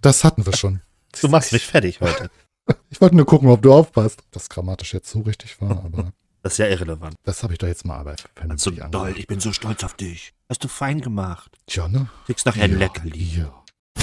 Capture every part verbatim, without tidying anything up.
Das hatten wir schon. Du machst mich fertig heute. Ich wollte nur gucken, ob du aufpasst. Ob das grammatisch jetzt so richtig war, aber Das ist ja irrelevant. das habe ich doch jetzt mal aber So vernünftig doll, angehört. ich bin so stolz auf dich. Hast du fein gemacht. Tja, ne? Kriegst nachher ein Ja, Leckerli. ja.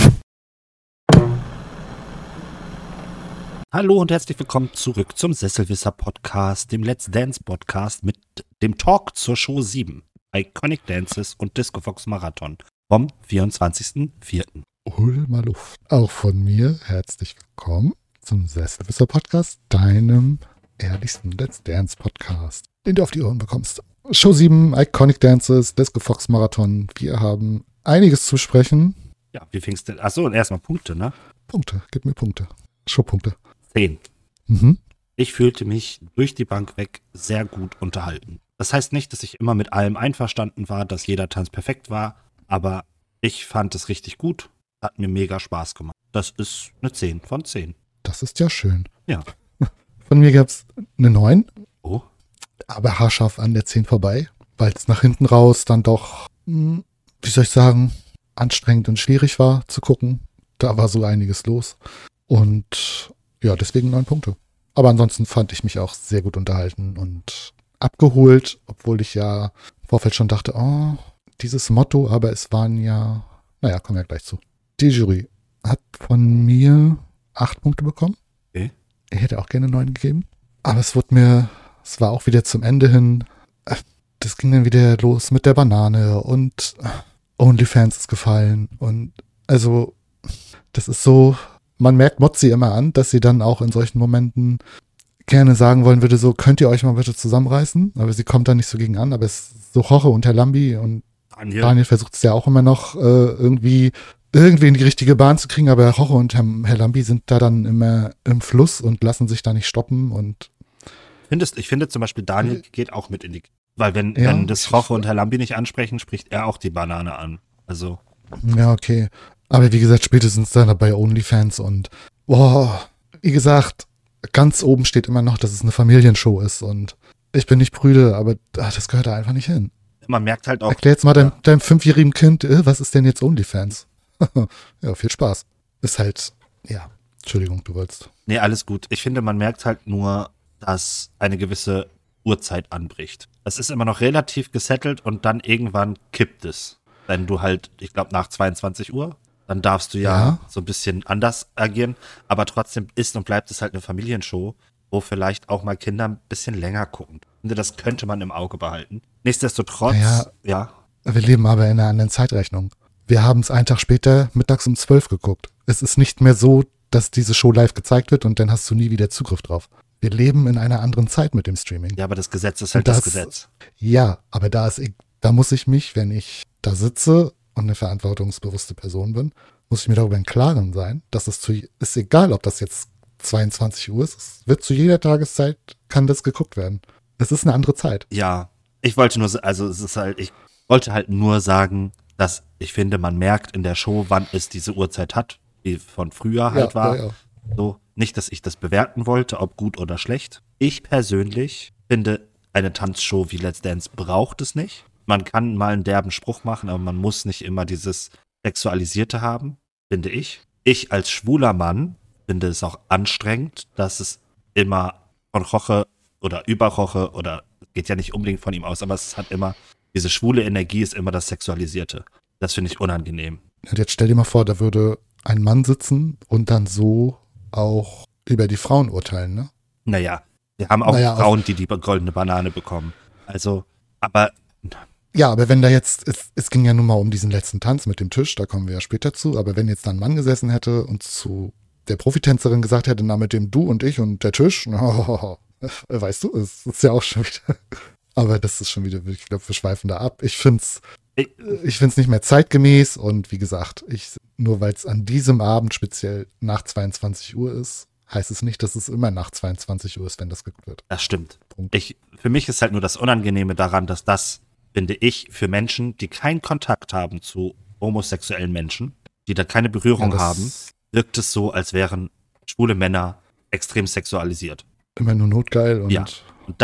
Hallo und herzlich willkommen zurück zum Sesselwisser Podcast, dem Let's Dance Podcast mit dem Talk zur Show sieben. Iconic Dances und Disco Fox Marathon vom vierundzwanzigsten vierten Hol mal Luft. Auch von mir herzlich willkommen zum Sesselwisser Podcast, deinem ehrlichsten Let's Dance Podcast, den du auf die Ohren bekommst. Show sieben, Iconic Dances, Disco Fox Marathon. Wir haben einiges zu besprechen. Ja, wie fingst du? Achso, und erstmal Punkte, ne? Punkte, gib mir Punkte. Showpunkte. Zehn. Mhm. Ich fühlte mich durch die Bank weg sehr gut unterhalten. Das heißt nicht, dass ich immer mit allem einverstanden war, dass jeder Tanz perfekt war, aber ich fand es richtig gut. Hat mir mega Spaß gemacht. Das ist eine zehn von zehn. Das ist ja schön. Ja. Von mir gab es eine neun, Oh, aber haarscharf an der zehn vorbei, weil es nach hinten raus dann doch, hm, wie soll ich sagen, anstrengend und schwierig war zu gucken. Da war so einiges los. Und ja, deswegen neun Punkte. Aber ansonsten fand ich mich auch sehr gut unterhalten und abgeholt, obwohl ich ja im Vorfeld schon dachte, oh, dieses Motto, aber es waren ja, naja, kommen wir gleich zu. Die Jury hat von mir acht Punkte bekommen. Okay. Ich hätte auch gerne neun gegeben. Aber es wurde mir, es war auch wieder zum Ende hin, äh, das ging dann wieder los mit der Banane und äh, OnlyFans ist gefallen. Und also, das ist so, man merkt Mozzi immer an, dass sie dann auch in solchen Momenten gerne sagen wollen würde, so, könnt ihr euch mal bitte zusammenreißen? Aber sie kommt da nicht so gegen an. Aber es ist so Jorge und Herr Lambi und Daniel. Daniel versucht es ja auch immer noch äh, irgendwie irgendwie in die richtige Bahn zu kriegen, aber Jorge und Herr, Herr Lambi sind da dann immer im Fluss und lassen sich da nicht stoppen und Findest, ich finde zum Beispiel, Daniel geht auch mit in die. Weil wenn, Ja, wenn das ich- Jorge und Herr Lambi nicht ansprechen, spricht er auch die Banane an. Also, ja, okay. Aber wie gesagt, spätestens dann bei OnlyFans und boah, wie gesagt, ganz oben steht immer noch, dass es eine Familienshow ist und ich bin nicht prüde, aber ah, das gehört da einfach nicht hin. man merkt halt auch. Erklär jetzt mal deinem, deinem fünfjährigen Kind, äh, was ist denn jetzt OnlyFans? Ja, viel Spaß. Ist halt, ja, Entschuldigung, du wolltest. Nee, alles gut. Ich finde, man merkt halt nur, dass eine gewisse Uhrzeit anbricht. Es ist immer noch relativ gesettelt und dann irgendwann kippt es. Wenn du halt, ich glaube, nach zweiundzwanzig Uhr, dann darfst du ja, Ja. so ein bisschen anders agieren. Aber trotzdem ist und bleibt es halt eine Familienshow, wo vielleicht auch mal Kinder ein bisschen länger gucken. Ich finde, das könnte man im Auge behalten. Nichtsdestotrotz, Ja. ja, Wir leben aber in einer anderen Zeitrechnung. Wir haben es einen Tag später mittags um zwölf geguckt. Es ist nicht mehr so, dass diese Show live gezeigt wird und dann hast du nie wieder Zugriff drauf. Wir leben in einer anderen Zeit mit dem Streaming. ja, aber das Gesetz ist halt Das- das Gesetz. Ja, aber da ist, e- da muss ich mich, wenn ich da sitze und eine verantwortungsbewusste Person bin, muss ich mir darüber im Klaren sein, dass es zu, ist egal, ob das jetzt zweiundzwanzig Uhr ist, es wird zu jeder Tageszeit, kann das geguckt werden. Es ist eine andere Zeit. Ja, ich wollte nur, also es ist halt, ich wollte halt nur sagen, dass ich finde, man merkt in der Show, wann es diese Uhrzeit hat, wie von früher halt ja, war. ja, ja. So, nicht, dass ich das bewerten wollte, ob gut oder schlecht. Ich persönlich finde, eine Tanzshow wie Let's Dance braucht es nicht. Man kann mal einen derben Spruch machen, aber man muss nicht immer dieses Sexualisierte haben, finde ich. Ich als schwuler Mann finde es auch anstrengend, dass es immer von Jorge oder über Jorge oder geht ja nicht unbedingt von ihm aus, aber es hat immer, diese schwule Energie ist immer das Sexualisierte. Das finde ich unangenehm. Und jetzt stell dir mal vor, da würde ein Mann sitzen und dann so auch über die Frauen urteilen, ne? Naja, wir haben auch Naja, Frauen, die die goldene Banane bekommen. Also, aber Ja, aber wenn da jetzt, es, es ging ja nun mal um diesen letzten Tanz mit dem Tisch, da kommen wir ja später zu, aber wenn jetzt da ein Mann gesessen hätte und zu der Profitänzerin gesagt hätte, na mit dem du und ich und der Tisch, oh, weißt du, es ist ja auch schon wieder, aber das ist schon wieder, ich glaube, wir schweifen da ab. Ich find's, ich, ich find's nicht mehr zeitgemäß und wie gesagt, ich, nur weil es an diesem Abend speziell nach zweiundzwanzig Uhr ist, heißt es nicht, dass es immer nach zweiundzwanzig Uhr ist, wenn das geguckt wird. das stimmt. Punkt. Ich, für mich ist halt nur das Unangenehme daran, dass das, finde ich, für Menschen, die keinen Kontakt haben zu homosexuellen Menschen, die da keine Berührung Ja, das haben, wirkt es so, als wären schwule Männer extrem sexualisiert. immer nur notgeil und Ja. Und das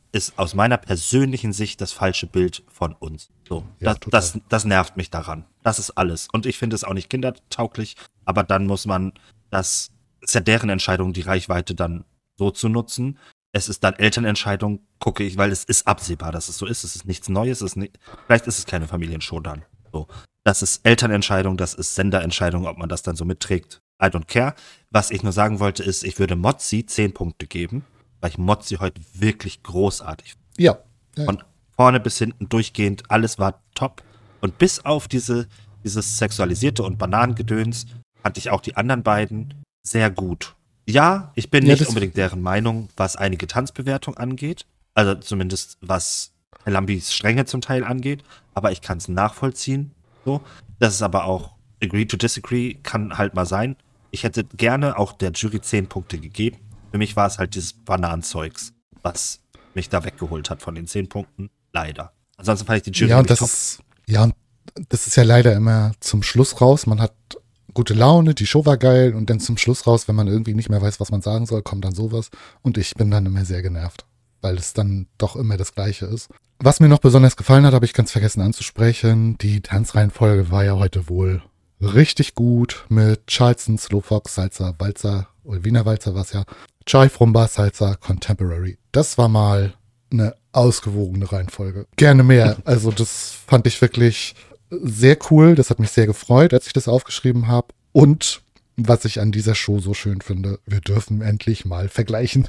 ist aus meiner persönlichen Sicht das falsche Bild von uns. So, Ja, das, das, das nervt mich daran. Das ist alles. Und ich finde es auch nicht kindertauglich, aber dann muss man, das ist ja deren Entscheidung, die Reichweite dann so zu nutzen. Es ist dann Elternentscheidung, gucke ich, weil es ist absehbar, dass es so ist. Es ist nichts Neues. Es ist nicht, vielleicht ist es keine Familienshow dann. So, das ist Elternentscheidung, das ist Senderentscheidung, ob man das dann so mitträgt. I don't care. Was ich nur sagen wollte, ist, ich würde Mozzi zehn Punkte geben, weil ich Mozzi heute wirklich großartig finde. Ja. ja. Von vorne bis hinten durchgehend, alles war top. Und bis auf diese, dieses Sexualisierte und Bananengedöns fand ich auch die anderen beiden sehr gut. Ja, ich bin Ja, nicht das- unbedingt deren Meinung, was einige Tanzbewertungen angeht. Also zumindest was Lambis Strenge zum Teil angeht. Aber ich kann es nachvollziehen. So. Das ist aber auch agree to disagree, kann halt mal sein. Ich hätte gerne auch der Jury zehn Punkte gegeben. Für mich war es halt dieses Bananenzeugs, was mich da weggeholt hat von den zehn Punkten. Leider. Ansonsten fand ich die Jury Ja, und das top. ist, ja, und das ist ja leider immer zum Schluss raus. Man hat gute Laune, die Show war geil und dann zum Schluss raus, wenn man irgendwie nicht mehr weiß, was man sagen soll, kommt dann sowas. Und ich bin dann immer sehr genervt, weil es dann doch immer das Gleiche ist. Was mir noch besonders gefallen hat, habe ich ganz vergessen anzusprechen. Die Tanzreihenfolge war ja heute wohl richtig gut mit Charleston, Slow Fox, Salsa, Walzer, oder Wiener Walzer war es ja, Jive, Rumba, Salsa, Contemporary. Das war mal eine ausgewogene Reihenfolge. Gerne mehr. Also das fand ich wirklich sehr cool. Das hat mich sehr gefreut, als ich das aufgeschrieben habe. Und was ich an dieser Show so schön finde, wir dürfen endlich mal vergleichen.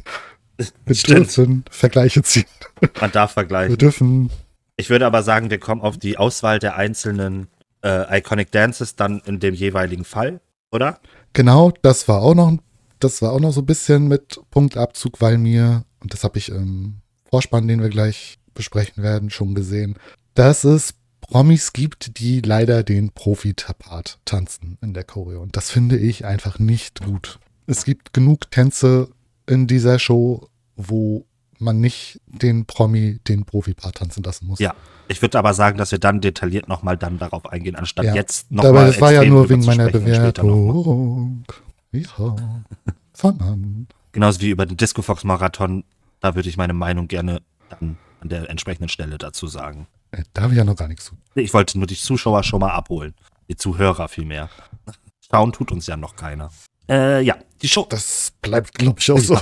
Wir Stimmt. dürfen Vergleiche ziehen. Man darf Wir vergleichen. dürfen, Ich würde aber sagen, wir kommen auf die Auswahl der einzelnen äh, Iconic Dances dann in dem jeweiligen Fall, oder? genau, das war auch noch, das war auch noch so ein bisschen mit Punktabzug, weil mir, und das habe ich im Vorspann, den wir gleich besprechen werden, schon gesehen, dass es Promis gibt, die leider den Profi-Part tanzen in der Choreo. Und das finde ich einfach nicht gut. Es gibt genug Tänze in dieser Show, wo man nicht den Promi den Profi-Part tanzen lassen muss. Ja. Ich würde aber sagen, dass wir dann detailliert nochmal dann darauf eingehen, anstatt Ja. jetzt nochmal. Aber das war ja nur wegen meiner Bewertung. Ja, fang an. Genauso wie über den Disco Fox Marathon, da würde ich meine Meinung gerne dann an der entsprechenden Stelle dazu sagen. Äh, Da habe ich ja noch gar nichts zu. Ich wollte nur die Zuschauer schon mal abholen. Die Zuhörer vielmehr. Schauen tut uns ja noch keiner. Äh, ja, die Show. Das bleibt, glaube ich, auch so.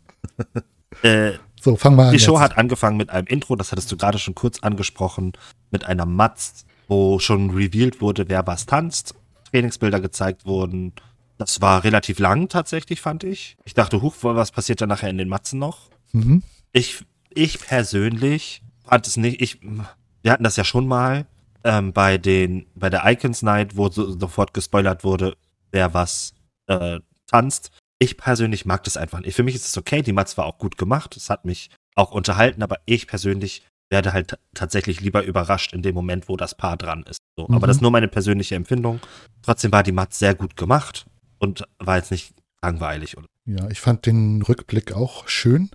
Äh, So, fang mal an. Die Show jetzt. hat angefangen mit einem Intro, das hattest du gerade schon kurz angesprochen, mit einer Matz, wo schon revealed wurde, wer was tanzt, Trainingsbilder gezeigt wurden. Das war relativ lang tatsächlich, fand ich. Ich dachte, huch, was passiert da nachher in den Matzen noch? Mhm. Ich, ich persönlich fand es nicht, ich, wir hatten das ja schon mal ähm, bei den, bei der Icons Night, wo so, sofort gespoilert wurde, wer was äh, tanzt. Ich persönlich mag das einfach nicht. Für mich ist es okay, die Matz war auch gut gemacht, es hat mich auch unterhalten, aber ich persönlich werde halt t- tatsächlich lieber überrascht in dem Moment, wo das Paar dran ist. So, Mhm. aber das ist nur meine persönliche Empfindung. Trotzdem war die Matz sehr gut gemacht und war jetzt nicht langweilig. Oder? Ja, ich fand den Rückblick auch schön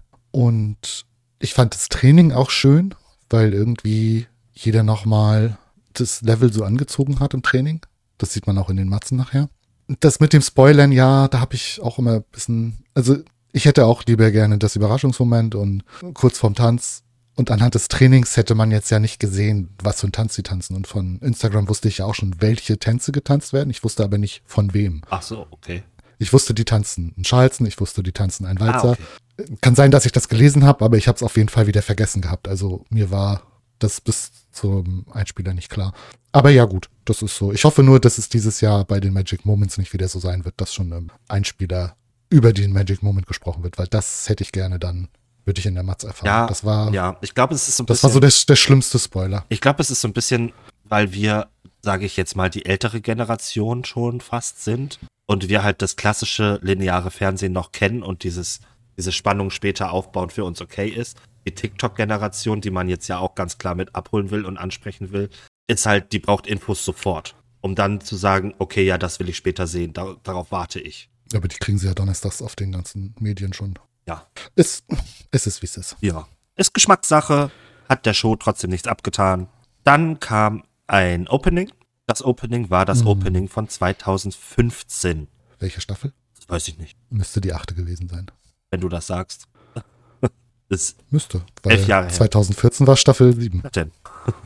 und ich fand das Training auch schön, weil irgendwie jeder nochmal das Level so angezogen hat im Training. Das sieht man auch in den Matzen nachher. Das mit dem Spoilern, ja, da habe ich auch immer ein bisschen, also ich hätte auch lieber gerne das Überraschungsmoment und kurz vorm Tanz. Und anhand des Trainings hätte man jetzt ja nicht gesehen, was für ein Tanz sie tanzen. Und von Instagram wusste ich ja auch schon, welche Tänze getanzt werden. Ich wusste aber nicht von wem. Ach so, okay. Ich wusste, die tanzen einen Charleston, ich wusste, die tanzen einen Walzer. Ah, okay. Kann sein, dass ich das gelesen habe, aber ich habe es auf jeden Fall wieder vergessen gehabt. Also mir war das bis zum Einspieler nicht klar. Aber ja gut, das ist so. Ich hoffe nur, dass es dieses Jahr bei den Magic Moments nicht wieder so sein wird, dass schon im Einspieler über den Magic Moment gesprochen wird, weil das hätte ich gerne dann, würde ich in der Matz erfahren. Ja, das war, ja, ich glaube, es ist so ein das bisschen. war so der, der schlimmste Spoiler. Ich glaube, es ist so ein bisschen, weil wir, sage ich jetzt mal, die ältere Generation schon fast sind und wir halt das klassische lineare Fernsehen noch kennen und dieses, diese Spannung später aufbauen für uns okay ist. Die TikTok-Generation, die man jetzt ja auch ganz klar mit abholen will und ansprechen will, ist halt, die braucht Infos sofort, um dann zu sagen, okay, ja, das will ich später sehen, da, darauf warte ich. Aber die kriegen sie ja donnerstags auf den ganzen Medien schon. Ja. Es, es ist, wie es ist. Ja. Ist Geschmackssache, hat der Show trotzdem nichts abgetan. Dann kam ein Opening. Das Opening war das Mhm. Opening von zweitausendfünfzehn. Welche Staffel? Das weiß ich nicht, Müsste die achte gewesen sein. wenn du das sagst. Ist Müsste, weil elf Jahre her. zwanzig vierzehn war Staffel sieben. Was denn?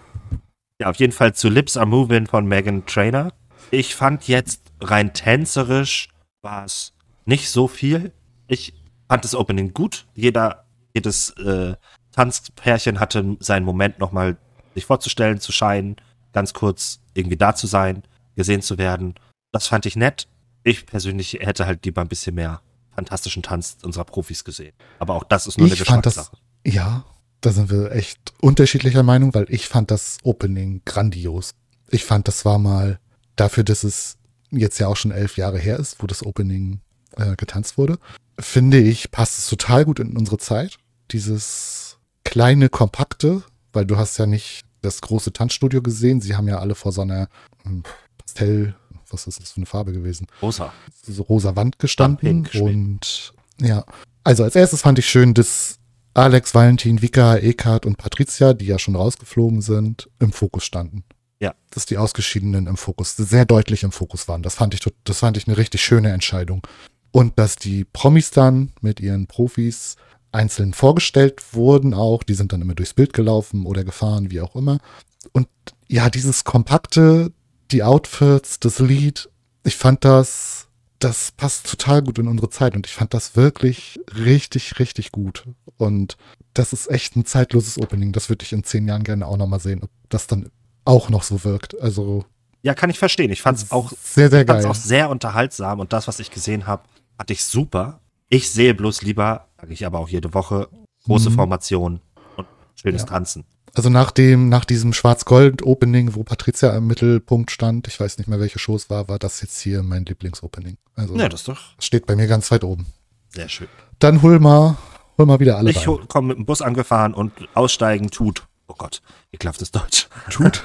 Ja, auf jeden Fall zu Lips Are Moving von Meghan Trainor. Ich fand jetzt rein tänzerisch war es nicht so viel. Ich fand das Opening gut. Jeder, jedes äh, Tanzpärchen hatte seinen Moment nochmal sich vorzustellen, zu scheinen, ganz kurz irgendwie da zu sein, gesehen zu werden. Das fand ich nett. Ich persönlich hätte halt lieber ein bisschen mehr fantastischen Tanz unserer Profis gesehen. Aber auch das ist nur eine Ich fand das, Geschmackssache. ja, da sind wir echt unterschiedlicher Meinung, weil ich fand das Opening grandios. Ich fand, das war mal dafür, dass es jetzt ja auch schon elf Jahre her ist, wo das Opening äh, getanzt wurde, finde ich, passt es total gut in unsere Zeit. Dieses kleine, kompakte, weil du hast ja nicht das große Tanzstudio gesehen. Sie haben ja alle vor so einer ähm, Pastell, was ist das für eine Farbe gewesen? Rosa. So rosa Wand gestanden. Pink, und ja, also als erstes fand ich schön, dass Alex, Valentin, Vika, Eckhardt und Patricia, die ja schon rausgeflogen sind, im Fokus standen. Ja. Dass die Ausgeschiedenen im Fokus, sehr deutlich im Fokus waren. Das fand ich, das fand ich eine richtig schöne Entscheidung. Und dass die Promis dann mit ihren Profis einzeln vorgestellt wurden auch, die sind dann immer durchs Bild gelaufen oder gefahren, wie auch immer. Und ja, dieses kompakte, die Outfits, das Lied, ich fand das, das passt total gut in unsere Zeit und ich fand das wirklich richtig, richtig gut. Und das ist echt ein zeitloses Opening. Das würde ich in zehn Jahren gerne auch nochmal sehen, ob das dann auch noch so wirkt. Also Ja, kann ich verstehen. Ich fand es auch sehr, sehr Ich fand's geil. auch sehr unterhaltsam und das, was ich gesehen habe, fand ich super. Ich sehe bloß lieber, sage ich aber auch jede Woche, große Mhm. Formation und schönes Ja. Tanzen. Also nach dem, nach diesem Schwarz-Gold-Opening, wo Patricia im Mittelpunkt stand, ich weiß nicht mehr, welche Show es war, war das jetzt hier mein Lieblings-Opening. Also Ja, das ist doch steht bei mir ganz weit oben. sehr schön. Dann hol mal, hol mal wieder alle Ich rein. komme mit dem Bus angefahren und aussteigen tut. Oh Gott, ekelhaftes Deutsch. Tut.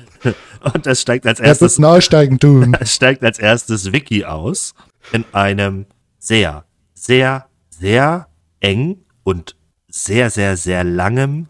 Und es steigt als Erst erstes ist ein Aussteigen tun. Es steigt als erstes Vicky aus in einem sehr, sehr, sehr eng und sehr, sehr, sehr langem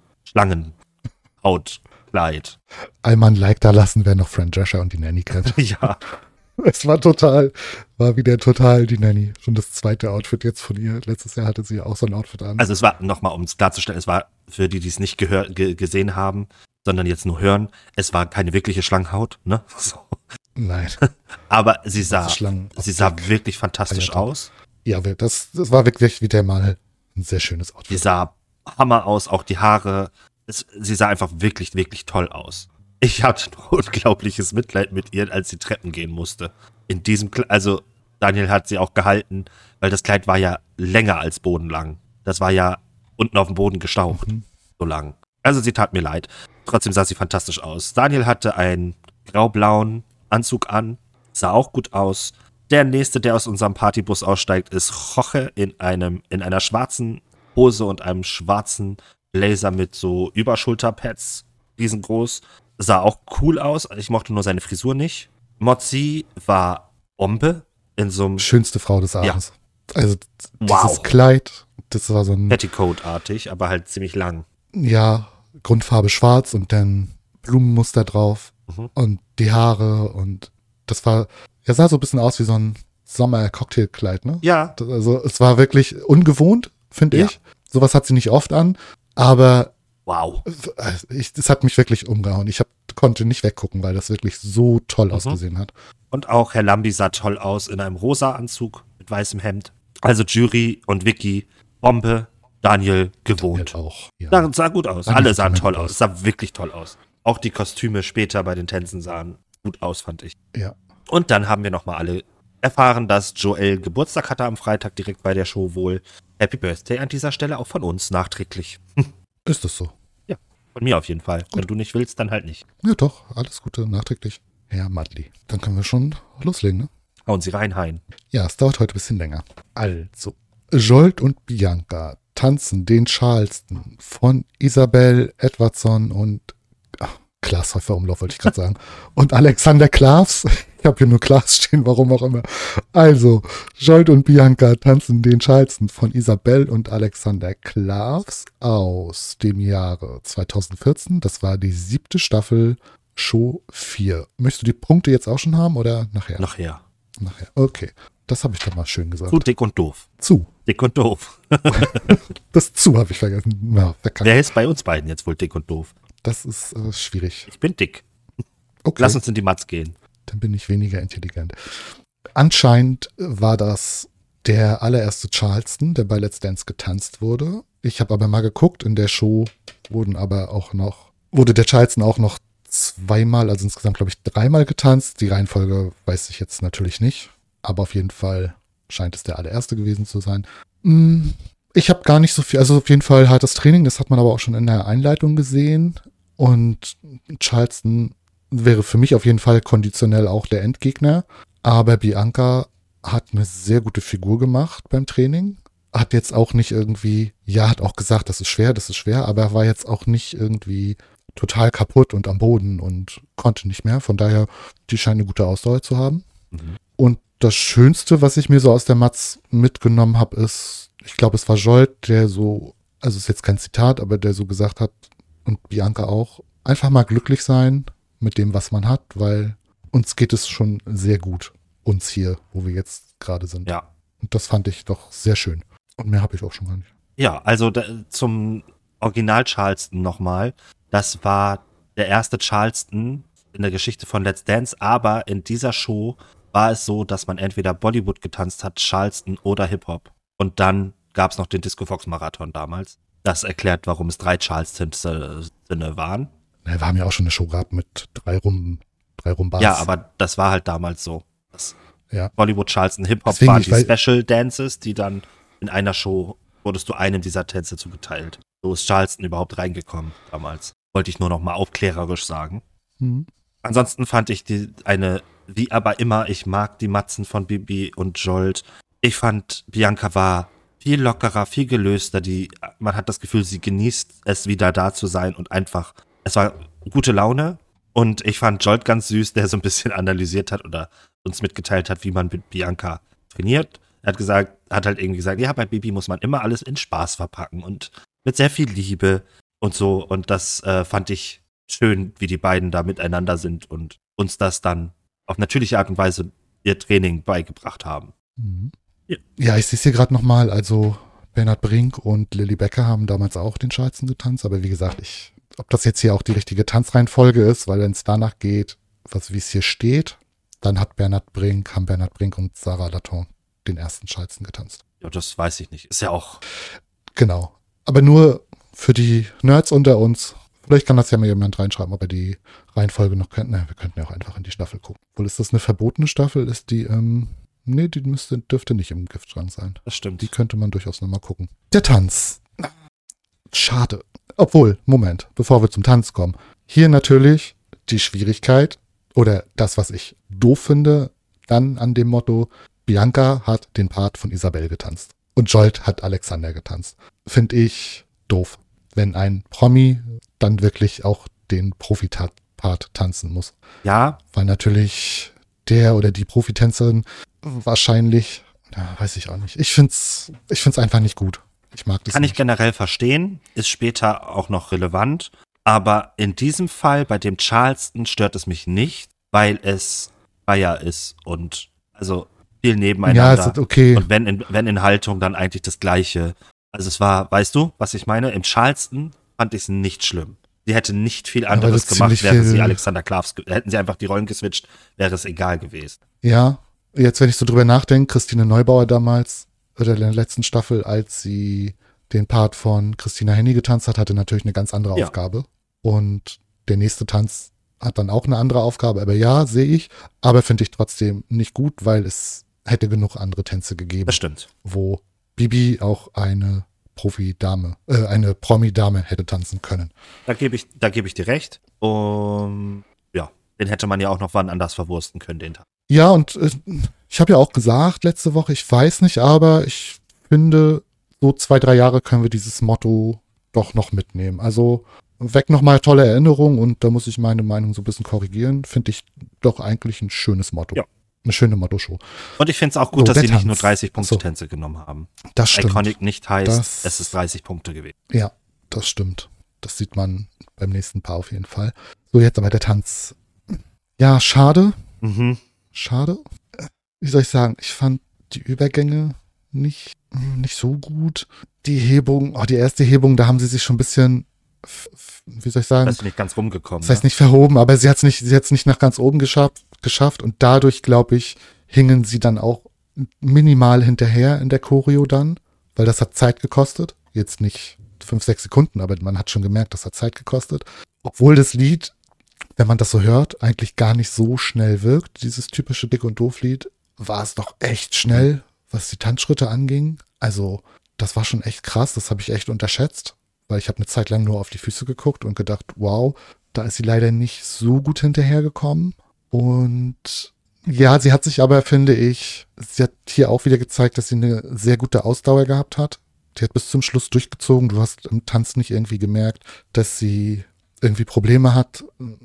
Schlangenhautkleid. Einmal ein Like da lassen, wer noch Fran Drescher und die Nanny kennt. Ja, Es war total, war wieder total die Nanny. Schon das zweite Outfit jetzt von ihr. Letztes Jahr hatte sie auch so ein Outfit an. also es war, nochmal um es klarzustellen, es war für die, die es nicht gehör, ge, gesehen haben, sondern jetzt nur hören, es war keine wirkliche Schlangenhaut, ne? So. Nein. Aber sie sah, Also Schlangen- sie sah wirklich fantastisch Eiertop. aus. Ja, das, das war wirklich wieder mal ein sehr schönes Sie Outfit. sah Hammer aus, auch die Haare. Es, sie sah einfach wirklich, wirklich toll aus. Ich hatte ein unglaubliches Mitleid mit ihr, als sie Treppen gehen musste. In diesem Kleid, also Daniel hat sie auch gehalten, weil das Kleid war ja länger als bodenlang. Das war ja unten auf dem Boden gestaucht, Mhm. so lang. Also sie tat mir leid. Trotzdem sah sie fantastisch aus. Daniel hatte einen graublauen Anzug an, sah auch gut aus. Der nächste, der aus unserem Partybus aussteigt, ist Jorge in einem, in einer schwarzen Hose und einem schwarzen Blazer mit so Überschulterpads, riesengroß. Sah auch cool aus. Ich mochte nur seine Frisur nicht. Mozzi war Bombe in so einem Schönste Frau des Abends. Also Wow. dieses Kleid, das war so ein, Petticoat-artig, aber halt ziemlich lang. ja, Grundfarbe schwarz und dann Blumenmuster drauf Mhm. und die Haare und das war, ja, sah so ein bisschen aus wie so ein Sommer-Cocktailkleid, ne? Ja, Das, also es war wirklich ungewohnt, finde Ja. ich. Sowas hat sie nicht oft an, aber wow. ich, das hat mich wirklich umgehauen. Ich hab, konnte nicht weggucken, weil das wirklich so toll Mhm. ausgesehen hat. Und auch Herr Lambi sah toll aus in einem rosa Anzug mit weißem Hemd. Also Jury und Vicky, Bombe, Daniel gewohnt. Daniel auch. Ja. Sah, sah gut aus. Daniel Alle sieht sahen immer toll gut aus. aus. Es sah wirklich toll aus. Auch die Kostüme später bei den Tänzen sahen gut aus, fand ich. ja. Und dann haben wir nochmal alle erfahren, dass Joel Geburtstag hatte am Freitag direkt bei der Show wohl. Happy Birthday an dieser Stelle auch von uns nachträglich. Ist das so? Von mir auf jeden Fall. Wenn du nicht willst, dann halt nicht. Ja, doch. Alles Gute, nachträglich. Herr Madli. Dann können wir schon loslegen, ne? Hauen Sie rein, Hein. Ja, es dauert heute ein bisschen länger. Also, Jolt und Bianca tanzen den Charleston von Isabel Edwardson und ach, Klaas Häufer Umlauf wollte ich gerade sagen. Und Alexander Klavs. Ich habe hier nur Klaas stehen, warum auch immer. Also, Jolt und Bianca tanzen den Charleston von Isabel und Alexander Klavs aus dem Jahre zwanzig vierzehn. Das war die siebte Staffel, Show vier. Möchtest du die Punkte jetzt auch schon haben oder nachher? Nachher. Nachher. Okay. Das habe ich doch mal schön gesagt. Zu dick und doof. Zu. Dick und doof. Das zu habe ich vergessen. Ja, verkackt. Wer ist bei uns beiden jetzt wohl dick und doof? Das ist äh, schwierig. Ich bin dick. Okay, Lass uns in die Matz gehen. dann bin ich weniger intelligent. Anscheinend war das der allererste Charleston, der bei Let's Dance getanzt wurde. Ich habe aber mal geguckt, in der Show wurden aber auch noch, wurde der Charleston auch noch zweimal, also insgesamt glaube ich dreimal getanzt. Die Reihenfolge weiß ich jetzt natürlich nicht, aber auf jeden Fall scheint es der allererste gewesen zu sein. Mm, Ich habe gar nicht so viel, also auf jeden Fall hartes Training, das hat man aber auch schon in der Einleitung gesehen. Und Charleston wäre für mich auf jeden Fall konditionell auch der Endgegner. Aber Bianca hat eine sehr gute Figur gemacht beim Training. Hat jetzt auch nicht irgendwie, ja, hat auch gesagt, das ist schwer, das ist schwer, aber war jetzt auch nicht irgendwie total kaputt und am Boden und konnte nicht mehr. Von daher, die scheint eine gute Ausdauer zu haben. Mhm. Und das Schönste, was ich mir so aus der Matz mitgenommen habe, ist, ich glaube, es war Jolt, der so, also ist jetzt kein Zitat, aber der so gesagt hat, und Bianca auch, einfach mal glücklich sein mit dem, was man hat, weil uns geht es schon sehr gut, uns hier, wo wir jetzt gerade sind. Ja. Und das fand ich doch sehr schön. Und mehr habe ich auch schon gar nicht. Ja, also da, zum Original Charleston nochmal. Das war der erste Charleston in der Geschichte von Let's Dance, aber in dieser Show war es so, dass man entweder Bollywood getanzt hat, Charleston oder Hip-Hop. Und dann gab es noch den Disco Fox Marathon damals. Das erklärt, warum es drei Charlestons waren. Ja, wir haben ja auch schon eine Show gehabt mit drei Rum, drei Rumbas. Ja, aber das war halt damals so. Das ja. Bollywood, Charleston, Hip-Hop Deswegen, waren ich die weiß- Special Dances, die dann in einer Show wurdest du einem dieser Tänze zugeteilt. So ist Charleston überhaupt reingekommen damals. Wollte ich nur noch mal aufklärerisch sagen. Mhm. Ansonsten fand ich die eine, wie aber immer, ich mag die Matzen von Bibi und Jolt. Ich fand, Bianca war viel lockerer, viel gelöster. Die, man hat das Gefühl, sie genießt es, wieder da zu sein und einfach, es war gute Laune. Und ich fand Jolt ganz süß, der so ein bisschen analysiert hat oder uns mitgeteilt hat, wie man mit Bianca trainiert. Er hat gesagt, hat halt irgendwie gesagt, ja, bei Bibi muss man immer alles in Spaß verpacken und mit sehr viel Liebe und so. Und das äh, fand ich schön, wie die beiden da miteinander sind und uns das dann auf natürliche Art und Weise ihr Training beigebracht haben. Mhm. Ja. Ja, ich sehe es hier gerade nochmal. Also Bernhard Brink und Lilly Becker haben damals auch den Charleston getanzt. Aber wie gesagt, ich, ob das jetzt hier auch die richtige Tanzreihenfolge ist, weil wenn es danach geht, was wie es hier steht, dann hat Bernhard Brink, haben Bernhard Brink und Sarah Laton den ersten Charleston getanzt. Ja, das weiß ich nicht. Ist ja auch, Genau. Aber nur für die Nerds unter uns. Vielleicht kann das ja mal jemand reinschreiben, ob er die Reihenfolge noch kennt. Na, wir könnten ja auch einfach in die Staffel gucken. Wohl ist das eine verbotene Staffel? Ist die, ähm, nee, die müsste, dürfte nicht im Giftschrank sein. das stimmt. Die könnte man durchaus nochmal gucken. Der Tanz. Schade. Obwohl, Moment, bevor wir zum Tanz kommen. Hier natürlich die Schwierigkeit oder das, was ich doof finde, dann an dem Motto, Bianca hat den Part von Isabel getanzt. Und Jolt hat Alexander getanzt. Finde ich doof, wenn ein Promi dann wirklich auch den Profi-Part tanzen muss. Ja, Weil natürlich der oder die Profitänzerin wahrscheinlich, ja, weiß ich auch nicht. Ich find's, ich find's einfach nicht gut. Ich mag das kann ich nicht. generell verstehen, ist später auch noch relevant, aber in diesem Fall, bei dem Charleston, stört es mich nicht, weil es freier ist und also viel Ja, nebeneinander. es ist okay. Und wenn in, wenn in Haltung, dann eigentlich das Gleiche. Also es war, weißt du, was ich meine? Im Charleston fand ich es nicht schlimm. Sie hätte nicht viel aber anderes das ist gemacht, ziemlich wäre viel- sie Alexander Klavs, ge- hätten sie einfach die Rollen geswitcht, wäre es egal gewesen. Ja, jetzt wenn ich so drüber nachdenke, Christine Neubauer damals, oder in der letzten Staffel, als sie den Part von Christina Henny getanzt hat, hatte natürlich eine ganz andere Ja. Aufgabe. Und der nächste Tanz hat dann auch eine andere Aufgabe. Aber ja, sehe ich. Aber finde ich trotzdem nicht gut, weil es hätte genug andere Tänze gegeben, Das stimmt. wo Bibi auch eine Profi-Dame, äh, eine Promi-Dame hätte tanzen können. Da gebe ich, da gebe ich dir recht. Um, ja, den hätte man ja auch noch wann anders verwursten können, den Tag. Ja, und äh, ich habe ja auch gesagt letzte Woche, ich weiß nicht, aber ich finde, so zwei, drei Jahre können wir dieses Motto doch noch mitnehmen. Also weg nochmal tolle Erinnerungen und da muss ich meine Meinung so ein bisschen korrigieren. Finde ich doch eigentlich ein schönes Motto. Ja. Eine schöne Motto-Show. Und ich finde es auch gut, So, dass der sie nicht nur Tanz. dreißig Punkte So. Tänze genommen haben. Das stimmt. Iconic nicht heißt, Das- es ist dreißig Punkte gewesen. Ja, das stimmt. Das sieht man beim nächsten Paar auf jeden Fall. So, jetzt aber der Tanz. Ja, schade. Mhm. Schade. Wie soll ich sagen? Ich fand die Übergänge nicht, nicht so gut. Die Hebung, oh, die erste Hebung, da haben sie sich schon ein bisschen, wie soll ich sagen? Das ist nicht ganz rumgekommen. Das heißt nicht verhoben, aber sie hat es nicht, sie hat's nicht nach ganz oben geschafft, geschafft und dadurch, glaube ich, hingen sie dann auch minimal hinterher in der Choreo dann, weil das hat Zeit gekostet. Jetzt nicht fünf, sechs Sekunden, aber man hat schon gemerkt, das hat Zeit gekostet. Obwohl das Lied, wenn man das so hört, eigentlich gar nicht so schnell wirkt, dieses typische Dick- und Doof-Lied, war es doch echt schnell, was die Tanzschritte anging. Also das war schon echt krass, das habe ich echt unterschätzt, weil ich habe eine Zeit lang nur auf die Füße geguckt und gedacht, wow, da ist sie leider nicht so gut hinterhergekommen. Und ja, sie hat sich aber, finde ich, sie hat hier auch wieder gezeigt, dass sie eine sehr gute Ausdauer gehabt hat. Die hat bis zum Schluss durchgezogen. Du hast im Tanz nicht irgendwie gemerkt, dass sie irgendwie Probleme hat.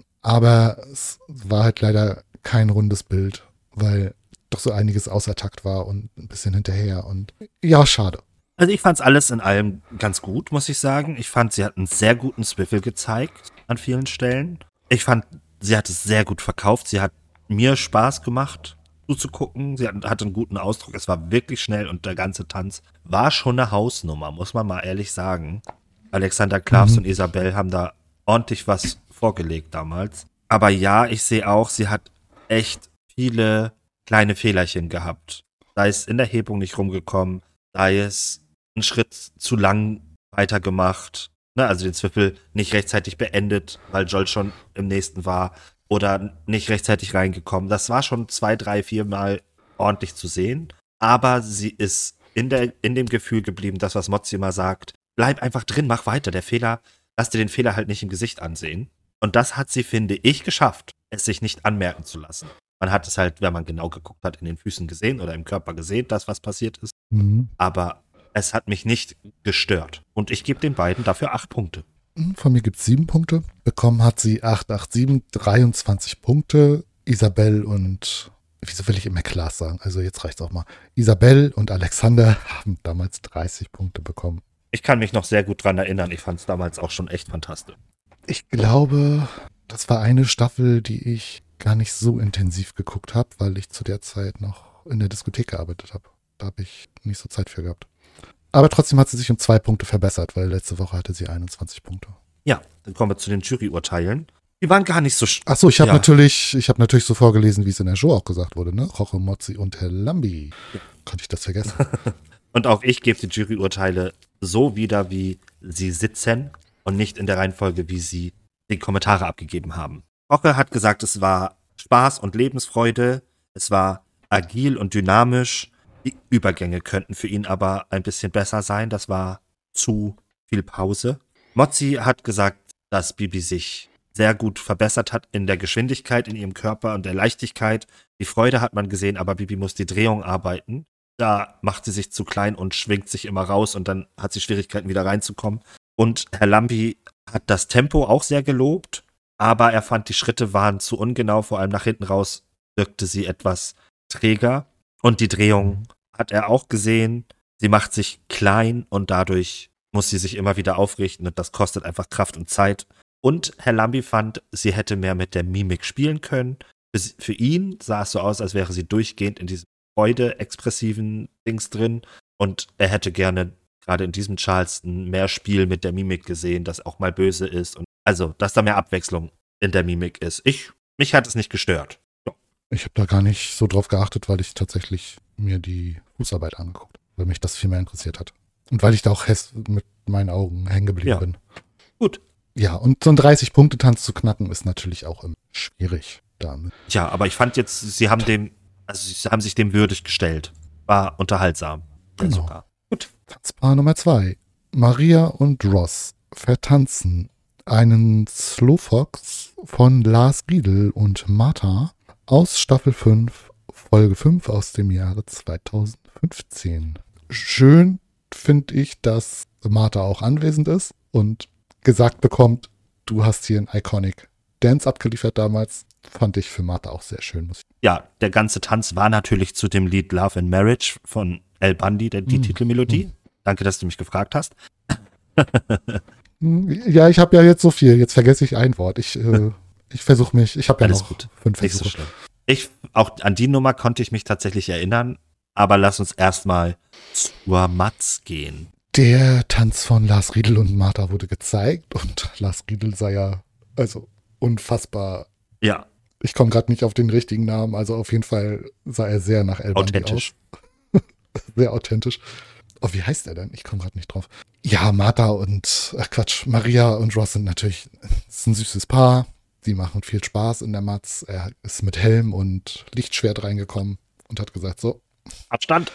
Aber es war halt leider kein rundes Bild, weil doch so einiges außer Takt war und ein bisschen hinterher. Und ja, schade. Also ich fand es alles in allem ganz gut, muss ich sagen. Ich fand, sie hat einen sehr guten Swivel gezeigt an vielen Stellen. Ich fand, sie hat es sehr gut verkauft. Sie hat mir Spaß gemacht, zuzugucken. Sie hat, hatte einen guten Ausdruck. Es war wirklich schnell und der ganze Tanz war schon eine Hausnummer, muss man mal ehrlich sagen. Alexander Klavs mhm. und Isabel haben da ordentlich was vorgelegt damals. Aber ja, ich sehe auch, sie hat echt viele kleine Fehlerchen gehabt. Sei es in der Hebung nicht rumgekommen, sei es einen Schritt zu lang weitergemacht, ne, also den Swivel nicht rechtzeitig beendet, weil Joel schon im nächsten war oder nicht rechtzeitig reingekommen. Das war schon zwei, drei, vier Mal ordentlich zu sehen, aber sie ist in, der, in dem Gefühl geblieben, das, was Mozzi immer sagt, bleib einfach drin, mach weiter, der Fehler, lass dir den Fehler halt nicht im Gesicht ansehen. Und das hat sie, finde ich, geschafft, es sich nicht anmerken zu lassen. Man hat es halt, wenn man genau geguckt hat, in den Füßen gesehen oder im Körper gesehen, das, was passiert ist. Mhm. Aber es hat mich nicht gestört. Und ich gebe den beiden dafür acht Punkte. Von mir gibt es sieben Punkte. Bekommen hat sie acht, acht, sieben, dreiundzwanzig Punkte. Isabel und, wieso will ich immer Klaas sagen? Also jetzt reicht's auch mal. Isabel und Alexander haben damals dreißig Punkte bekommen. Ich kann mich noch sehr gut dran erinnern. Ich fand es damals auch schon echt fantastisch. Ich glaube, das war eine Staffel, die ich gar nicht so intensiv geguckt habe, weil ich zu der Zeit noch in der Diskothek gearbeitet habe. Da habe ich nicht so Zeit für gehabt. Aber trotzdem hat sie sich um zwei Punkte verbessert, weil letzte Woche hatte sie einundzwanzig Punkte. Ja, dann kommen wir zu den Juryurteilen. Die waren gar nicht so... Sch- Achso, ich habe ja. natürlich, ich habe natürlich so vorgelesen, wie es in der Show auch gesagt wurde, ne? Roche, Mozzi und Herr Lambi. Ja. Konnte ich das vergessen? Und auch ich gebe die Juryurteile so wieder, wie sie sitzen und nicht in der Reihenfolge, wie sie die Kommentare abgegeben haben. Roche hat gesagt, es war Spaß und Lebensfreude, es war agil und dynamisch. Die Übergänge könnten für ihn aber ein bisschen besser sein. Das war zu viel Pause. Mozzi hat gesagt, dass Bibi sich sehr gut verbessert hat in der Geschwindigkeit, in ihrem Körper und der Leichtigkeit. Die Freude hat man gesehen, aber Bibi muss die Drehung arbeiten. Da macht sie sich zu klein und schwingt sich immer raus und dann hat sie Schwierigkeiten, wieder reinzukommen. Und Herr Lambi hat das Tempo auch sehr gelobt, aber er fand, die Schritte waren zu ungenau, vor allem nach hinten raus wirkte sie etwas träger. Und die Drehung hat er auch gesehen. Sie macht sich klein und dadurch muss sie sich immer wieder aufrichten und das kostet einfach Kraft und Zeit. Und Herr Lambi fand, sie hätte mehr mit der Mimik spielen können. Für ihn sah es so aus, als wäre sie durchgehend in diesem Freude-expressiven Dings drin und er hätte gerne gerade in diesem Charleston mehr Spiel mit der Mimik gesehen, dass auch mal böse ist und also, dass da mehr Abwechslung in der Mimik ist. Ich, mich hat es nicht gestört. So. Ich habe da gar nicht so drauf geachtet, weil ich tatsächlich mir die Fußarbeit angeguckt habe, weil mich das viel mehr interessiert hat. Und weil ich da auch mit meinen Augen hängen geblieben ja. bin. Gut. Ja, und so einen dreißig-Punkte-Tanz zu knacken, ist natürlich auch immer schwierig. Damit. Ja, aber ich fand jetzt, sie haben dem, also sie haben sich dem würdig gestellt. War unterhaltsam. Genau. Sogar. Gut. Tanzpaar Nummer zwei. Maria und Ross vertanzen einen Slowfox von Lars Riedel und Martha aus Staffel fünf, Folge fünf aus dem Jahre zweitausendfünfzehn. Schön finde ich, dass Martha auch anwesend ist und gesagt bekommt, du hast hier einen Iconic Dance abgeliefert damals. Fand ich für Martha auch sehr schön. Ja, der ganze Tanz war natürlich zu dem Lied Love and Marriage von El Bundy, der, die mm. Titelmelodie. Mm. Danke, dass du mich gefragt hast. Ja, ich habe ja jetzt so viel. Jetzt vergesse ich ein Wort. Ich, äh, ich versuche mich. Ich habe ja Alles noch gut. fünf Nicht Versuche. so schlimm. Ich, auch an die Nummer konnte ich mich tatsächlich erinnern. Aber lass uns erstmal zur Matz gehen. Der Tanz von Lars Riedel und Martha wurde gezeigt und Lars Riedel sah ja, also unfassbar. Ja. Ich komme gerade nicht auf den richtigen Namen, also auf jeden Fall sah er sehr nach El Bandi Authentisch. aus. Sehr authentisch. Oh, wie heißt er denn? Ich komme gerade nicht drauf. Ja, Martha und, ach Quatsch, Maria und Ross sind natürlich ist ein süßes Paar. Die machen viel Spaß in der Matz. Er ist mit Helm und Lichtschwert reingekommen und hat gesagt, so, Abstand.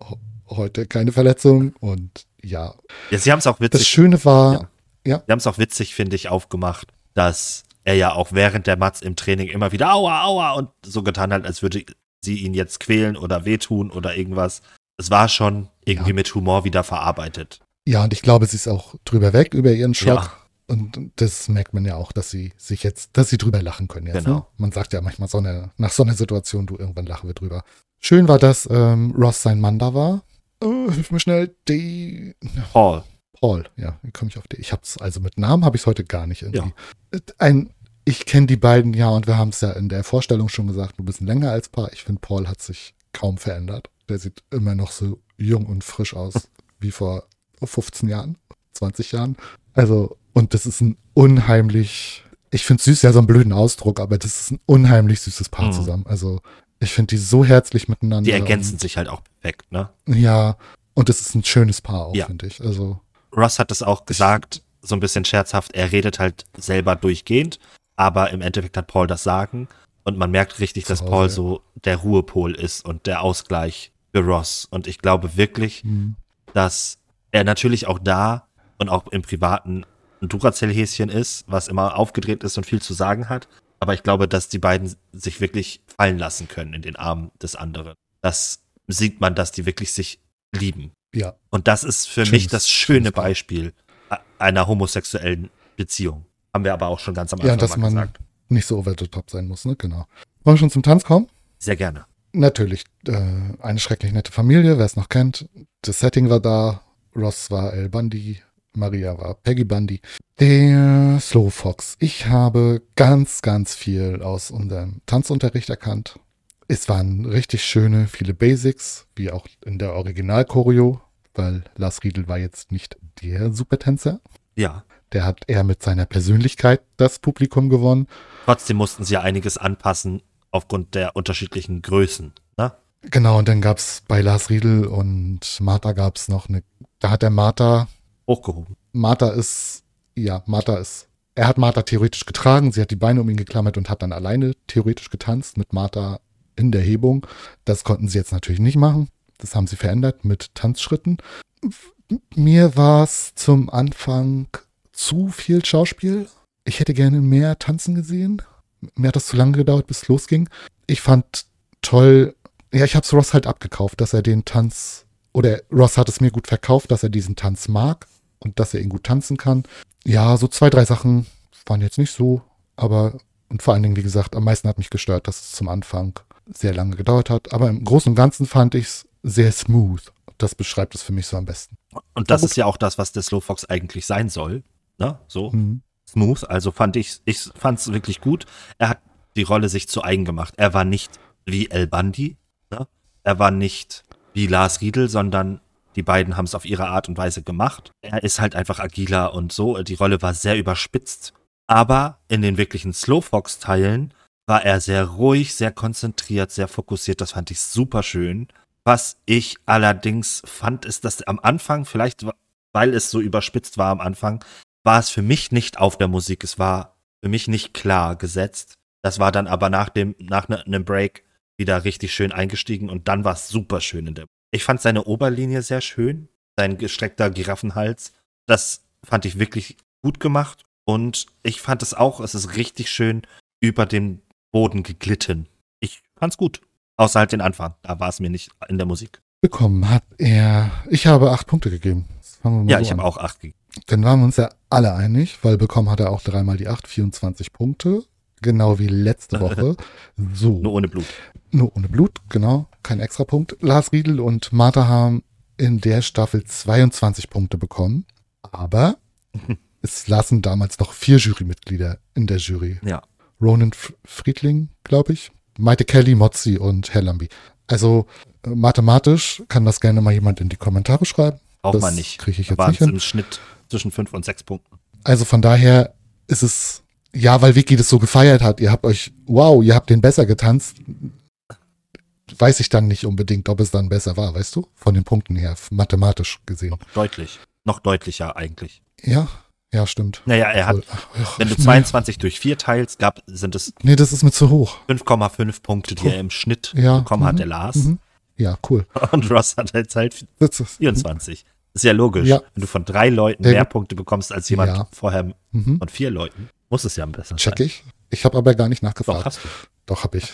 heute keine Verletzung und ja. Ja, sie haben es auch witzig. Das Schöne war, Ja. ja. Sie haben es auch witzig, finde ich, aufgemacht, dass er ja auch während der Matz im Training immer wieder aua, aua und so getan hat, als würde sie ihn jetzt quälen oder wehtun oder irgendwas. Es war schon irgendwie Ja. mit Humor wieder verarbeitet. Ja, und ich glaube, sie ist auch drüber weg über ihren Schock. Ja. Und das merkt man ja auch, dass sie sich jetzt, dass sie drüber lachen können jetzt. Genau. Ne? Man sagt ja manchmal so eine, nach so einer Situation, du, irgendwann lachen wir drüber. Schön war, dass ähm, Ross sein Mann da war. Oh, hilf mir schnell, die Paul. Paul, ja, wie komme ich auf die? Ich hab's, also mit Namen habe ich es heute gar nicht irgendwie. Ja. Ein, ich kenne die beiden ja und wir haben es ja in der Vorstellung schon gesagt, ein bisschen länger als Paar. Ich finde, Paul hat sich kaum verändert. Der sieht immer noch so jung und frisch aus, wie vor fünfzehn Jahren, zwanzig Jahren. Also, und das ist ein unheimlich, ich finde süß ja so einen blöden Ausdruck, aber das ist ein unheimlich süßes Paar Mhm. zusammen. Also, ich finde die so herzlich miteinander. Die ergänzen und, sich halt auch perfekt, ne? Ja, und es ist ein schönes Paar auch, Ja. finde ich. Also, Ross hat es auch gesagt, so ein bisschen scherzhaft, er redet halt selber durchgehend, aber im Endeffekt hat Paul das Sagen und man merkt richtig, dass Zu Hause, Paul ja. so der Ruhepol ist und der Ausgleich für Ross. Und ich glaube wirklich, hm, dass er natürlich auch da und auch im Privaten ein Duracell-Häschen ist, was immer aufgedreht ist und viel zu sagen hat. Aber ich glaube, dass die beiden sich wirklich fallen lassen können in den Armen des anderen. Das sieht man, dass die wirklich sich lieben. ja, Und das ist für Schönes- mich das schöne schönes Paar. Beispiel a- einer homosexuellen Beziehung. Haben wir aber auch schon ganz am ja, Anfang dass mal man gesagt. nicht so over the top sein muss, ne? Genau. Wollen wir schon zum Tanz kommen? Sehr gerne. Natürlich, äh, eine schrecklich nette Familie, wer es noch kennt. Das Setting war da. Ross war El Bundy, Maria war Peggy Bundy. Der Slow Fox. Ich habe ganz, ganz viel aus unserem Tanzunterricht erkannt. Es waren richtig schöne, viele Basics, wie auch in der Original-Choreo, weil Lars Riedel war jetzt nicht der Supertänzer. Ja. Der hat eher mit seiner Persönlichkeit das Publikum gewonnen. Trotzdem mussten sie ja einiges anpassen aufgrund der unterschiedlichen Größen. Ne? Genau, und dann gab es bei Lars Riedel und Martha gab es noch eine, da hat der Martha, Hochgehoben. Martha ist, ja, Martha ist, er hat Martha theoretisch getragen, sie hat die Beine um ihn geklammert und hat dann alleine theoretisch getanzt mit Martha in der Hebung. Das konnten sie jetzt natürlich nicht machen. Das haben sie verändert mit Tanzschritten. Mir war es zum Anfang zu viel Schauspiel. Ich hätte gerne mehr tanzen gesehen. Mir hat das zu lange gedauert, bis es losging. Ich fand toll, ja, ich habe es Ross halt abgekauft, dass er den Tanz, oder Ross hat es mir gut verkauft, dass er diesen Tanz mag und dass er ihn gut tanzen kann. Ja, so zwei, drei Sachen waren jetzt nicht so, aber, und vor allen Dingen, wie gesagt, am meisten hat mich gestört, dass es zum Anfang sehr lange gedauert hat. Aber im Großen und Ganzen fand ich es sehr smooth. Das beschreibt es für mich so am besten. Und das gut. ist ja auch das, was der Slow Fox eigentlich sein soll. Ne? So. Mhm. Smooth, also fand ich, ich fand es wirklich gut. Er hat die Rolle sich zu eigen gemacht. Er war nicht wie El Bundy, ne? Er war nicht wie Lars Riedel, sondern die beiden haben es auf ihre Art und Weise gemacht. Er ist halt einfach agiler und so. Die Rolle war sehr überspitzt. Aber in den wirklichen Slowfox-Teilen war er sehr ruhig, sehr konzentriert, sehr fokussiert. Das fand ich super schön. Was ich allerdings fand, ist, dass am Anfang, vielleicht weil es so überspitzt war am Anfang, war es für mich nicht auf der Musik. Es war für mich nicht klar gesetzt. Das war dann aber nach dem, nach ne, einem Break wieder richtig schön eingestiegen und dann war es super schön in der. Ich fand seine Oberlinie sehr schön. Sein gestreckter Giraffenhals. Das fand ich wirklich gut gemacht. Und ich fand es auch, es ist richtig schön über den Boden geglitten. Ich fand's gut. Außer halt den Anfang. Da war es mir nicht in der Musik. Bekommen hat er, ich habe acht Punkte gegeben. Das fangen wir mal Ja, so ich an. habe auch acht gegeben. Dann waren wir uns ja alle einig, weil bekommen hat er auch dreimal die acht, vierundzwanzig Punkte. Genau wie letzte Woche. So. Nur ohne Blut. Nur ohne Blut, genau. Kein Extrapunkt. Lars Riedel und Martha haben in der Staffel zweiundzwanzig Punkte bekommen. Aber es lasen damals noch vier Jurymitglieder in der Jury. Ja. Ronan F- Friedling, glaube ich. Maite Kelly, Mozzi und Herr Lambi. Also Äh, mathematisch kann das gerne mal jemand in die Kommentare schreiben. Braucht Das man nicht. kriege ich Da jetzt waren nicht es hin. im Schnitt zwischen fünf und sechs Punkten. Also von daher ist es, ja, weil Vicky das so gefeiert hat, ihr habt euch, wow, ihr habt den besser getanzt, weiß ich dann nicht unbedingt, ob es dann besser war, weißt du? Von den Punkten her, mathematisch gesehen. Deutlich. Noch deutlicher eigentlich. Ja, ja, stimmt. Naja, er hat, Obwohl, ach, ach, wenn du nee. zweiundzwanzig durch vier teilst, gab, sind es Nee, das ist mir zu hoch. fünf Komma fünf Punkte, die er im Schnitt Ja. bekommen hat, mhm, der Lars. mhm. Ja, cool. Und Ross hat jetzt halt Das ist, vierundzwanzig. Ist ja logisch. Ja. Wenn du von drei Leuten Ja, mehr gut. Punkte bekommst als jemand Ja. vorher mhm. von vier Leuten, muss es ja besser Check sein. ich. Ich habe aber gar nicht Doch, nachgefragt. hast du. Doch, hab ich.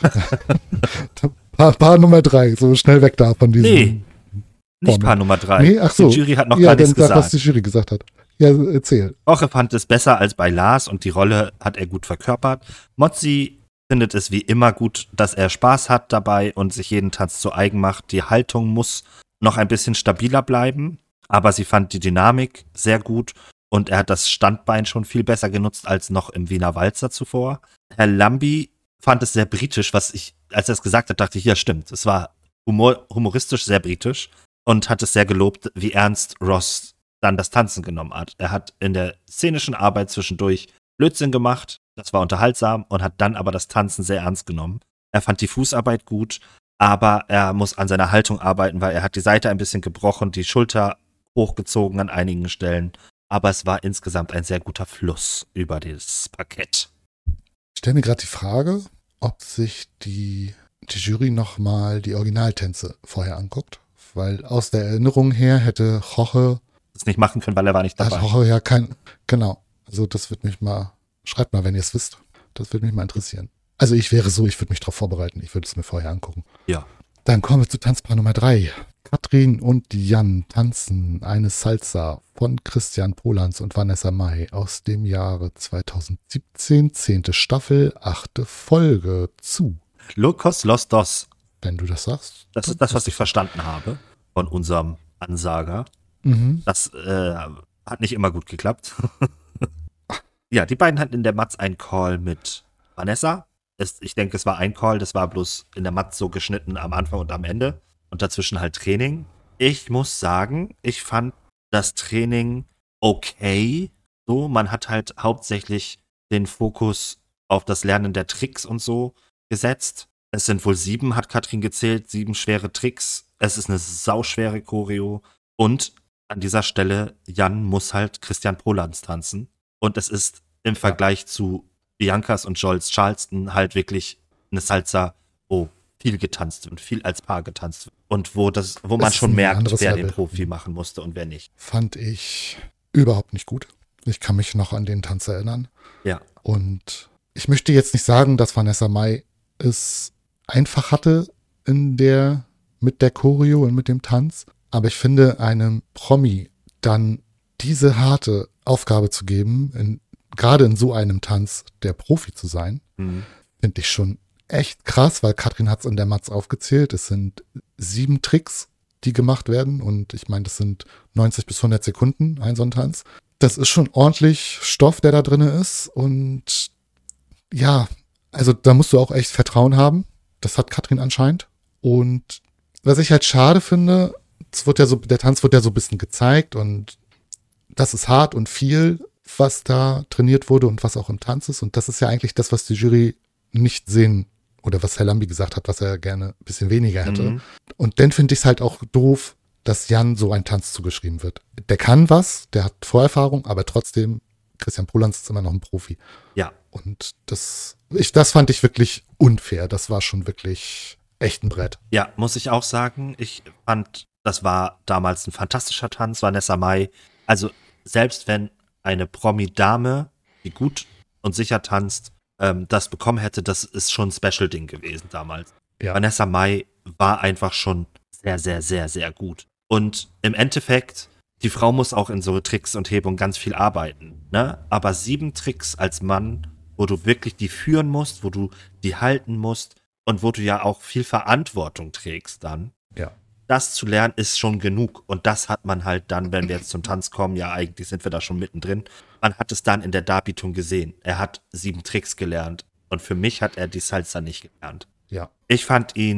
Paar, Paar Nummer drei, so schnell weg da von diesem. Nee, nicht Formel. Paar Nummer drei. Nee, ach so. Die Jury hat noch ja, gar dann nichts sag, was gesagt. die Jury gesagt hat. Ja, erzähl. Roche fand es besser als bei Lars und die Rolle hat er gut verkörpert. Mozzi findet es wie immer gut, dass er Spaß hat dabei und sich jeden Tanz zu eigen macht. Die Haltung muss noch ein bisschen stabiler bleiben, aber sie fand die Dynamik sehr gut und er hat das Standbein schon viel besser genutzt als noch im Wiener Walzer zuvor. Herr Lambi fand es sehr britisch, was ich, als er es gesagt hat, dachte ich, ja stimmt. Es war humor, humoristisch sehr britisch und hat es sehr gelobt, wie ernst Ross dann das Tanzen genommen hat. Er hat in der szenischen Arbeit zwischendurch Blödsinn gemacht, das war unterhaltsam und hat dann aber das Tanzen sehr ernst genommen. Er fand die Fußarbeit gut, aber er muss an seiner Haltung arbeiten, weil er hat die Seite ein bisschen gebrochen, die Schulter hochgezogen an einigen Stellen, aber es war insgesamt ein sehr guter Fluss über das Parkett. Ich stelle mir gerade die Frage, ob sich die, die Jury nochmal die Originaltänze vorher anguckt. Weil aus der Erinnerung her hätte Roche, Das nicht machen können, weil er war nicht hat dabei. Roche ja kein, genau. Also das wird mich mal, schreibt mal, wenn ihr es wisst. Das würde mich mal interessieren. Also ich wäre so, ich würde mich darauf vorbereiten. Ich würde es mir vorher angucken. Ja. Dann kommen wir zu Tanzpaar Nummer drei. Katrin und Jan tanzen eine Salsa von Christian Polans und Vanessa Mai aus dem Jahre zweitausendsiebzehn, zehnte Staffel, achte Folge zu. Locos Los Dos. Wenn du das sagst. Das ist das, was ich verstanden habe von unserem Ansager. Mhm. Das äh, hat nicht immer gut geklappt. Ja, die beiden hatten in der Matz einen Call mit Vanessa. Es, ich denke, es war ein Call, das war bloß in der Matz so geschnitten am Anfang und am Ende. Und dazwischen halt Training. Ich muss sagen, ich fand das Training okay. So, man hat halt hauptsächlich den Fokus auf das Lernen der Tricks und so gesetzt. Es sind wohl sieben, hat Katrin gezählt, sieben schwere Tricks. Es ist eine sauschwere Choreo. Und an dieser Stelle, Jan muss halt Christian Polans tanzen. Und es ist im Vergleich zu Biancas und Joels Charleston halt wirklich eine Salsa, wo viel getanzt wird, viel als Paar getanzt wird. Und wo das, wo man ist schon ein merkt, anderes wer Level. den Profi machen musste und wer nicht. Fand ich überhaupt nicht gut. Ich kann mich noch an den Tanz erinnern. Ja. Und ich möchte jetzt nicht sagen, dass Vanessa Mai es einfach hatte in der, mit der Choreo und mit dem Tanz. Aber ich finde, einem Promi dann diese harte Aufgabe zu geben, in, gerade in so einem Tanz der Profi zu sein, Mhm. finde ich schon echt krass, weil Katrin hat es in der Matz aufgezählt. Es sind sieben Tricks, die gemacht werden. Und ich meine, das sind neunzig bis hundert Sekunden, ein so ein Tanz. Das ist schon ordentlich Stoff, der da drin ist. Und ja, also da musst du auch echt Vertrauen haben. Das hat Katrin anscheinend. Und was ich halt schade finde, es wird ja so, der Tanz wird ja so ein bisschen gezeigt und das ist hart und viel, was da trainiert wurde und was auch im Tanz ist. Und das ist ja eigentlich das, was die Jury nicht sehen oder was Herr Lambi gesagt hat, was er gerne ein bisschen weniger hätte. Mhm. Und dann finde ich es halt auch doof, dass Jan so ein Tanz zugeschrieben wird. Der kann was, der hat Vorerfahrung, aber trotzdem, Christian Polans ist immer noch ein Profi. Ja. Und das, ich, das fand ich wirklich unfair. Das war schon wirklich echt ein Brett. Ja, muss ich auch sagen. Ich fand, das war damals ein fantastischer Tanz, Vanessa Mai. Also selbst wenn eine Promi-Dame, die gut und sicher tanzt, ähm, das bekommen hätte, das ist schon ein Special-Ding gewesen damals. Ja. Vanessa Mai war einfach schon sehr, sehr, sehr, sehr gut. Und im Endeffekt, die Frau muss auch in so Tricks und Hebung ganz viel arbeiten, ne? Aber sieben Tricks als Mann, wo du wirklich die führen musst, wo du die halten musst und wo du ja auch viel Verantwortung trägst dann. Ja. Das zu lernen ist schon genug. Und das hat man halt dann, wenn wir jetzt zum Tanz kommen, ja eigentlich sind wir da schon mittendrin. Man hat es dann in der Darbietung gesehen. Er hat sieben Tricks gelernt. Und für mich hat er die Salsa nicht gelernt. Ja. Ich fand ihn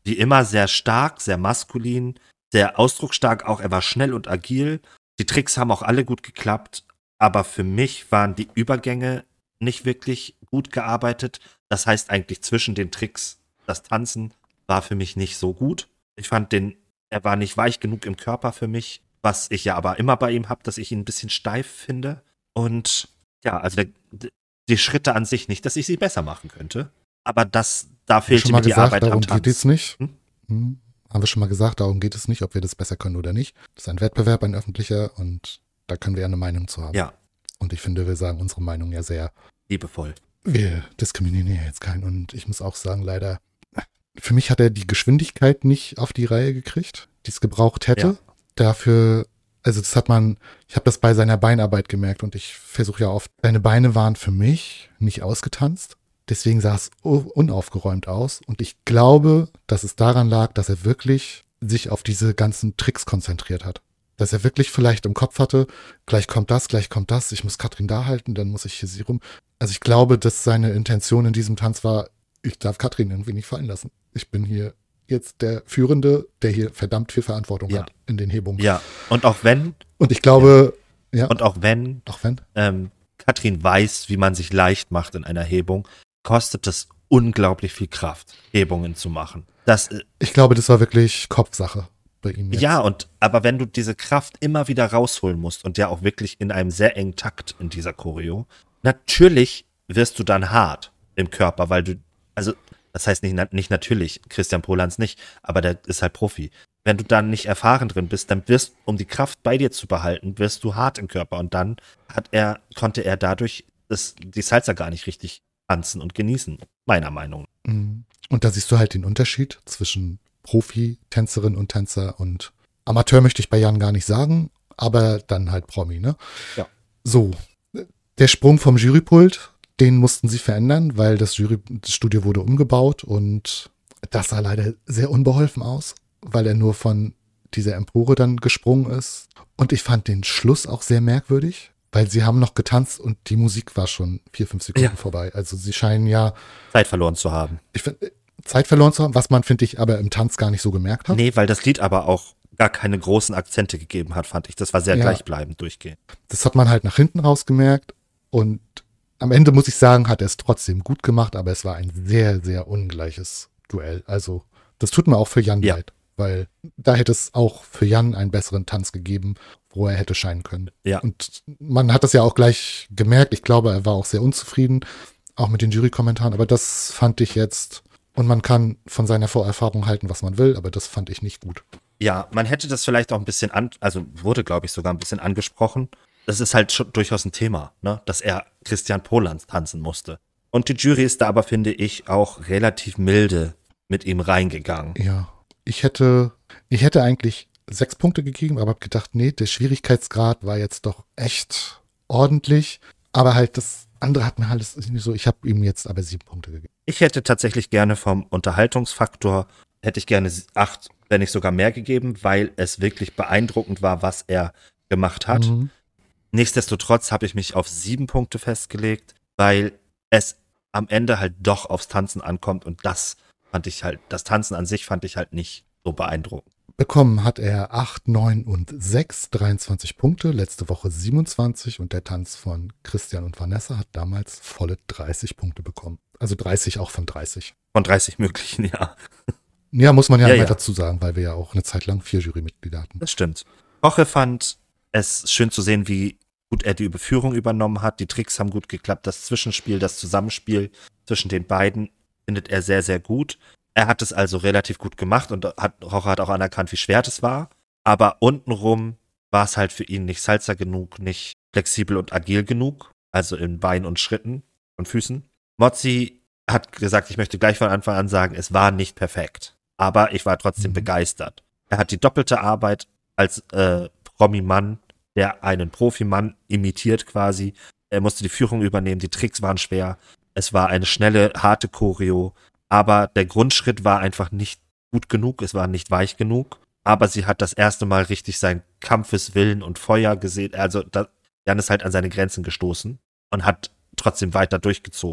wie immer sehr stark, sehr maskulin, sehr ausdrucksstark auch. Er war schnell und agil. Die Tricks haben auch alle gut geklappt, aber für mich waren die Übergänge nicht wirklich gut gearbeitet. Das heißt eigentlich zwischen den Tricks, das Tanzen war für mich nicht so gut. Ich fand den, er war nicht weich genug im Körper für mich, was ich ja aber immer bei ihm habe, dass ich ihn ein bisschen steif finde. Und ja, also der, die Schritte an sich nicht, dass ich sie besser machen könnte. Aber das, da fehlte mir die gesagt, Arbeit am darum Tanz. geht es nicht. Hm? Hm. Haben wir schon mal gesagt, darum geht es nicht, ob wir das besser können oder nicht. Das ist ein Wettbewerb, ein öffentlicher, und da können wir ja eine Meinung zu haben. Ja. Und ich finde, wir sagen unsere Meinung ja sehr liebevoll. Wir diskriminieren ja jetzt keinen. Und ich muss auch sagen, leider, für mich hat er die Geschwindigkeit nicht auf die Reihe gekriegt, die es gebraucht hätte. Ja. Dafür, also das hat man, ich habe das bei seiner Beinarbeit gemerkt, und ich versuche ja oft, seine Beine waren für mich nicht ausgetanzt. Deswegen sah es unaufgeräumt aus. Und ich glaube, dass es daran lag, dass er wirklich sich auf diese ganzen Tricks konzentriert hat. Dass er wirklich vielleicht im Kopf hatte, gleich kommt das, gleich kommt das, ich muss Katrin da halten, dann muss ich hier sie rum. Also ich glaube, dass seine Intention in diesem Tanz war, ich darf Katrin irgendwie nicht fallen lassen. Ich bin hier jetzt der Führende, der hier verdammt viel Verantwortung ja. hat in den Hebungen. Ja, und auch wenn. Und ich glaube, ja. ja und auch wenn, auch wenn? Ähm, Katrin weiß, wie man sich leicht macht in einer Hebung, kostet es unglaublich viel Kraft, Hebungen zu machen. Das, ich glaube, das war wirklich Kopfsache bei ihm jetzt. Ja, und aber wenn du diese Kraft immer wieder rausholen musst und ja auch wirklich in einem sehr engen Takt in dieser Choreo, natürlich wirst du dann hart im Körper, weil du, also das heißt nicht, nicht natürlich, Christian Polans nicht, aber der ist halt Profi. Wenn du dann nicht erfahren drin bist, dann wirst, um die Kraft bei dir zu behalten, wirst du hart im Körper. Und dann hat er, konnte er dadurch das, die Salsa gar nicht richtig tanzen und genießen, meiner Meinung nach. Und da siehst du halt den Unterschied zwischen Profi-Tänzerin und Tänzer und Amateur, möchte ich bei Jan gar nicht sagen, aber dann halt Promi, ne? Ja. So, der Sprung vom Jurypult, den mussten sie verändern, weil das Jury, das Studio wurde umgebaut, und das sah leider sehr unbeholfen aus, weil er nur von dieser Empore dann gesprungen ist. Und ich fand den Schluss auch sehr merkwürdig, weil sie haben noch getanzt und die Musik war schon vier, fünf Sekunden ja. vorbei. Also sie scheinen ja Zeit verloren zu haben. Ich finde, Zeit verloren zu haben, was man, finde ich, aber im Tanz gar nicht so gemerkt hat. Nee, weil das Lied aber auch gar keine großen Akzente gegeben hat, fand ich. Das war sehr ja. gleichbleibend durchgehend. Das hat man halt nach hinten raus gemerkt, und am Ende, muss ich sagen, hat er es trotzdem gut gemacht, aber es war ein sehr, sehr ungleiches Duell. Also das tut mir auch für Jan ja. leid, weil da hätte es auch für Jan einen besseren Tanz gegeben, wo er hätte scheinen können. Ja. Und man hat das ja auch gleich gemerkt. Ich glaube, er war auch sehr unzufrieden, auch mit den Jurykommentaren, aber das fand ich jetzt, und man kann von seiner Vorerfahrung halten, was man will, aber das fand ich nicht gut. Ja, man hätte das vielleicht auch ein bisschen, an, also wurde, glaube ich, sogar ein bisschen angesprochen. Das ist halt schon durchaus ein Thema, ne, dass er Christian Polans tanzen musste. Und die Jury ist da aber, finde ich, auch relativ milde mit ihm reingegangen. Ja, ich hätte, ich hätte eigentlich sechs Punkte gegeben, aber habe gedacht, nee, der Schwierigkeitsgrad war jetzt doch echt ordentlich. Aber halt das andere hat mir alles nicht so, ich habe ihm jetzt aber sieben Punkte gegeben. Ich hätte tatsächlich gerne vom Unterhaltungsfaktor, hätte ich gerne acht, wenn nicht sogar mehr gegeben, weil es wirklich beeindruckend war, was er gemacht hat. Mhm. Nichtsdestotrotz habe ich mich auf sieben Punkte festgelegt, weil es am Ende halt doch aufs Tanzen ankommt, und das fand ich halt, das Tanzen an sich fand ich halt nicht so beeindruckend. Bekommen hat er acht, neun und sechs, dreiundzwanzig Punkte, letzte Woche siebenundzwanzig, und der Tanz von Christian und Vanessa hat damals volle dreißig Punkte bekommen. Also dreißig auch von dreißig. Von dreißig möglichen, ja. Ja, muss man ja, ja mal ja. dazu sagen, weil wir ja auch eine Zeit lang vier Jurymitglieder hatten. Das stimmt. Koche fand es schön zu sehen, wie gut er die Überführung übernommen hat. Die Tricks haben gut geklappt. Das Zwischenspiel, das Zusammenspiel zwischen den beiden findet er sehr, sehr gut. Er hat es also relativ gut gemacht, und hat, Roche hat auch anerkannt, wie schwer das war. Aber untenrum war es halt für ihn nicht Salsa genug, nicht flexibel und agil genug. Also in Beinen und Schritten und Füßen. Mozzi hat gesagt, ich möchte gleich von Anfang an sagen, es war nicht perfekt. Aber ich war trotzdem mhm. begeistert. Er hat die doppelte Arbeit als äh, Promi-Mann, der einen Profimann imitiert quasi. Er musste die Führung übernehmen, die Tricks waren schwer. Es war eine schnelle, harte Choreo. Aber der Grundschritt war einfach nicht gut genug, es war nicht weich genug. Aber sie hat das erste Mal richtig seinen Kampfeswillen und Feuer gesehen. Also da, Jan ist halt an seine Grenzen gestoßen und hat trotzdem weiter durchgezogen.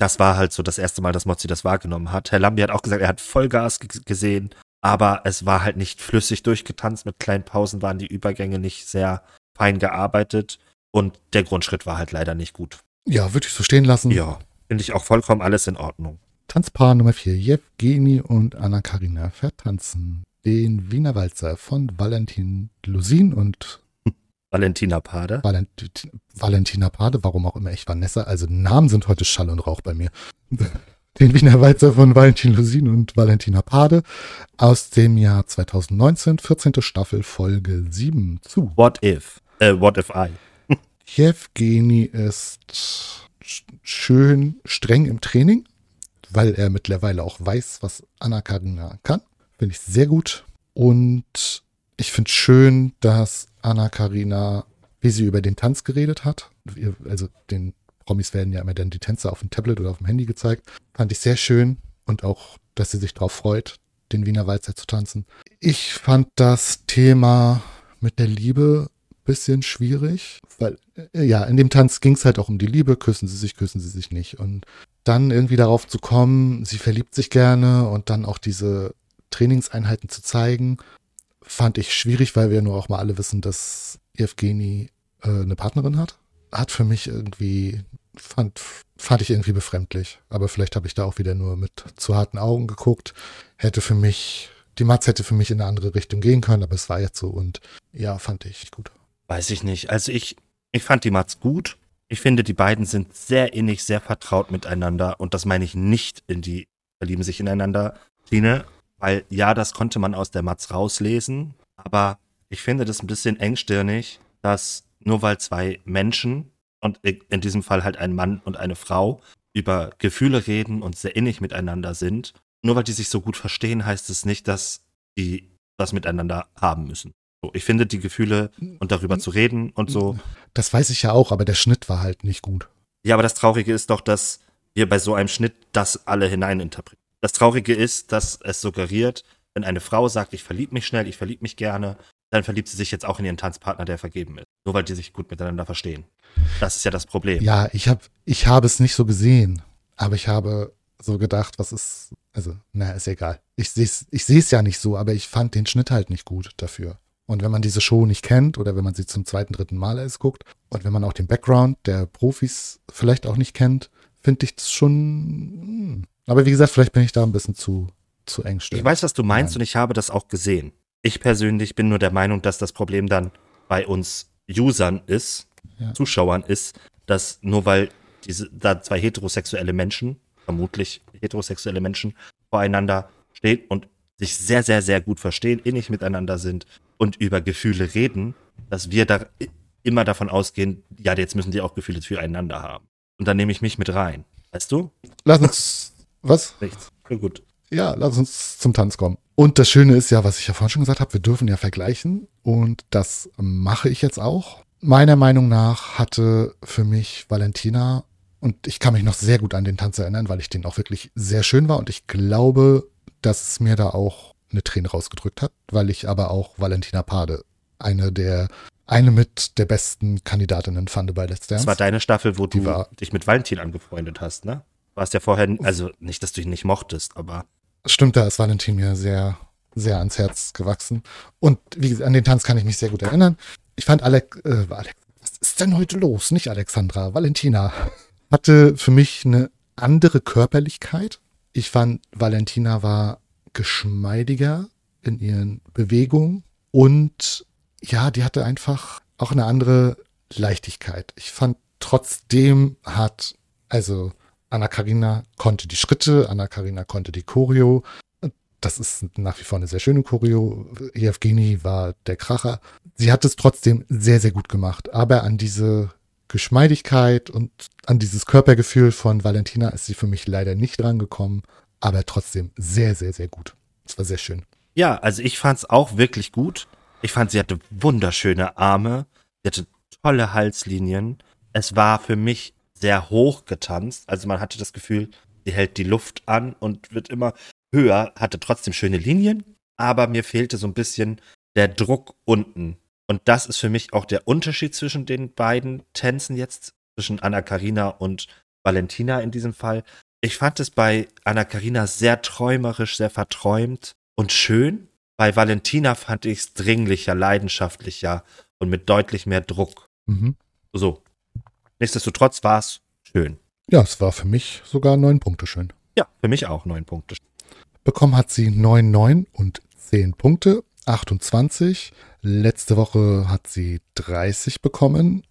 das war halt so das erste Mal, dass Mozzi das wahrgenommen hat. Herr Lambi hat auch gesagt, er hat Vollgas g- gesehen, aber es war halt nicht flüssig durchgetanzt. Mit kleinen Pausen waren die Übergänge nicht sehr fein gearbeitet und der Grundschritt war halt leider nicht gut. Ja, würde ich so stehen lassen. Ja, finde ich auch vollkommen alles in Ordnung. Tanzpaar Nummer vier. Jewgeni und Anna-Karina vertanzen den Wiener Walzer von Valentin Lusin und Valentina Pade. Valent Valentina Pade, warum auch immer ich Vanessa, also Namen sind heute Schall und Rauch bei mir. Den Wiener Walzer von Valentin Lusin und Valentina Pade aus dem Jahr zweitausendneunzehn, vierzehnte Staffel, Folge sieben zu. What if? Äh, what if I? Jewgeni ist schön streng im Training, weil er mittlerweile auch weiß, was Anna-Karina kann. Finde ich sehr gut. Und ich finde schön, dass Anna-Karina, wie sie über den Tanz geredet hat, also den Promis werden ja immer dann die Tänze auf dem Tablet oder auf dem Handy gezeigt, fand ich sehr schön. Und auch, dass sie sich darauf freut, den Wiener Walzer zu tanzen. Ich fand das Thema mit der Liebe ein bisschen schwierig, weil ja, in dem Tanz ging es halt auch um die Liebe, küssen sie sich, küssen sie sich nicht. Und dann irgendwie darauf zu kommen, sie verliebt sich gerne und dann auch diese Trainingseinheiten zu zeigen, fand ich schwierig, weil wir nur auch mal alle wissen, dass Jewgeni äh, eine Partnerin hat. Hat für mich irgendwie, fand, fand ich irgendwie befremdlich. Aber vielleicht habe ich da auch wieder nur mit zu harten Augen geguckt. Hätte für mich, die Matz hätte für mich in eine andere Richtung gehen können, aber es war jetzt so und ja, fand ich gut. Weiß ich nicht. Also ich, ich fand die Matz gut. Ich finde, die beiden sind sehr innig, sehr vertraut miteinander. Und das meine ich nicht in die verlieben sich ineinander Schiene. Weil ja, das konnte man aus der Matz rauslesen. Aber ich finde das ein bisschen engstirnig, dass nur weil zwei Menschen, und in diesem Fall halt ein Mann und eine Frau, über Gefühle reden und sehr innig miteinander sind, nur weil die sich so gut verstehen, heißt es nicht, dass die was miteinander haben müssen. So, ich finde die Gefühle und darüber zu reden und so. Das weiß ich ja auch, aber der Schnitt war halt nicht gut. Ja, aber das Traurige ist doch, dass wir bei so einem Schnitt das alle hineininterpretieren. Das Traurige ist, dass es suggeriert, wenn eine Frau sagt, ich verliebe mich schnell, ich verliebe mich gerne, dann verliebt sie sich jetzt auch in ihren Tanzpartner, der vergeben ist. Nur weil die sich gut miteinander verstehen. Das ist ja das Problem. Ja, ich habe ich hab es nicht so gesehen, aber ich habe so gedacht, was ist, also, na, ist egal. Ich sehe es ich seh's ja nicht so, aber ich fand den Schnitt halt nicht gut dafür. Und wenn man diese Show nicht kennt oder wenn man sie zum zweiten, dritten Mal erst guckt und wenn man auch den Background der Profis vielleicht auch nicht kennt, finde ich das schon. Aber wie gesagt, vielleicht bin ich da ein bisschen zu, zu engstirnig. Ich weiß, was du meinst Nein. und ich habe das auch gesehen. Ich persönlich bin nur der Meinung, dass das Problem dann bei uns Usern ist, Ja. Zuschauern ist, dass nur weil diese da zwei heterosexuelle Menschen, vermutlich heterosexuelle Menschen, voreinander stehen und sich sehr, sehr, sehr gut verstehen, innig miteinander sind und über Gefühle reden, dass wir da immer davon ausgehen, ja, jetzt müssen die auch Gefühle füreinander haben. Und dann nehme ich mich mit rein. Weißt du? Lass uns, was? Nichts. Ja, gut. Ja, lass uns zum Tanz kommen. Und das Schöne ist ja, was ich ja vorhin schon gesagt habe, wir dürfen ja vergleichen und das mache ich jetzt auch. Meiner Meinung nach hatte für mich Valentina, und ich kann mich noch sehr gut an den Tanz erinnern, weil ich den auch wirklich sehr schön war und ich glaube, dass es mir da auch eine Träne rausgedrückt hat, weil ich aber auch Valentina Pade, eine der, eine mit der besten Kandidatinnen fand bei Let's Dance. Das war deine Staffel, wo Die du war- dich mit Valentin angefreundet hast, ne? Warst ja vorher, also nicht, dass du ihn nicht mochtest, aber Stimmt, da ist Valentin mir sehr, sehr ans Herz gewachsen. Und wie gesagt, an den Tanz kann ich mich sehr gut erinnern. Ich fand Alex, äh, Alex, was ist denn heute los? Nicht Alexandra, Valentina. Hatte für mich eine andere Körperlichkeit. Ich fand, Valentina war geschmeidiger in ihren Bewegungen und ja, die hatte einfach auch eine andere Leichtigkeit. Ich fand, trotzdem hat, also Anna-Karina konnte die Schritte, Anna-Karina konnte die Choreo. Das ist nach wie vor eine sehr schöne Choreo. Jewgeni war der Kracher. Sie hat es trotzdem sehr, sehr gut gemacht. Aber an diese Geschmeidigkeit und an dieses Körpergefühl von Valentina ist sie für mich leider nicht rangekommen. Aber trotzdem sehr, sehr, sehr gut. Es war sehr schön. ja, also ich fand's auch wirklich gut. Ich fand, sie hatte wunderschöne Arme, sie hatte tolle Halslinien. Es war für mich sehr hoch getanzt, also man hatte das Gefühl, sie hält die Luft an und wird immer höher, hatte trotzdem schöne Linien, aber mir fehlte so ein bisschen der Druck unten. Und das ist für mich auch der Unterschied zwischen den beiden Tänzen jetzt, zwischen Anna-Karina und Valentina in diesem Fall. Ich fand es bei Anna-Karina sehr träumerisch, sehr verträumt und schön. Bei Valentina fand ich es dringlicher, leidenschaftlicher und mit deutlich mehr Druck. Mhm. So. Nichtsdestotrotz war es schön. Ja, es war für mich sogar neun Punkte schön. Ja, für mich auch neun Punkte. Bekommen hat sie neun, neun und zehn Punkte, achtundzwanzig. Letzte Woche hat sie dreißig bekommen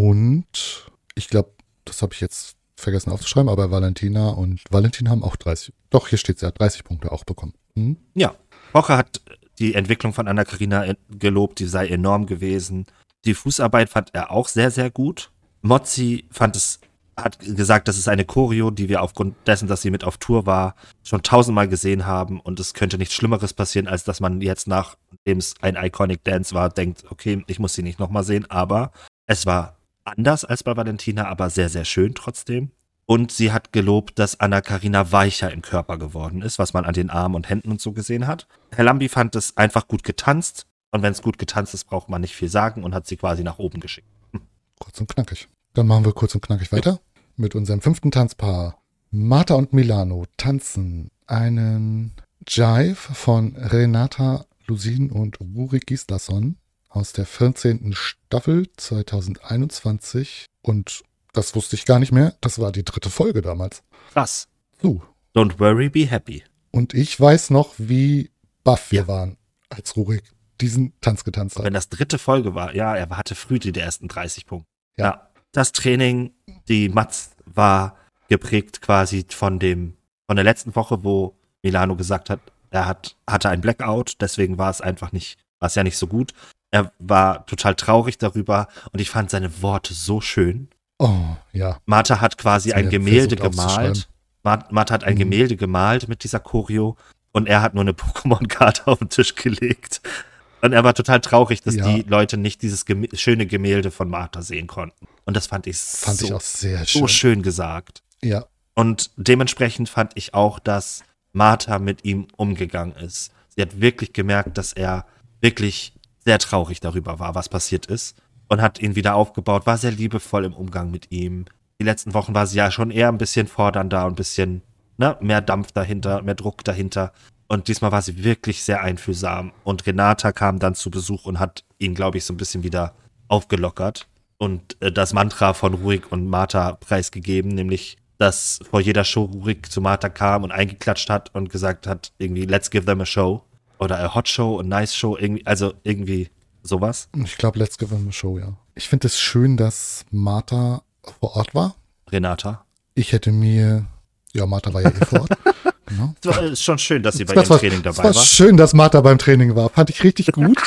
und ich glaube, das habe ich jetzt vergessen aufzuschreiben, aber Valentina und Valentin haben auch dreißig. Doch, hier steht sie, hat dreißig Punkte auch bekommen. Hm? Ja, Pocher hat die Entwicklung von Anna-Karina gelobt, die sei enorm gewesen. Die Fußarbeit fand er auch sehr, sehr gut. Mozzi fand es, hat gesagt, das ist eine Choreo, die wir aufgrund dessen, dass sie mit auf Tour war, schon tausendmal gesehen haben und es könnte nichts Schlimmeres passieren, als dass man jetzt, nachdem es ein Iconic Dance war, denkt, okay, ich muss sie nicht nochmal sehen, aber es war anders als bei Valentina, aber sehr, sehr schön trotzdem. Und sie hat gelobt, dass Anna-Karina weicher im Körper geworden ist, was man an den Armen und Händen und so gesehen hat. Herr Lambi fand es einfach gut getanzt. Und wenn es gut getanzt ist, braucht man nicht viel sagen und hat sie quasi nach oben geschickt. Hm. Kurz und knackig. Dann machen wir kurz und knackig weiter mit unserem fünften Tanzpaar. Marta und Milano tanzen einen Jive von Renata Lusin und Rurik Gislason aus der vierzehnten Staffel zweitausendeinundzwanzig. Und das wusste ich gar nicht mehr. Das war die dritte Folge damals. Krass. So. Don't worry, be happy. Und ich weiß noch, wie baff wir Ja. waren, als Rurik diesen Tanz getanzt hat. Wenn das dritte Folge war, ja, er hatte früh die ersten dreißig Punkte. Ja. Ja. Das Training, die Matz war geprägt quasi von dem, von der letzten Woche, wo Milano gesagt hat, er hat, hatte ein Blackout, deswegen war es einfach nicht, war es ja nicht so gut. Er war total traurig darüber und ich fand seine Worte so schön. Oh, ja. Martha hat quasi Das ein mir Gemälde versucht aufzuschreiben. gemalt. Mar- Martha hat ein Mhm. Gemälde gemalt mit dieser Choreo und er hat nur eine Pokémon-Karte auf den Tisch gelegt. Und er war total traurig, dass Ja. die Leute nicht dieses Gem- schöne Gemälde von Martha sehen konnten. Und das fand ich Fand so, ich auch sehr schön. so schön gesagt. Ja. Und dementsprechend fand ich auch, dass Martha mit ihm umgegangen ist. Sie hat wirklich gemerkt, dass er wirklich sehr traurig darüber war, was passiert ist. Und hat ihn wieder aufgebaut, war sehr liebevoll im Umgang mit ihm. Die letzten Wochen war sie ja schon eher ein bisschen fordernder und ein bisschen, ne, mehr Dampf dahinter, mehr Druck dahinter. Und diesmal war sie wirklich sehr einfühlsam. Und Renata kam dann zu Besuch und hat ihn, glaube ich, so ein bisschen wieder aufgelockert. Und äh, das Mantra von Rurik und Martha preisgegeben, nämlich, dass vor jeder Show Rurik zu Martha kam und eingeklatscht hat und gesagt hat, irgendwie, let's give them a show. Oder a hot show, a nice show, irgendwie, also irgendwie sowas. Ich glaube, Let's Give Them a Show, ja. Ich finde es schön, dass Martha vor Ort war. Renata. Ich hätte mir, ja, Martha war ja eh vor Ort. Genau. Es war ist schon schön, dass sie bei Das ihrem war- Training Es dabei war war. schön, dass Martha beim Training war. Fand ich richtig gut.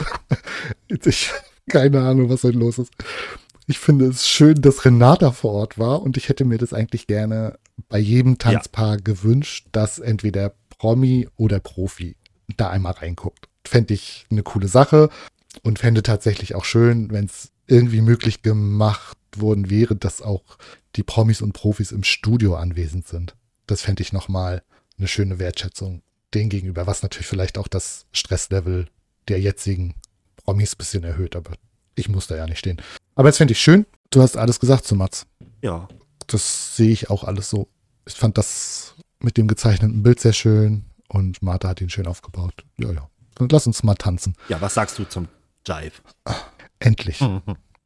ich, keine Ahnung, was heute los ist. Ich finde es schön, dass Renata vor Ort war und ich hätte mir das eigentlich gerne bei jedem Tanzpaar gewünscht, dass entweder Promi oder Profi da einmal reinguckt. Fände ich eine coole Sache und fände tatsächlich auch schön, wenn es irgendwie möglich gemacht worden wäre, dass auch die Promis und Profis im Studio anwesend sind. Das fände ich nochmal eine schöne Wertschätzung denen gegenüber, was natürlich vielleicht auch das Stresslevel der jetzigen Promis ein bisschen erhöht, aber ich muss da ja nicht stehen. Aber jetzt fände ich schön, du hast alles gesagt zu Mats. Ja. Das sehe ich auch alles so. Ich fand das mit dem gezeichneten Bild sehr schön und Martha hat ihn schön aufgebaut. Ja, ja. Dann lass uns mal tanzen. Ja, was sagst du zum Jive? Endlich. Mhm.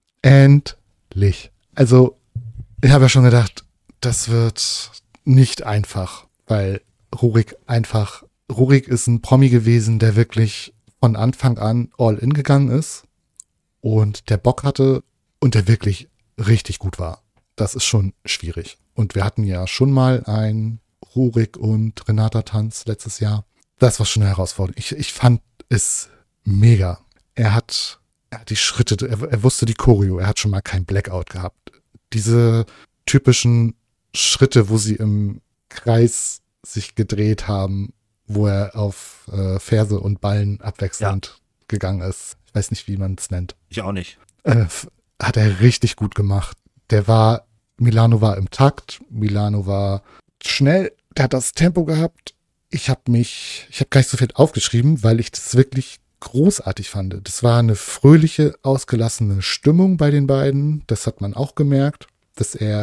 Endlich. Also, ich habe ja schon gedacht, das wird nicht einfach, weil Rurik einfach, Rurik ist ein Promi gewesen, der wirklich von Anfang an all in gegangen ist und der Bock hatte und der wirklich richtig gut war. Das ist schon schwierig. Und wir hatten ja schon mal einen Rurik und Renata-Tanz letztes Jahr. Das war schon eine Herausforderung. Ich, ich fand es mega. Er hat, er hat die Schritte, er, er wusste die Choreo, er hat schon mal kein Blackout gehabt. Diese typischen Schritte, wo sie im Kreis sich gedreht haben, wo er auf äh, Ferse und Ballen abwechselnd gegangen ist. Ich weiß nicht, wie man es nennt. Ich auch nicht. Äh, hat er richtig gut gemacht. Der war, Milano war im Takt, Milano war schnell, der hat das Tempo gehabt. Ich habe mich, ich habe gar nicht so viel aufgeschrieben, weil ich das wirklich großartig fand. Das war eine fröhliche, ausgelassene Stimmung bei den beiden. Das hat man auch gemerkt, dass er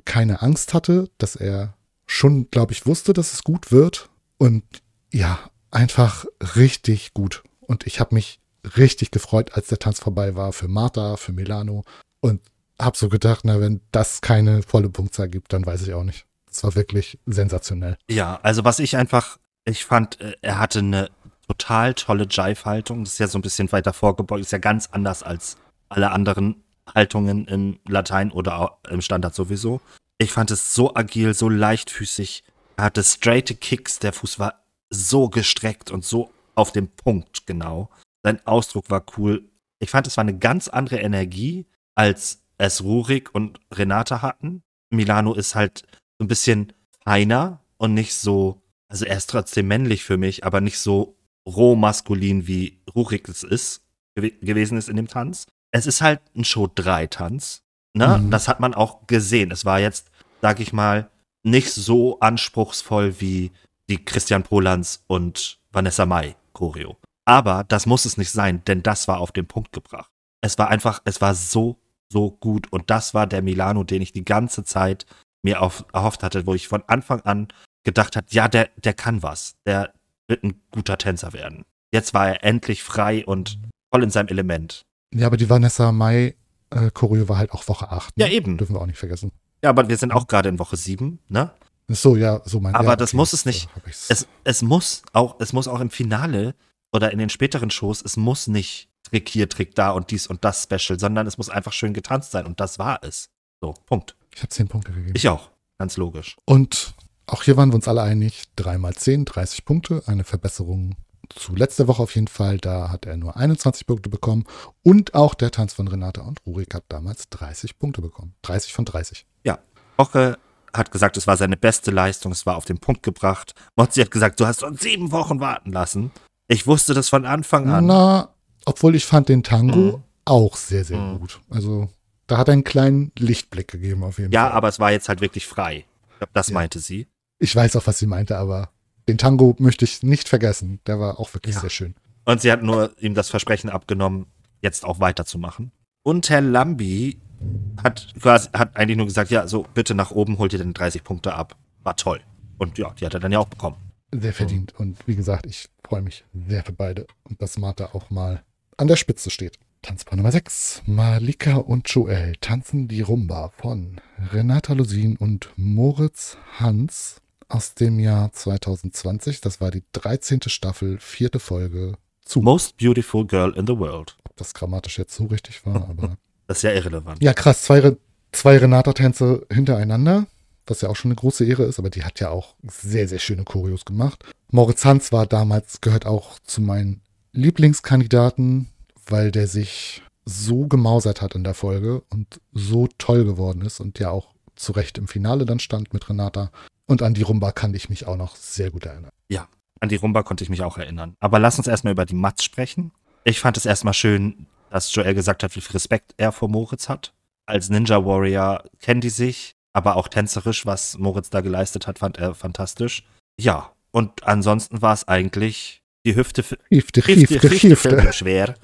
keine Angst hatte, dass er schon, glaube ich, wusste, dass es gut wird. Und ja, einfach richtig gut. Und ich habe mich richtig gefreut, als der Tanz vorbei war für Marta, für Milano. Und habe so gedacht, na, wenn das keine volle Punktzahl gibt, dann weiß ich auch nicht. Es war wirklich sensationell. Ja, also was ich einfach, ich fand, er hatte eine total tolle Jive-Haltung. Das ist ja so ein bisschen weiter vorgebeugt, ist ja ganz anders als alle anderen Haltungen im Latein oder auch im Standard sowieso. Ich fand es so agil, so leichtfüßig. Er hatte straighte Kicks, der Fuß war so gestreckt und so auf den Punkt genau. Sein Ausdruck war cool. Ich fand, es war eine ganz andere Energie, als es Rurik und Renata hatten. Milano ist halt so ein bisschen feiner und nicht so, also er ist trotzdem männlich für mich, aber nicht so roh maskulin, wie Rurik es ist, gew- gewesen ist in dem Tanz. Es ist halt ein Show drei Tanz, ne? Mhm. Das hat man auch gesehen. Es war jetzt, sag ich mal, nicht so anspruchsvoll wie die Christian Polans und Vanessa Mai Choreo. Aber das muss es nicht sein, denn das war auf den Punkt gebracht. Es war einfach, es war so, so gut. Und das war der Milano, den ich die ganze Zeit mir auf, erhofft hatte, wo ich von Anfang an gedacht habe, ja, der, der kann was. Der wird ein guter Tänzer werden. Jetzt war er endlich frei und voll in seinem Element. Ja, aber die Vanessa Mai äh, Choreo war halt auch Woche acht. Ne? Ja, eben. Dürfen wir auch nicht vergessen. Ja, aber wir sind auch gerade in Woche sieben, ne? So, ja, so mein Aber ja, das okay, muss es so nicht. hab ich's. Es, es muss auch, es muss auch im Finale oder in den späteren Shows, es muss nicht Trick hier, Trick da und dies und das Special, sondern es muss einfach schön getanzt sein und das war es. So, Punkt. Ich habe zehn Punkte gegeben. Ich auch. Ganz logisch. Und auch hier waren wir uns alle einig, drei mal zehn, dreißig Punkte, eine Verbesserung zu letzter Woche auf jeden Fall. Da hat er nur einundzwanzig Punkte bekommen und auch der Tanz von Renata und Rurik hat damals dreißig Punkte bekommen. dreißig von dreißig. Ja. Woche hat gesagt, es war seine beste Leistung, es war auf den Punkt gebracht. Mozzi hat gesagt, du hast uns sieben Wochen warten lassen. Ich wusste das von Anfang an. Na, obwohl ich fand den Tango Mhm. auch sehr, sehr Mhm. gut. Also da hat er einen kleinen Lichtblick gegeben auf jeden Ja, Fall. aber es war jetzt halt wirklich frei. Ich glaube, das Ja. meinte sie. Ich weiß auch, was sie meinte, aber den Tango möchte ich nicht vergessen. Der war auch wirklich Ja. sehr schön. Und sie hat nur ihm das Versprechen abgenommen, jetzt auch weiterzumachen. Und Herr Lambi hat quasi, hat eigentlich nur gesagt, ja, so bitte nach oben, holt ihr denn dreißig Punkte ab. War toll. Und ja, die hat er dann ja auch bekommen. Sehr verdient. Und wie gesagt, ich freue mich sehr für beide. Und dass Marta auch mal an der Spitze steht. Tanzpaar Nummer sechs. Malika und Joel tanzen die Rumba von Renata Lusin und Moritz Hans aus dem Jahr zwanzig zwanzig. Das war die dreizehnte Staffel, vierte Folge. Zu. Most beautiful girl in the world. Ob das grammatisch jetzt so richtig war, aber Das ist ja irrelevant. ja, krass. Zwei, Re- zwei Renata-Tänze hintereinander, was ja auch schon eine große Ehre ist, aber die hat ja auch sehr, sehr schöne Choreos gemacht. Moritz Hans war damals, gehört auch zu meinen Lieblingskandidaten, weil der sich so gemausert hat in der Folge und so toll geworden ist und ja auch zu Recht im Finale dann stand mit Renata. Und an die Rumba kann ich mich auch noch sehr gut erinnern. Ja, an die Rumba konnte ich mich auch erinnern. Aber lass uns erstmal über die Mats sprechen. Ich fand es erstmal schön, dass Joel gesagt hat, wie viel Respekt er vor Moritz hat. Als Ninja Warrior kennen die sich, aber auch tänzerisch, was Moritz da geleistet hat, fand er fantastisch. Ja, und ansonsten war es eigentlich die Hüfte für Hifte, Hüfte, Hifte, Hüfte Hifte. fällt ihm schwer.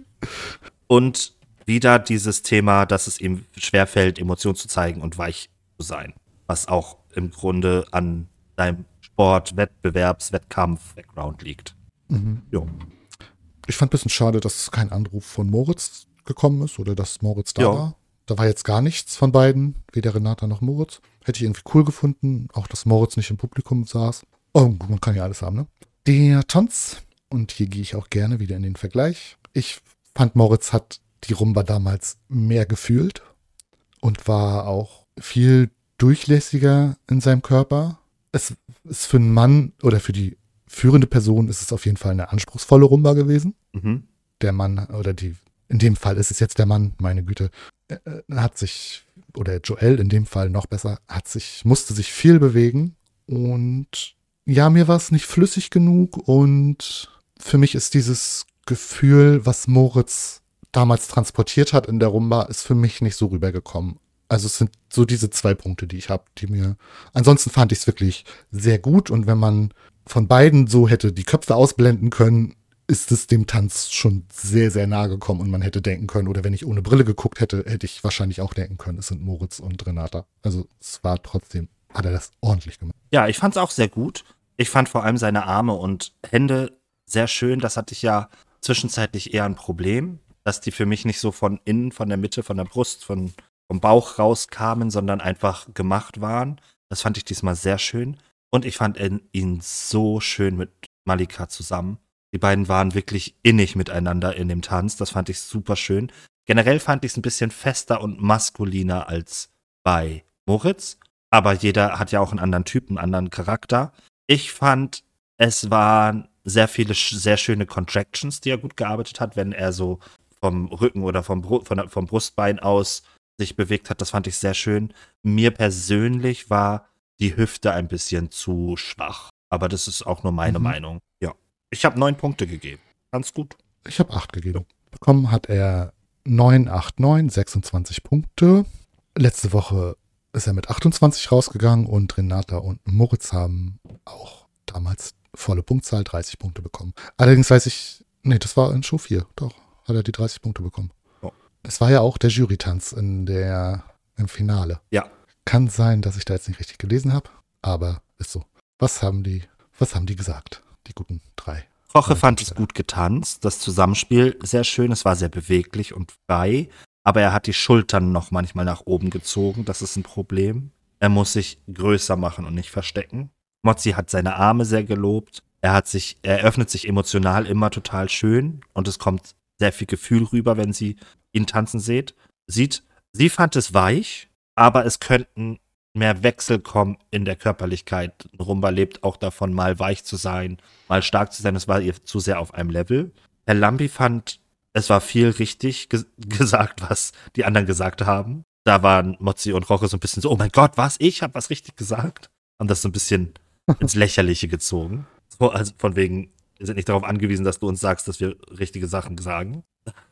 Und wieder dieses Thema, dass es ihm schwerfällt, Emotionen zu zeigen und weich zu sein. Was auch im Grunde an deinem Sport, Wettbewerbs, Wettkampf, Background liegt. Mhm. Jo. Ich fand ein bisschen schade, dass kein Anruf von Moritz gekommen ist oder dass Moritz da Ja. war. Da war jetzt gar nichts von beiden, weder Renata noch Moritz. Hätte ich irgendwie cool gefunden, auch dass Moritz nicht im Publikum saß. Oh, gut, man kann ja alles haben, ne? Der Tanz, und hier gehe ich auch gerne wieder in den Vergleich. Ich fand, Moritz hat die Rumba damals mehr gefühlt und war auch viel durchlässiger in seinem Körper. Es ist für einen Mann oder für die führende Person ist es auf jeden Fall eine anspruchsvolle Rumba gewesen. Mhm. Der Mann oder die, in dem Fall ist es jetzt der Mann, meine Güte, äh, hat sich, oder Joel in dem Fall noch besser, hat sich, musste sich viel bewegen und ja, mir war es nicht flüssig genug und für mich ist dieses Gefühl, was Moritz damals transportiert hat in der Rumba, ist für mich nicht so rübergekommen. Also es sind so diese zwei Punkte, die ich habe, die mir, ansonsten fand ich es wirklich sehr gut und wenn man von beiden so hätte die Köpfe ausblenden können, ist es dem Tanz schon sehr, sehr nahe gekommen und man hätte denken können, oder wenn ich ohne Brille geguckt hätte, hätte ich wahrscheinlich auch denken können, es sind Moritz und Renata. Also es war trotzdem, hat er das ordentlich gemacht. Ja, ich fand es auch sehr gut. Ich fand vor allem seine Arme und Hände sehr schön. Das hatte ich ja zwischenzeitlich eher ein Problem, dass die für mich nicht so von innen, von der Mitte, von der Brust, von, vom Bauch rauskamen, sondern einfach gemacht waren. Das fand ich diesmal sehr schön. Und ich fand ihn, ihn so schön mit Malika zusammen. Die beiden waren wirklich innig miteinander in dem Tanz. Das fand ich super schön. Generell fand ich es ein bisschen fester und maskuliner als bei Moritz. Aber jeder hat ja auch einen anderen Typen, einen anderen Charakter. Ich fand, es waren sehr viele, sehr schöne Contractions, die er gut gearbeitet hat, wenn er so vom Rücken oder vom, Bru- von, vom Brustbein aus sich bewegt hat. Das fand ich sehr schön. Mir persönlich war die Hüfte ein bisschen zu schwach. Aber das ist auch nur meine Mhm. Meinung. Ja. Ich habe neun Punkte gegeben. Ganz gut. Ich habe acht gegeben. Bekommen hat er neun, acht, neun, sechsundzwanzig Punkte. Letzte Woche ist er mit achtundzwanzig rausgegangen und Renata und Moritz haben auch damals volle Punktzahl, dreißig Punkte bekommen. Allerdings weiß ich, nee, das war in Show vier, doch, hat er die dreißig Punkte bekommen. Oh. Es war ja auch der Jurytanz in der, im Finale. Ja. Kann sein, dass ich da jetzt nicht richtig gelesen habe, aber ist so. Was haben die, was haben die gesagt, die guten drei? Roche fand es gut getanzt, das Zusammenspiel sehr schön, es war sehr beweglich und frei, aber er hat die Schultern noch manchmal nach oben gezogen, das ist ein Problem. Er muss sich größer machen und nicht verstecken. Mozzi hat seine Arme sehr gelobt, er hat sich, er öffnet sich emotional immer total schön und es kommt sehr viel Gefühl rüber, wenn sie ihn tanzen sieht. sieht. Sie fand es weich, aber es könnten mehr Wechsel kommen in der Körperlichkeit. Rumba lebt auch davon, mal weich zu sein, mal stark zu sein. Es war ihr zu sehr auf einem Level. Herr Lambi fand, es war viel richtig ge- gesagt, was die anderen gesagt haben. Da waren Mozzi und Roche so ein bisschen so, oh mein Gott, was? Ich habe was richtig gesagt? Haben das so ein bisschen ins Lächerliche gezogen. So, also von wegen, wir sind nicht darauf angewiesen, dass du uns sagst, dass wir richtige Sachen sagen.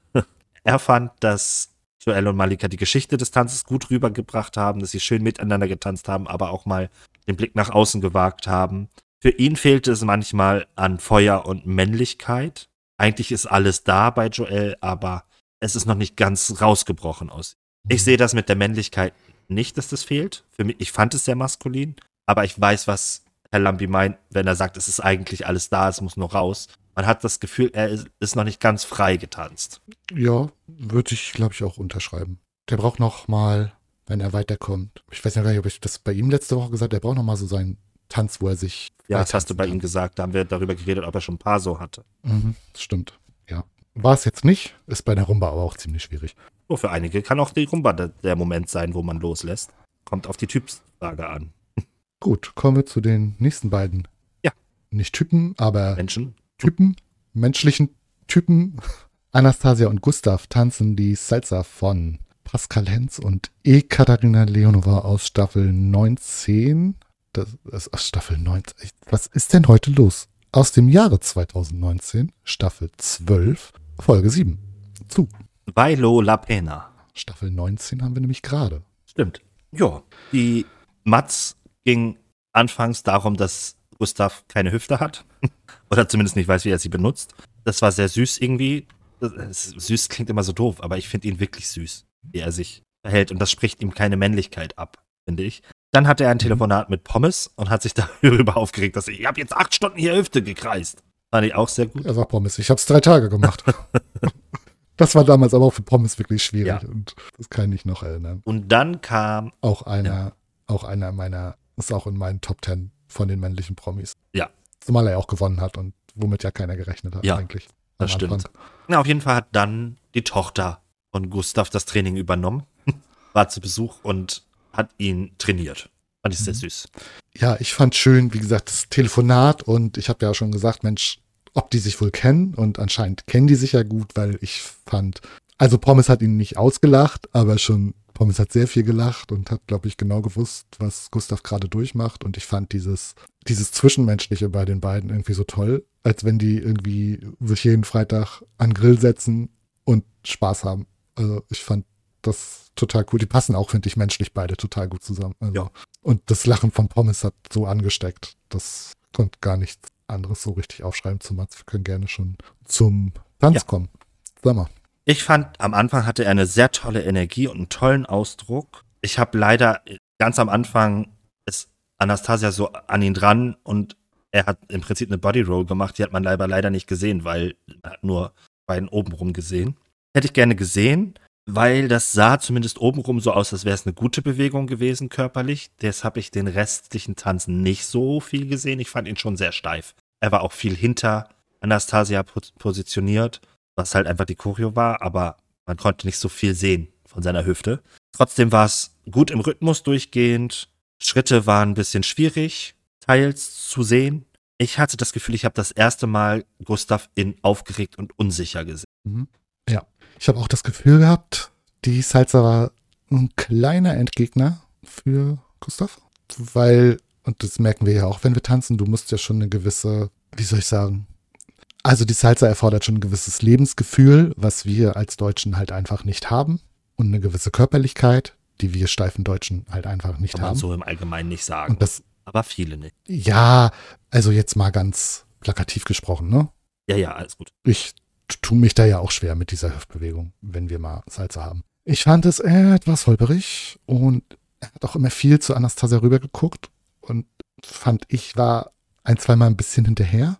Er fand, dass Joel und Malika die Geschichte des Tanzes gut rübergebracht haben, dass sie schön miteinander getanzt haben, aber auch mal den Blick nach außen gewagt haben. Für ihn fehlte es manchmal an Feuer und Männlichkeit. Eigentlich ist alles da bei Joel, aber es ist noch nicht ganz rausgebrochen aus. Ich sehe das mit der Männlichkeit nicht, dass das fehlt. Für mich, ich fand es sehr maskulin, aber ich weiß, was Herr Lambi meint, wenn er sagt, es ist eigentlich alles da, es muss noch raus. Man hat das Gefühl, er ist, ist noch nicht ganz frei getanzt. Ja, würde ich, glaube ich, auch unterschreiben. Der braucht noch mal, wenn er weiterkommt. Ich weiß ja gar nicht, ob ich das bei ihm letzte Woche gesagt habe, der braucht noch mal so seinen Tanz, wo er sich Ja, das hast du bei kann. ihm gesagt. Da haben wir darüber geredet, ob er schon ein paar so hatte. Mhm, stimmt, ja. War es jetzt nicht, ist bei der Rumba aber auch ziemlich schwierig. So, für einige kann auch die Rumba der, der Moment sein, wo man loslässt. Kommt auf die Typsfrage an. Gut, kommen wir zu den nächsten beiden. Ja. Nicht Typen, aber Menschen. Typen, menschlichen Typen. Anastasia und Gustav tanzen die Salsa von Pascal Hens und Ekaterina Leonova aus Staffel neunzehn. Das ist aus Staffel neunzehn. Was ist denn heute los? Aus dem Jahre zweitausendneunzehn, Staffel zwölf, Folge sieben. Zu. Bailo la Pena. Staffel neunzehn haben wir nämlich gerade. Stimmt. Ja, die Matz ging anfangs darum, dass Gustav keine Hüfte hat. Oder zumindest nicht weiß, wie er sie benutzt. Das war sehr süß irgendwie. Das, süß klingt immer so doof, aber ich finde ihn wirklich süß, wie er sich verhält. Und das spricht ihm keine Männlichkeit ab, finde ich. Dann hatte er ein Telefonat mit Pommes und hat sich darüber aufgeregt, dass ich, ich habe jetzt acht Stunden hier Hüfte gekreist. Fand ich auch sehr gut. Er sagt Pommes, ich habe es drei Tage gemacht. Das war damals aber auch für Pommes wirklich schwierig. Ja. Und das kann ich noch erinnern. Und dann kam, Auch einer, Ja. auch einer meiner, ist auch in meinen Top Ten von den männlichen Promis. Ja. Zumal er auch gewonnen hat und womit ja keiner gerechnet hat Ja, eigentlich. das am stimmt. Anfang. na, auf jeden Fall hat dann die Tochter von Gustav das Training übernommen, war zu Besuch und hat ihn trainiert. Fand ich sehr süß. Ja, ich fand schön, wie gesagt, das Telefonat und ich habe ja schon gesagt, Mensch, ob die sich wohl kennen und anscheinend kennen die sich ja gut, weil ich fand, also Pommes hat ihn nicht ausgelacht, aber schon Pommes hat sehr viel gelacht und hat, glaube ich, genau gewusst, was Gustav gerade durchmacht und ich fand dieses, dieses Zwischenmenschliche bei den beiden irgendwie so toll, als wenn die irgendwie sich jeden Freitag an den Grill setzen und Spaß haben. Also ich fand das total cool. Die passen auch, finde ich, menschlich beide total gut zusammen. Also, Ja. und das Lachen von Pommes hat so angesteckt. Das konnte gar nichts anderes so richtig aufschreiben zu Mats. Wir können gerne schon zum Tanz Ja. kommen. Sag mal. Ich fand, am Anfang hatte er eine sehr tolle Energie und einen tollen Ausdruck. Ich habe leider ganz am Anfang ist Anastasia so an ihn dran und er hat im Prinzip eine Bodyroll gemacht. Die hat man leider, leider nicht gesehen, weil man hat nur beiden obenrum gesehen. Hätte ich gerne gesehen, weil das sah zumindest obenrum so aus, als wäre es eine gute Bewegung gewesen körperlich. Deshalb habe ich den restlichen Tanz nicht so viel gesehen. Ich fand ihn schon sehr steif. Er war auch viel hinter Anastasia pos- positioniert, was halt einfach die Choreo war, aber man konnte nicht so viel sehen von seiner Hüfte. Trotzdem war es gut im Rhythmus durchgehend. Schritte waren ein bisschen schwierig, teils zu sehen. Ich hatte das Gefühl, ich habe das erste Mal Gustav in aufgeregt und unsicher gesehen. Mhm. Ja, ich habe auch das Gefühl gehabt, die Salsa war ein kleiner Endgegner für Gustav, weil, und das merken wir ja auch, wenn wir tanzen, du musst ja schon eine gewisse, wie soll ich sagen, also die Salsa erfordert schon ein gewisses Lebensgefühl, was wir als Deutschen halt einfach nicht haben und eine gewisse Körperlichkeit, die wir steifen Deutschen halt einfach nicht Kann man haben. so im Allgemeinen nicht sagen. Und das, Aber viele nicht. ja, also jetzt mal ganz plakativ gesprochen, ne? Ja, ja, alles gut. Ich tue mich da ja auch schwer mit dieser Hüftbewegung, wenn wir mal Salsa haben. Ich fand es etwas holperig und er hat auch immer viel zu Anastasia rübergeguckt und fand ich war ein, zweimal ein bisschen hinterher.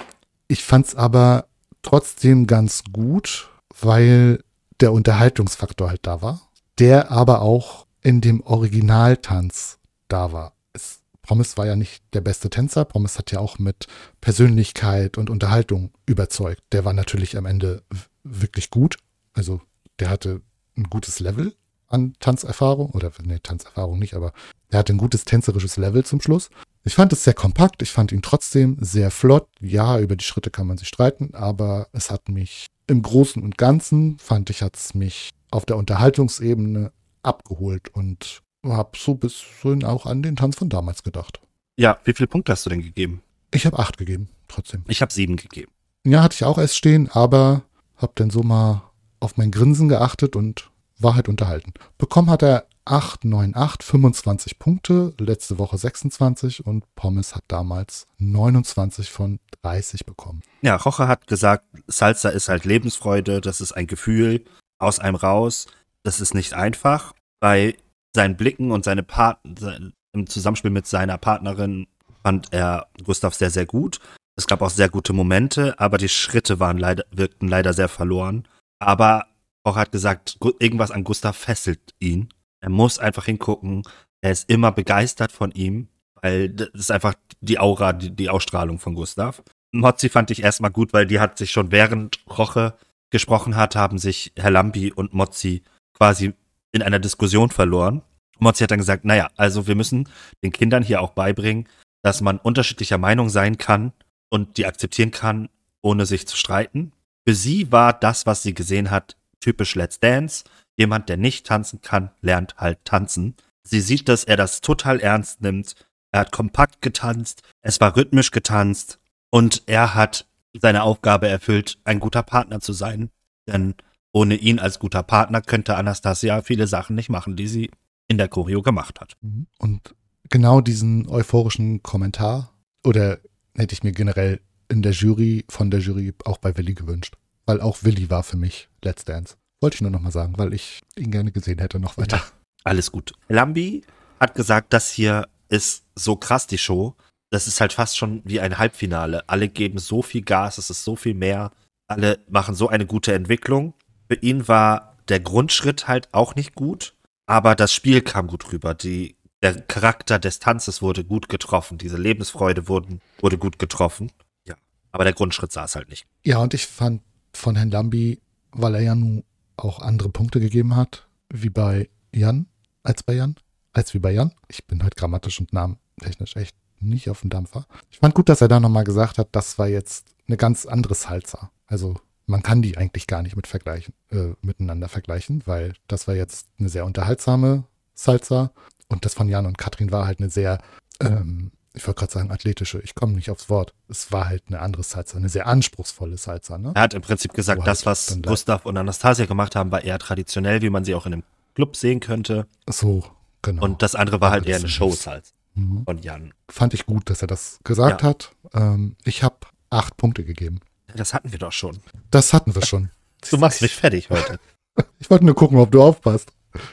Ich fand es aber trotzdem ganz gut, weil der Unterhaltungsfaktor halt da war, der aber auch in dem Originaltanz da war. Es, Promis war ja nicht der beste Tänzer. Promis hat ja auch mit Persönlichkeit und Unterhaltung überzeugt. Der war natürlich am Ende w- wirklich gut. Also der hatte ein gutes Level an Tanzerfahrung. Oder nee, Tanzerfahrung nicht, aber er hatte ein gutes tänzerisches Level zum Schluss. Ich fand es sehr kompakt. Ich fand ihn trotzdem sehr flott. Ja, über die Schritte kann man sich streiten, aber es hat mich im Großen und Ganzen, fand ich, hat es mich auf der Unterhaltungsebene abgeholt und habe so ein bisschen auch an den Tanz von damals gedacht. Ja, wie viele Punkte hast du denn gegeben? Ich habe acht gegeben, trotzdem. Ich habe sieben gegeben. Ja, hatte ich auch erst stehen, aber habe dann so mal auf mein Grinsen geachtet und war halt unterhalten. Bekommen hat er acht, neun, acht, fünfundzwanzig Punkte, letzte Woche sechsundzwanzig und Pommes hat damals neunundzwanzig von dreißig bekommen. Ja, Roche hat gesagt, Salsa ist halt Lebensfreude, das ist ein Gefühl aus einem raus. Das ist nicht einfach. Bei seinen Blicken und seine Part im Zusammenspiel mit seiner Partnerin fand er Gustav sehr, sehr gut. Es gab auch sehr gute Momente, aber die Schritte waren leider, wirkten leider sehr verloren. Aber Roche hat gesagt, gu- irgendwas an Gustav fesselt ihn. Er muss einfach hingucken. Er ist immer begeistert von ihm, weil das ist einfach die Aura, die, die Ausstrahlung von Gustav. Mozzi fand ich erstmal gut, weil die hat sich schon während Roche gesprochen hat, haben sich Herr Lambi und Mozzi quasi in einer Diskussion verloren. Mozzi hat dann gesagt, naja, also wir müssen den Kindern hier auch beibringen, dass man unterschiedlicher Meinung sein kann und die akzeptieren kann, ohne sich zu streiten. Für sie war das, was sie gesehen hat, typisch Let's Dance. Jemand, der nicht tanzen kann, lernt halt tanzen. Sie sieht, dass er das total ernst nimmt. Er hat kompakt getanzt, es war rhythmisch getanzt und er hat seine Aufgabe erfüllt, ein guter Partner zu sein. Denn ohne ihn als guter Partner könnte Anastasia viele Sachen nicht machen, die sie in der Choreo gemacht hat. Und genau diesen euphorischen Kommentar oder hätte ich mir generell in der Jury, von der Jury auch bei Willi gewünscht. Weil auch Willi war für mich Let's Dance. Wollte ich nur noch mal sagen, weil ich ihn gerne gesehen hätte noch weiter. Alles gut. Lambi hat gesagt, das hier ist so krass, die Show. Das ist halt fast schon wie ein Halbfinale. Alle geben so viel Gas, es ist so viel mehr. Alle machen so eine gute Entwicklung. Für ihn war der Grundschritt halt auch nicht gut, aber das Spiel kam gut rüber. Die, der Charakter des Tanzes wurde gut getroffen. Diese Lebensfreude wurden, wurde gut getroffen. Ja, aber der Grundschritt saß halt nicht. Ja, und ich fand von Herrn Lambi, weil er ja nun auch andere Punkte gegeben hat, wie bei Jan, als bei Jan, als wie bei Jan. Ich bin heute grammatisch und namentechnisch echt nicht auf dem Dampfer. Ich fand gut, dass er da nochmal gesagt hat, das war jetzt eine ganz andere Salsa. Also man kann die eigentlich gar nicht mit vergleichen, äh, miteinander vergleichen, weil das war jetzt eine sehr unterhaltsame Salsa und das von Jan und Katrin war halt eine sehr, ähm, ich wollte gerade sagen athletische, ich komme nicht aufs Wort. Es war halt eine andere Salsa, eine sehr anspruchsvolle Salsa. Ne? Er hat im Prinzip gesagt, So das, halt was dann da- Gustav und Anastasia gemacht haben, war eher traditionell, wie man sie auch in einem Club sehen könnte. So, genau. Und das andere war Aber halt eher das eine ist- Showsalz. Mhm. von Jan. Fand ich gut, dass er das gesagt Ja. hat. Ähm, ich habe acht Punkte gegeben. Das hatten wir doch schon. Das hatten wir schon. Du machst mich fertig heute. Ich wollte nur gucken, ob du aufpasst.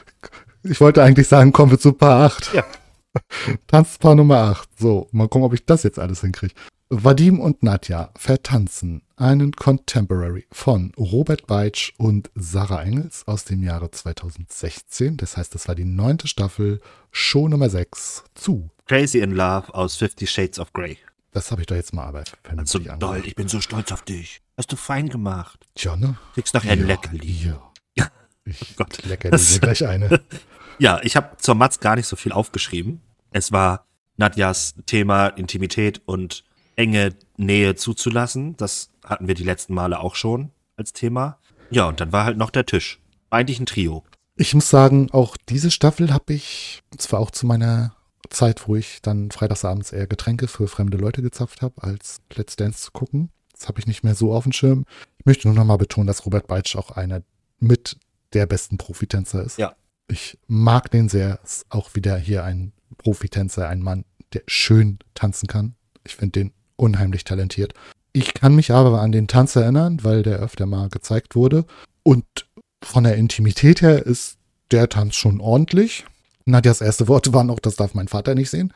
Ich wollte eigentlich sagen, kommen wir zu Paar acht. Ja. Tanzpaar Nummer acht. So, mal gucken, ob ich das jetzt alles hinkriege. Vadim und Nadja vertanzen einen Contemporary von Robert Beitsch und Sarah Engels aus dem Jahre zweitausendsechzehn. Das heißt, das war die neunte Staffel, Show Nummer sechs zu. Crazy in Love aus Fifty Shades of Grey. Das habe ich doch jetzt mal aber So vernünftig doll, angehört. ich bin so stolz auf dich. Hast du fein gemacht. Tja, ne? Kriegst nachher ein Ja, Leckerli. Ja. Ich Gott. lecker dir gleich eine. Ja, ich habe zur Matz gar nicht so viel aufgeschrieben. Es war Nadjas Thema Intimität und enge Nähe zuzulassen. Das hatten wir die letzten Male auch schon als Thema. Ja, und dann war halt noch der Tisch. Eigentlich ein Trio. Ich muss sagen, auch diese Staffel habe ich, zwar auch zu meiner Zeit, wo ich dann freitagsabends eher Getränke für fremde Leute gezapft habe, als Let's Dance zu gucken. Das habe ich nicht mehr so auf dem Schirm. Ich möchte nur noch mal betonen, dass Robert Beitsch auch einer mit der besten Profitänzer ist. Ja. Ich mag den sehr. Ist auch wieder hier ein Profitänzer, ein Mann, der schön tanzen kann. Ich finde den unheimlich talentiert. Ich kann mich aber an den Tanz erinnern, weil der öfter mal gezeigt wurde. Und von der Intimität her ist der Tanz schon ordentlich. Nadjas erste Worte waren auch, das darf mein Vater nicht sehen.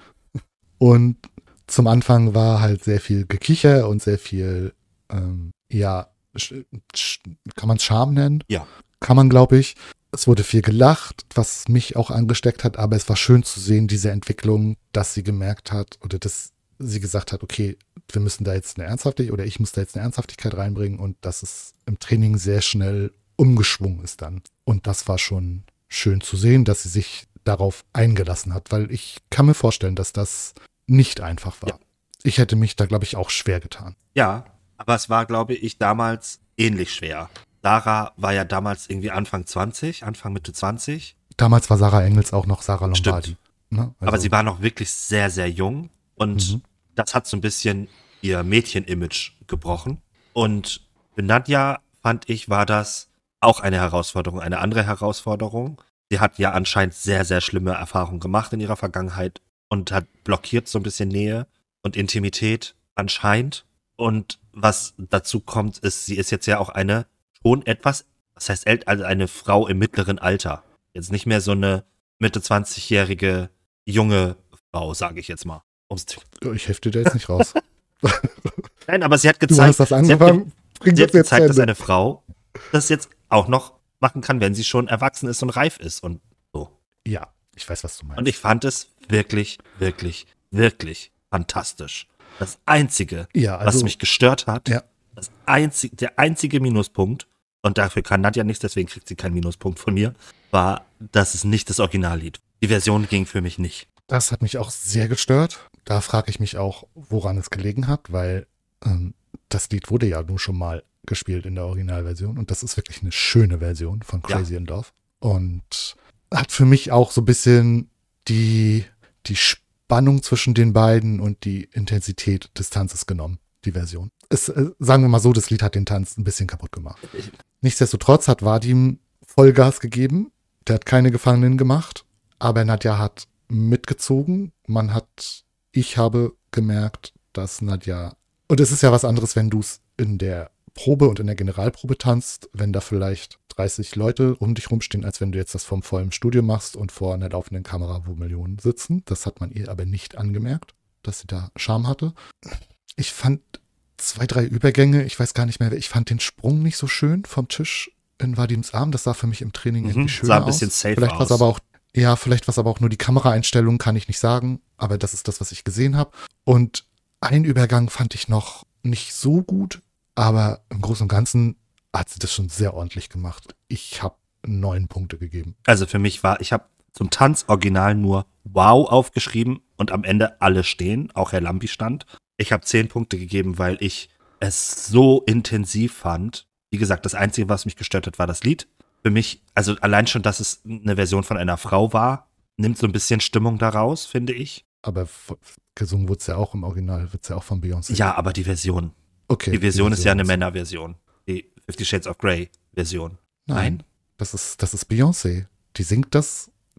Und zum Anfang war halt sehr viel Gekicher und sehr viel, ähm, ja, sch- sch- kann man es Charme nennen? Ja. Kann man, glaube ich. Es wurde viel gelacht, was mich auch angesteckt hat, aber es war schön zu sehen, diese Entwicklung, dass sie gemerkt hat oder dass sie gesagt hat, okay, wir müssen da jetzt eine Ernsthaftigkeit oder ich muss da jetzt eine Ernsthaftigkeit reinbringen und dass es im Training sehr schnell umgeschwungen ist dann. Und das war schon schön zu sehen, dass sie sich darauf eingelassen hat, weil ich kann mir vorstellen, dass das nicht einfach war. Ja. Ich hätte mich da, glaube ich, auch schwer getan. Ja, aber es war, glaube ich, damals ähnlich schwer. Sarah war ja damals irgendwie Anfang zwanzig, Anfang Mitte zwanzig. Damals war Sarah Engels auch noch Sarah Lombardi. Stimmt. Ne? Aber Also- sie war noch wirklich sehr, sehr jung. Und Mhm. das hat so ein bisschen ihr Mädchen-Image gebrochen. Und für Nadja, fand ich, war das auch eine Herausforderung, eine andere Herausforderung. Sie hat ja anscheinend sehr, sehr schlimme Erfahrungen gemacht in ihrer Vergangenheit und hat blockiert so ein bisschen Nähe und Intimität anscheinend. Und was dazu kommt, ist, sie ist jetzt ja auch eine schon etwas, was heißt älter, also eine Frau im mittleren Alter. Jetzt nicht mehr so eine Mitte zwanzigjährige junge Frau, sage ich jetzt mal. Um's Ich helfe dir da jetzt nicht raus. Nein, aber sie hat Du gezeigt, hast das sie hat, ge- angefangen. Bring sie das hat jetzt zu gezeigt, dass Ende. eine Frau das jetzt auch noch machen kann, wenn sie schon erwachsen ist und reif ist und so. Ja, ich weiß, was du meinst. Und ich fand es wirklich, wirklich, wirklich fantastisch. Das Einzige, ja, also, was mich gestört hat, Ja. das einzig, der einzige Minuspunkt, und dafür kann Nadja nichts, deswegen kriegt sie keinen Minuspunkt von mir, war, dass es nicht das Originallied. Die Version ging für mich nicht. das hat mich auch sehr gestört. Da frage ich mich auch, woran es gelegen hat, weil ähm, das Lied wurde ja nun schon mal gespielt in der Originalversion und das ist wirklich eine schöne Version von Crazy in Love. Und hat für mich auch so ein bisschen die, die Spannung zwischen den beiden und die Intensität des Tanzes genommen, die Version. Es, äh, sagen wir mal so, das Lied hat den Tanz ein bisschen kaputt gemacht. Nichtsdestotrotz hat Vadim Vollgas gegeben. Der hat keine Gefangenen gemacht, aber Nadja hat mitgezogen. Man hat, ich habe gemerkt, dass Nadja, und es ist ja was anderes, wenn du es in der Probe und in der Generalprobe tanzt, wenn da vielleicht dreißig Leute um dich rumstehen, als wenn du jetzt das vom vollen Studio machst und vor einer laufenden Kamera, wo Millionen sitzen. Das hat man ihr aber nicht angemerkt, dass sie da Charme hatte. Ich fand zwei, drei Übergänge, ich weiß gar nicht mehr, ich fand den Sprung nicht so schön vom Tisch in Vadims Arm. Das sah für mich im Training Mhm, irgendwie schöner sah ein bisschen aus. safer Vielleicht was aus. aber auch, ja, vielleicht was aber auch nur die Kameraeinstellung, kann ich nicht sagen, aber das ist das, was ich gesehen habe. Und einen Übergang fand ich noch nicht so gut, aber im Großen und Ganzen hat sie das schon sehr ordentlich gemacht. Ich habe neun Punkte gegeben. Also für mich war, ich habe zum Tanz original nur Wow aufgeschrieben und am Ende alle stehen, auch Herr Lampi stand. Ich habe zehn Punkte gegeben, weil ich es so intensiv fand. Wie gesagt, das Einzige, was mich gestört hat, war das Lied. Für mich, also allein schon, dass es eine Version von einer Frau war, nimmt so ein bisschen Stimmung daraus, finde ich. Aber f- gesungen wurde es ja auch im Original, wird es ja auch von Beyoncé. Ja, aber die Version. okay. Die Version ist ja eine ist- Männerversion. Die Fifty Shades of Grey Version. Nein? Das ist, das ist Beyoncé. Die singt das,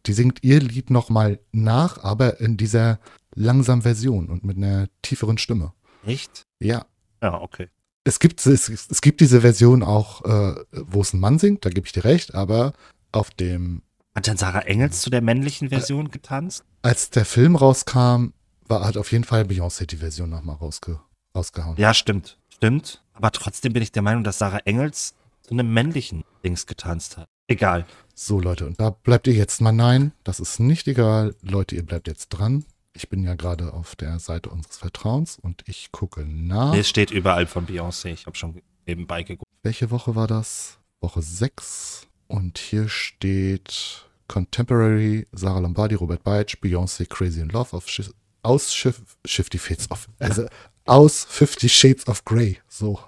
die singt ihr Lied nochmal nach, aber in dieser langsamen Version und mit einer tieferen Stimme. Echt? Ja. Ja, okay. Es gibt, es, es gibt diese Version auch, äh, wo es ein Mann singt, da gebe ich dir recht, aber auf dem... Hat dann Sarah Engels zu der männlichen Version getanzt? Als der Film rauskam, war, hat auf jeden Fall Beyoncé die Version nochmal rausge, rausgehauen. Ja, stimmt. Stimmt. Aber trotzdem bin ich der Meinung, dass Sarah Engels zu einem männlichen Dings getanzt hat. Egal. So, Leute, und da bleibt ihr jetzt mal nein. Das ist nicht egal. Leute, ihr bleibt jetzt dran. Ich bin ja gerade auf der Seite unseres Vertrauens und ich gucke nach. Nee, es steht überall von Beyoncé. Ich habe schon nebenbei geguckt. Welche Woche war das? Woche sechs. Und hier steht Contemporary, Sarah Lombardi, Robert Beitsch, Beyoncé, Crazy in Love auf Sch- aus Schiff, Fifty Shades of, also aus Fifty Shades of Grey. So.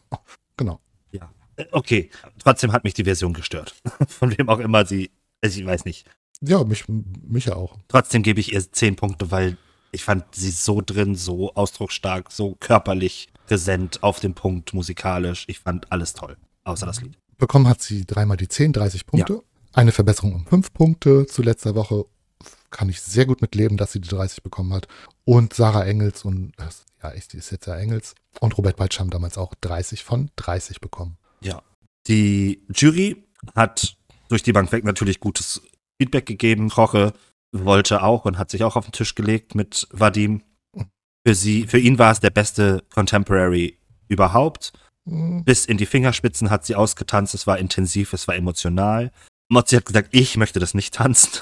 Genau. Ja. Okay. Trotzdem hat mich die Version gestört. Von wem auch immer sie, also ich weiß nicht. Ja, mich, mich ja auch. Trotzdem gebe ich ihr zehn Punkte, weil ich fand sie so drin, so ausdrucksstark, so körperlich präsent, auf den Punkt, musikalisch. Ich fand alles toll, außer das Lied. Bekommen hat sie dreimal die zehn, dreißig Punkte. Ja. Eine Verbesserung um fünf Punkte zu letzter Woche. Kann ich sehr gut mit leben, dass sie die dreißig bekommen hat. Und Sarah Engels und, ja, die ist jetzt ja Engels. Und Robert Beitsch haben damals auch dreißig von dreißig bekommen. Ja. Die Jury hat durch die Bank weg natürlich gutes Feedback gegeben. Roche wollte auch und hat sich auch auf den Tisch gelegt mit Vadim. Für sie, für ihn war es der beste Contemporary überhaupt. Mhm. Bis in die Fingerspitzen hat sie ausgetanzt. Es war intensiv, es war emotional. Mozzi hat gesagt, ich möchte das nicht tanzen.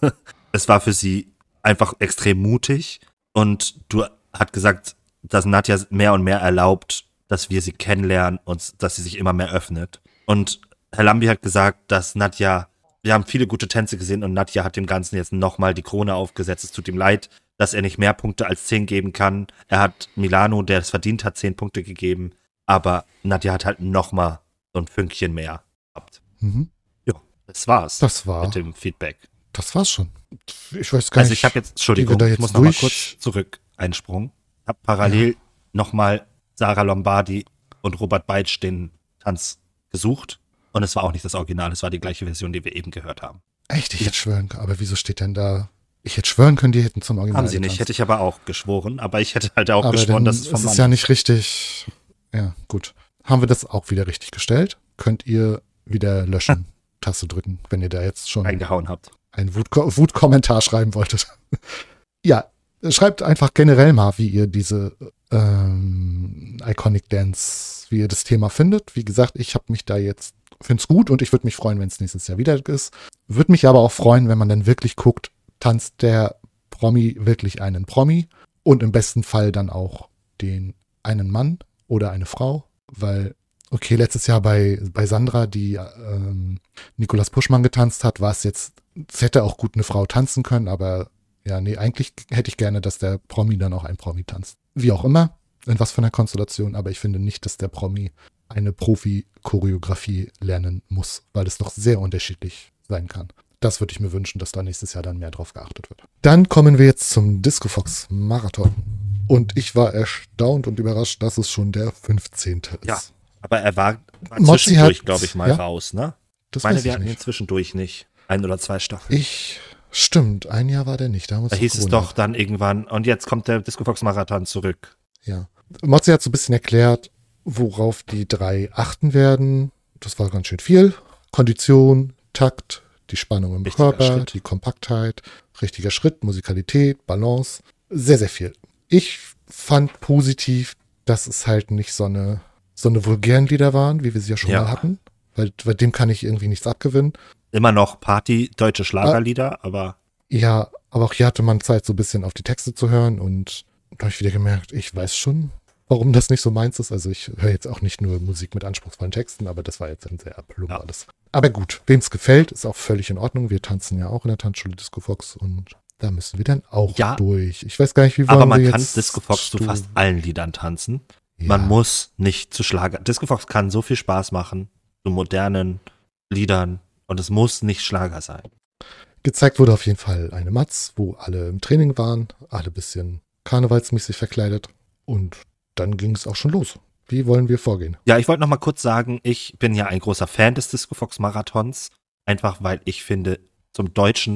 Es war für sie einfach extrem mutig. Und du hat gesagt, dass Nadja mehr und mehr erlaubt, dass wir sie kennenlernen und dass sie sich immer mehr öffnet. Und Herr Lambi hat gesagt, dass Nadja, wir haben viele gute Tänze gesehen und Nadja hat dem Ganzen jetzt nochmal die Krone aufgesetzt. Es tut ihm leid, dass er nicht mehr Punkte als zehn geben kann. Er hat Milano, der es verdient hat, zehn Punkte gegeben. Aber Nadja hat halt nochmal so ein Fünkchen mehr gehabt. Mhm. Ja, das war's. Das war, mit dem Feedback. Das war's schon. Ich weiß gar Also nicht. ich habe jetzt, Entschuldigung, da jetzt ich muss nochmal durch- kurz zurück einsprungen. Ich habe parallel Ja. nochmal Sarah Lombardi und Robert Beitsch den Tanz gesucht. Und es war auch nicht das Original, es war die gleiche Version, die wir eben gehört haben. Echt, ich hätte schwören können. Aber wieso steht denn da? Ich hätte schwören können, die hätten zum Original Haben sie nicht, getanzt. hätte ich aber auch geschworen. Aber ich hätte halt auch Aber geschworen, dann dass es vom ist Mann es ja nicht richtig. Ja, gut. Haben wir das auch wieder richtig gestellt? Könnt ihr wieder löschen, Taste drücken, wenn ihr da jetzt schon reingehauen habt. einen Wut- Wutkommentar schreiben wolltet. Ja, schreibt einfach generell mal, wie ihr diese ähm, Iconic Dance, wie ihr das Thema findet. Wie gesagt, ich habe mich da jetzt, finde es gut und ich würde mich freuen, wenn es nächstes Jahr wieder ist. Würde mich aber auch freuen, wenn man dann wirklich guckt, tanzt der Promi wirklich einen Promi und im besten Fall dann auch den einen Mann oder eine Frau, weil, okay, letztes Jahr bei, bei Sandra, die ähm, Nicolas Puschmann getanzt hat, war es jetzt, es hätte auch gut eine Frau tanzen können, aber ja, nee, eigentlich hätte ich gerne, dass der Promi dann auch ein Promi tanzt. Wie auch immer, in was für einer Konstellation, aber ich finde nicht, dass der Promi eine Profi-Choreografie lernen muss, weil es doch sehr unterschiedlich sein kann. Das würde ich mir wünschen, dass da nächstes Jahr dann mehr drauf geachtet wird. Dann kommen wir jetzt zum Disco Fox Marathon. Und ich war erstaunt und überrascht, dass es schon der fünfzehnte ist. Ja, aber er war, war Mozzi zwischendurch, hat- glaube ich, mal ja? raus, ne? Das Ich meine, weiß wir ich hatten ihn nicht. zwischendurch nicht. Ein oder zwei Staffeln. Ich, stimmt, ein Jahr war der nicht. Da, haben wir Da es hieß es Corona. doch dann irgendwann, und jetzt kommt der Disco Fox Marathon zurück. Ja. Mozzi hat so ein bisschen erklärt, worauf die drei achten werden. Das war ganz schön viel. Kondition, Takt, die Spannung im Richtiger Körper, Schritt. die Kompaktheit, richtiger Schritt, Musikalität, Balance. Sehr, sehr viel. Ich fand positiv, dass es halt nicht so eine, so eine vulgären Lieder waren, wie wir sie ja schon Ja. mal hatten. Weil bei dem kann ich irgendwie nichts abgewinnen. Immer noch Party, deutsche Schlagerlieder, aber Ja, aber auch hier hatte man Zeit, so ein bisschen auf die Texte zu hören und da habe ich wieder gemerkt, ich weiß schon, warum das nicht so meins ist. Also ich höre jetzt auch nicht nur Musik mit anspruchsvollen Texten, aber das war jetzt ein sehr plump Ja. alles. Aber gut, wem es gefällt, ist auch völlig in Ordnung. Wir tanzen ja auch in der Tanzschule Disco Fox und da müssen wir dann auch Ja. durch. Ich weiß gar nicht, wie wollen aber man wir kann jetzt Disco Fox zu stu- fast allen Liedern tanzen. Ja. Man muss nicht zu Schlager. Disco Fox kann so viel Spaß machen zu modernen Liedern und es muss nicht Schlager sein. Gezeigt wurde auf jeden Fall eine Matz, wo alle im Training waren, alle ein bisschen karnevalsmäßig verkleidet und dann ging es auch schon los. Wie wollen wir vorgehen? Ja, ich wollte noch mal kurz sagen, ich bin ja ein großer Fan des Disco Fox Marathons, einfach weil ich finde, zum deutschen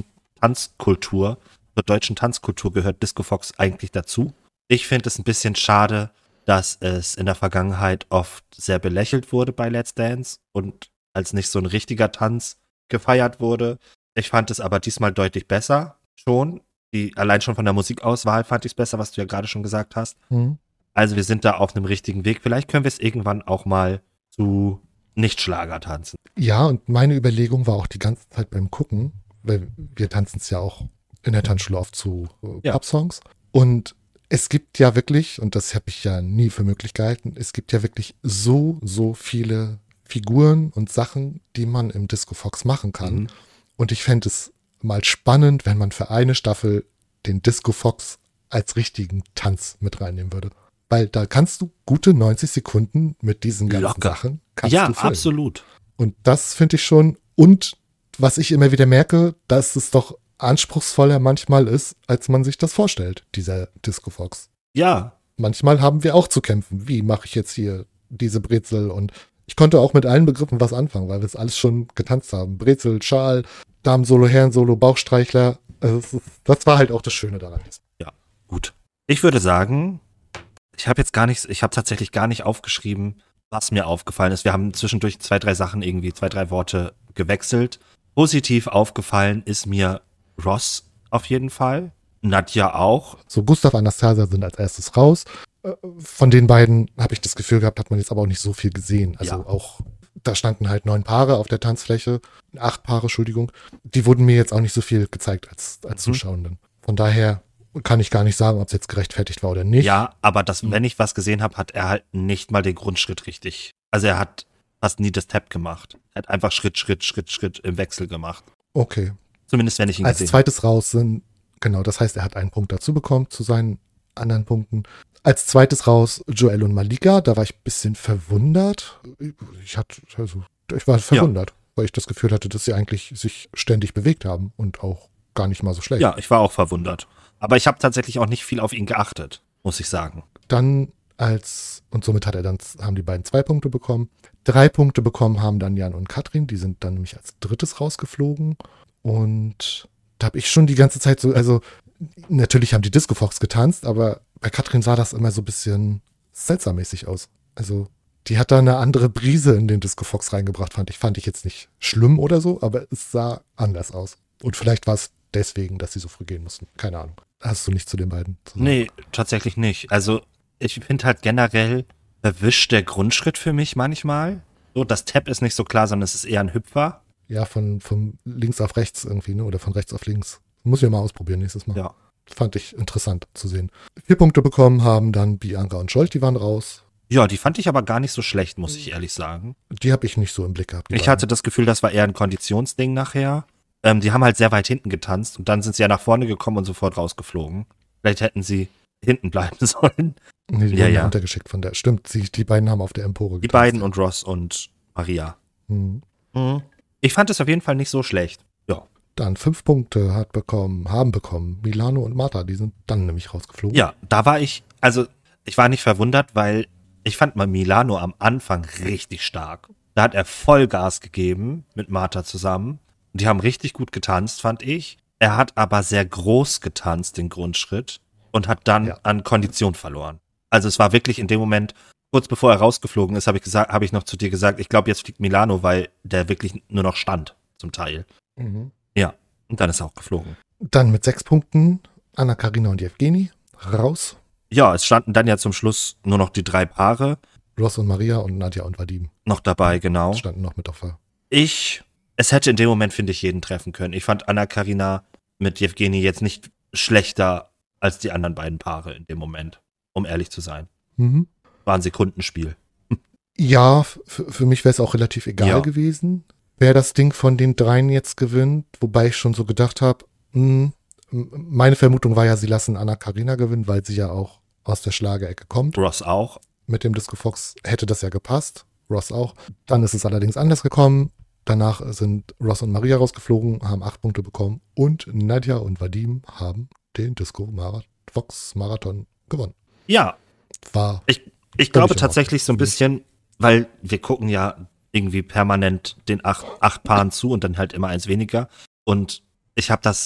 Tanzkultur, zur deutschen Tanzkultur gehört Disco Fox eigentlich dazu. Ich finde es ein bisschen schade, dass es in der Vergangenheit oft sehr belächelt wurde bei Let's Dance und als nicht so ein richtiger Tanz gefeiert wurde. Ich fand es aber diesmal deutlich besser schon. Die, allein schon von der Musikauswahl fand ich es besser, was du ja gerade schon gesagt hast. Mhm. Also wir sind da auf einem richtigen Weg. Vielleicht können wir es irgendwann auch mal zu Nicht-Schlager tanzen. Ja, und meine Überlegung war auch die ganze Zeit beim Gucken, weil wir tanzen es ja auch in der Tanzschule oft zu äh, Ja. Pop-Songs. Und es gibt ja wirklich, und das habe ich ja nie für möglich gehalten, es gibt ja wirklich so, so viele Figuren und Sachen, die man im Disco Fox machen kann. Mhm. Und ich fände es mal spannend, wenn man für eine Staffel den Disco Fox als richtigen Tanz mit reinnehmen würde. Weil da kannst du gute neunzig Sekunden mit diesen ganzen Locker. Sachen kannst Ja, du füllen. absolut. Und das finde ich schon. Und was ich immer wieder merke, dass es doch anspruchsvoller manchmal ist, als man sich das vorstellt, dieser Disco Fox. Ja, Manchmal haben wir auch zu kämpfen. Wie mache ich jetzt hier diese Brezel? Und ich konnte auch mit allen Begriffen was anfangen, weil wir es alles schon getanzt haben. Brezel, Schal, Damen-Solo, Herren-Solo, Bauchstreichler. Also es ist, das war halt auch das Schöne daran. gut. Ich würde sagen, ich habe jetzt gar nichts, ich habe tatsächlich gar nicht aufgeschrieben, was mir aufgefallen ist. Wir haben zwischendurch zwei, drei Sachen irgendwie, zwei, drei Worte gewechselt. Positiv aufgefallen ist mir Ross auf jeden Fall. Nadja auch. So, Gustav, Anastasia sind als erstes raus. Äh, Von den beiden habe ich das Gefühl gehabt, hat man jetzt aber auch nicht so viel gesehen. Also Ja. auch, da standen halt neun Paare auf der Tanzfläche. Acht Paare, Entschuldigung. Die wurden mir jetzt auch nicht so viel gezeigt als, als Mhm. Zuschauenden. Von daher kann ich gar nicht sagen, ob es jetzt gerechtfertigt war oder nicht. Ja, aber das, Mhm. wenn ich was gesehen habe, hat er halt nicht mal den Grundschritt richtig. Also er hat fast nie das Tap gemacht. Er hat einfach Schritt, Schritt, Schritt, Schritt im Wechsel gemacht. Okay. Zumindest wenn ich ihn Als gesehen habe. zweites raus sind, genau, das heißt, er hat einen Punkt dazu bekommen zu seinen anderen Punkten. Als zweites raus Joel und Malika, da war ich ein bisschen verwundert. Ich hatte, also, ich war verwundert, weil ich das Gefühl hatte, dass sie eigentlich sich ständig bewegt haben und auch gar nicht mal so schlecht. Ja, ich war auch verwundert. Aber ich habe tatsächlich auch nicht viel auf ihn geachtet, muss ich sagen. Dann als, und somit hat er dann, haben die beiden zwei Punkte bekommen. Drei Punkte bekommen haben dann Jan und Katrin, die sind dann nämlich als drittes rausgeflogen. Und da habe ich schon die ganze Zeit so, also natürlich haben die Disco Fox getanzt, aber bei Katrin sah das immer so ein bisschen seltsammäßig aus. Also die hat da eine andere Brise in den Disco Fox reingebracht, fand ich. Fand ich jetzt nicht schlimm oder so, aber es sah anders aus. Und vielleicht war es deswegen, dass sie so früh gehen mussten. Keine Ahnung. Hast du nicht zu den beiden zu sagen? Nee, tatsächlich nicht. Also ich finde halt generell verwischt der Grundschritt für mich manchmal. So, das Tap ist nicht so klar, sondern es ist eher ein Hüpfer. Ja, von, von links auf rechts irgendwie, ne? Oder von rechts auf links. Muss ich mal ausprobieren nächstes Mal. Ja. Fand ich interessant zu sehen. Vier Punkte bekommen haben dann Bianca und Scholt, die waren raus. Ja, die fand ich aber gar nicht so schlecht, muss ich ehrlich sagen. Die habe ich nicht so im Blick gehabt. die Ich beiden. hatte das Gefühl, das war eher ein Konditionsding nachher. Ähm, die haben halt sehr weit hinten getanzt und dann sind sie ja nach vorne gekommen und sofort rausgeflogen. Vielleicht hätten sie hinten bleiben sollen. Nee, die Ja, wurden ja. runtergeschickt von der. Stimmt, sie, die beiden haben auf der Empore Die getanzt. beiden und Ross und Maria. Mhm. Ich fand es auf jeden Fall nicht so schlecht. Ja. Dann fünf Punkte hat bekommen, haben bekommen Milano und Martha, die sind dann nämlich rausgeflogen. Ja, da war ich, also ich war nicht verwundert, weil ich fand mal Milano am Anfang richtig stark. Da hat er Vollgas gegeben mit Martha zusammen. Die haben richtig gut getanzt, fand ich. Er hat aber sehr groß getanzt, den Grundschritt, und hat dann Ja. an Kondition verloren. Also es war wirklich in dem Moment, kurz bevor er rausgeflogen ist, habe ich gesagt, habe ich noch zu dir gesagt, ich glaube, jetzt fliegt Milano, weil der wirklich nur noch stand, zum Teil. Mhm. Ja, und dann ist er auch geflogen. Dann mit sechs Punkten Anna, Karina und Evgeni raus. Ja, es standen dann ja zum Schluss nur noch die drei Paare Ross und Maria und Nadja und Vadim noch dabei, genau. standen noch mit auf der. Ich, es hätte in dem Moment, finde ich, jeden treffen können. Ich fand Anna-Karina mit Jewgeni jetzt nicht schlechter als die anderen beiden Paare in dem Moment, um ehrlich zu sein. Mhm. War ein Sekundenspiel. Ja, f- für mich wäre es auch relativ egal Ja. gewesen, wer das Ding von den dreien jetzt gewinnt. Wobei ich schon so gedacht habe, meine Vermutung war ja, sie lassen Anna Karina gewinnen, weil sie ja auch aus der Schlagerecke kommt. Ross auch. Mit dem Disco Fox hätte das ja gepasst. Ross auch. Dann ist es allerdings anders gekommen. Danach sind Ross und Maria rausgeflogen, haben acht Punkte bekommen und Nadja und Vadim haben den Disco Marath- Fox Marathon gewonnen. Ja, War ich, ich Völlig glaube in tatsächlich so ein Ordnung. bisschen, weil wir gucken ja irgendwie permanent den acht, acht Paaren zu und dann halt immer eins weniger. Und ich habe das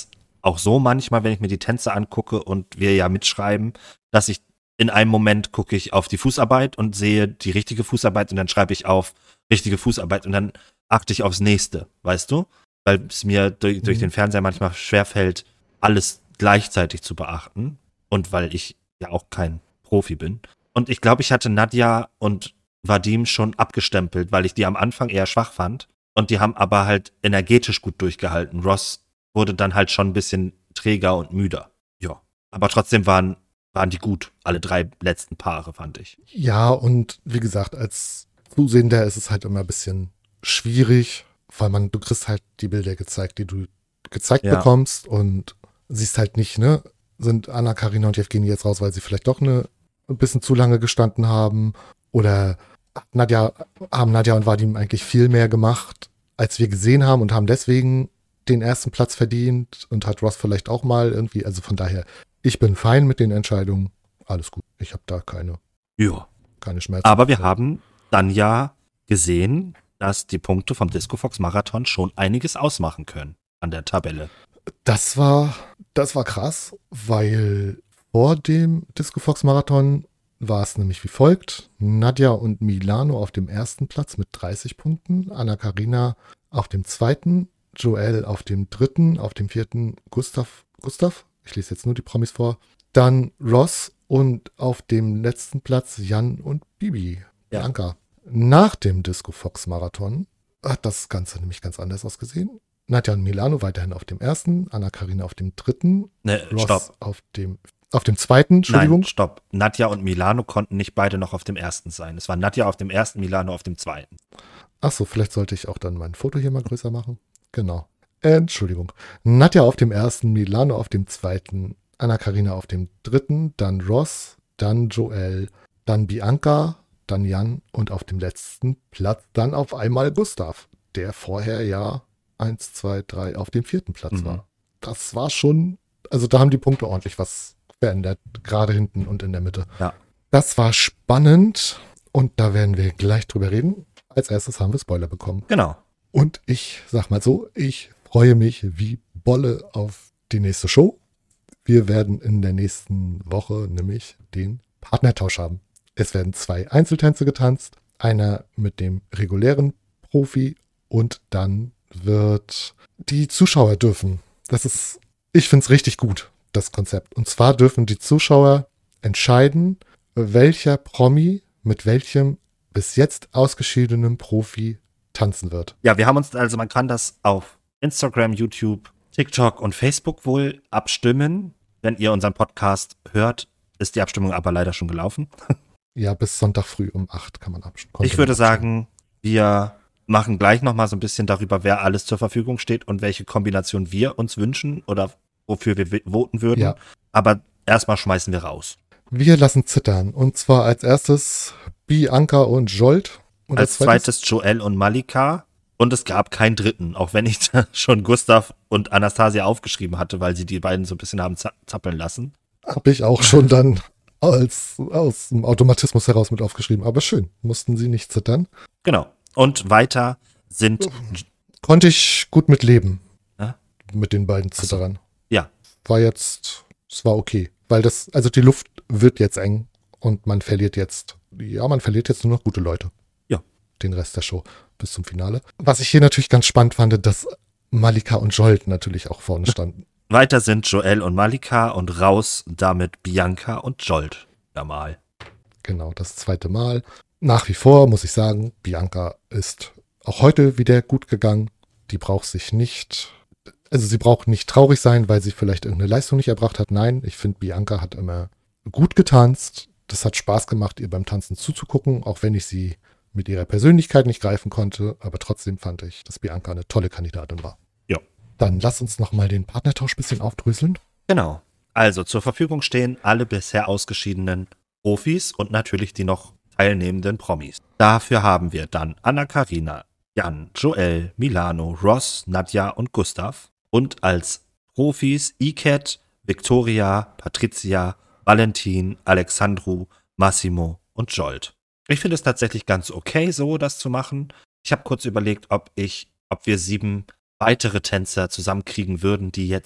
auch so manchmal, wenn ich mir die Tänze angucke und wir ja mitschreiben, dass ich in einem Moment gucke ich auf die Fußarbeit und sehe die richtige Fußarbeit und dann schreibe ich auf richtige Fußarbeit und dann achte ich aufs nächste, weißt du? Weil es mir durch, durch Mhm. den Fernseher manchmal schwerfällt, alles gleichzeitig zu beachten und weil ich ja auch kein Profi bin. Und ich glaube, ich hatte Nadja und Vadim schon abgestempelt, weil ich die am Anfang eher schwach fand und die haben aber halt energetisch gut durchgehalten. Ross wurde dann halt schon ein bisschen träger und müder. Ja, aber trotzdem waren, waren die gut, alle drei letzten Paare, fand ich. Ja, und wie gesagt, als Zusehender ist es halt immer ein bisschen schwierig, weil man, du kriegst halt die Bilder gezeigt, die du gezeigt Ja. bekommst und siehst halt nicht, ne, sind Anna, Karina und Evgenie jetzt raus, weil sie vielleicht doch eine, ein bisschen zu lange gestanden haben oder Nadja, haben Nadja und Vadim eigentlich viel mehr gemacht, als wir gesehen haben und haben deswegen den ersten Platz verdient und hat Ross vielleicht auch mal irgendwie, also von daher, ich bin fein mit den Entscheidungen, alles gut, ich habe da keine, Ja. keine Schmerzen. Aber wir haben dann ja gesehen, dass die Punkte vom Discofox Marathon schon einiges ausmachen können an der Tabelle. Das war, das war krass, weil vor dem Discofox Marathon war es nämlich wie folgt. Nadja und Milano auf dem ersten Platz mit dreißig Punkten, Anna Karina auf dem zweiten, Joel auf dem dritten, auf dem vierten Gustav, Gustav, ich lese jetzt nur die Promis vor, dann Ross und auf dem letzten Platz Jan und Bibi, Ja. Bianca. Nach dem Discofox Marathon hat das Ganze nämlich ganz anders ausgesehen. Nadja und Milano weiterhin auf dem ersten, Anna Karina auf dem dritten, Ne, Ross stopp. auf dem auf dem zweiten, Entschuldigung. Nein, stopp. Nadja und Milano konnten nicht beide noch auf dem ersten sein. Es war Nadja auf dem ersten, Milano auf dem zweiten. Achso, vielleicht sollte ich auch dann mein Foto hier mal größer machen. Genau. Entschuldigung. Nadja auf dem ersten, Milano auf dem zweiten, Anna Karina auf dem dritten, dann Ross, dann Joel, dann Bianca, dann Jan und auf dem letzten Platz dann auf einmal Gustav, der vorher ja eins, zwei, drei auf dem vierten Platz Mhm. war. Das war schon, also da haben die Punkte ordentlich was verändert, gerade hinten und in der Mitte. Ja. Das war spannend und da werden wir gleich drüber reden. Als erstes haben wir Spoiler bekommen. Genau. Und ich sag mal so, ich freue mich wie Bolle auf die nächste Show. Wir werden in der nächsten Woche nämlich den Partnertausch haben. Es werden zwei Einzeltänze getanzt, einer mit dem regulären Profi und dann wird die Zuschauer dürfen. Das ist, ich finde es richtig gut, das Konzept. Und zwar dürfen die Zuschauer entscheiden, welcher Promi mit welchem bis jetzt ausgeschiedenen Profi tanzen wird. Ja, wir haben uns, also man kann das auf Instagram, YouTube, TikTok und Facebook wohl abstimmen. Wenn ihr unseren Podcast hört, ist die Abstimmung aber leider schon gelaufen. Ja, bis Sonntag früh um acht kann man abstimmen. Ich würde sagen, wir machen gleich nochmal so ein bisschen darüber, wer alles zur Verfügung steht und welche Kombination wir uns wünschen oder wofür wir w- voten würden. Ja. Aber erstmal schmeißen wir raus. Wir lassen zittern. Und zwar als erstes Bianca und Jolt. Und Als zweites Joel und Malika. Und es gab keinen dritten, auch wenn ich da schon Gustav und Anastasia aufgeschrieben hatte, weil sie die beiden so ein bisschen haben za- zappeln lassen. habe ich auch schon dann als, aus dem Automatismus heraus mit aufgeschrieben. Aber schön, mussten sie nicht zittern. Genau. Und weiter sind, Konnte ich gut mit leben. Ja? Mit den beiden Ach so. Zitterern. ja, War jetzt, es war okay. Weil das, also die Luft wird jetzt eng und man verliert jetzt, ja, man verliert jetzt nur noch gute Leute. Ja. Den Rest der Show bis zum Finale. Was ich hier natürlich ganz spannend fand, dass Malika und Jolt natürlich auch vorne standen. weiter sind Joel und Malika und raus damit Bianca und Jolt. Ja, mal. Genau, das zweite Mal. Nach wie vor muss ich sagen, Bianca ist auch heute wieder gut gegangen. Die braucht sich nicht, also sie braucht nicht traurig sein, weil sie vielleicht irgendeine Leistung nicht erbracht hat. Nein, ich finde, Bianca hat immer gut getanzt. Das hat Spaß gemacht, ihr beim Tanzen zuzugucken, auch wenn ich sie mit ihrer Persönlichkeit nicht greifen konnte. Aber trotzdem fand ich, dass Bianca eine tolle Kandidatin war. Ja. Dann lass uns nochmal den Partnertausch ein bisschen aufdröseln. Genau. Also zur Verfügung stehen alle bisher ausgeschiedenen Profis und natürlich die noch teilnehmenden Promis. Dafür haben wir dann Anna Karina, Jan, Joel, Milano, Ross, Nadja und Gustav. Und als Profis Iket, Victoria, Patricia, Valentin, Alexandru, Massimo und Jolt. Ich finde es tatsächlich ganz okay, so das zu machen. Ich habe kurz überlegt, ob ich, ob wir sieben weitere Tänzer zusammenkriegen würden, die jetzt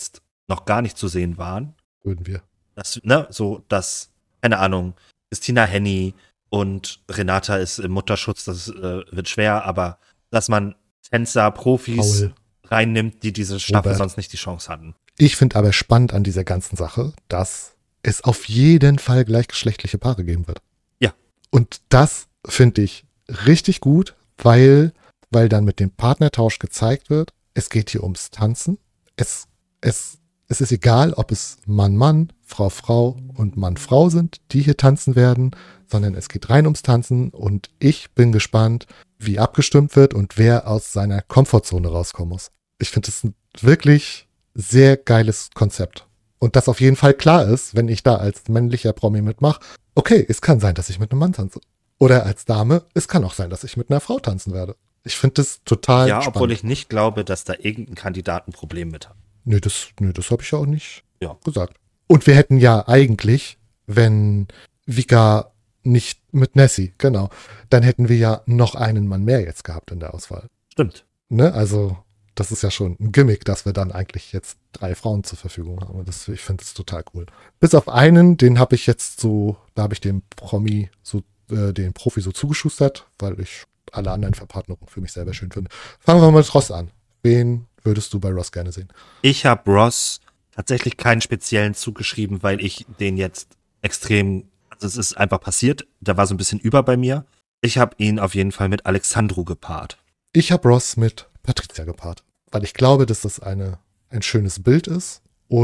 noch gar nicht zu sehen waren. Würden wir. Das, ne, so, dass, keine Ahnung, Christina Henny und Renata ist im Mutterschutz, das äh, wird schwer, aber dass man Tänzer, Profis Paul. reinnimmt, die diese Staffel Robert. sonst nicht die Chance hatten. Ich finde aber spannend an dieser ganzen Sache, dass es auf jeden Fall gleichgeschlechtliche Paare geben wird. Ja. Und das finde ich richtig gut, weil, weil dann mit dem Partnertausch gezeigt wird, es geht hier ums Tanzen. Es, es, es ist egal, ob es Mann-Mann, Frau-Frau und Mann-Frau sind, die hier tanzen werden, sondern es geht rein ums Tanzen und ich bin gespannt, wie abgestimmt wird und wer aus seiner Komfortzone rauskommen muss. Ich finde es ein wirklich sehr geiles Konzept. Und das auf jeden Fall klar ist, wenn ich da als männlicher Promi mitmache, okay, es kann sein, dass ich mit einem Mann tanze. Oder als Dame, es kann auch sein, dass ich mit einer Frau tanzen werde. Ich finde das total Ja, spannend. obwohl ich nicht glaube, dass da irgendein Kandidat ein Problem mit hat. Nö, das, nö, das habe ich ja auch nicht Ja. gesagt. Und wir hätten ja eigentlich, wenn Vika nicht mit Nessie, genau, dann hätten wir ja noch einen Mann mehr jetzt gehabt in der Auswahl. Stimmt. Ne? Also, das ist ja schon ein Gimmick, dass wir dann eigentlich jetzt drei Frauen zur Verfügung haben. Und das, ich finde das total cool. Bis auf einen, den habe ich jetzt so, da habe ich dem Promi, so, äh, den Profi so zugeschustert, weil ich alle anderen Verpartnerungen für mich selber schön finde. Fangen wir mal mit Ross an. Wen würdest du bei Ross gerne sehen? Ich habe Ross tatsächlich keinen speziellen zugeschrieben, weil ich den jetzt extrem, also es ist einfach passiert, der war so ein bisschen über bei mir. Ich habe ihn auf jeden Fall mit Alexandru gepaart. Ich habe Ross mit Patricia gepaart, weil ich glaube, dass das eine, ein schönes Bild ist.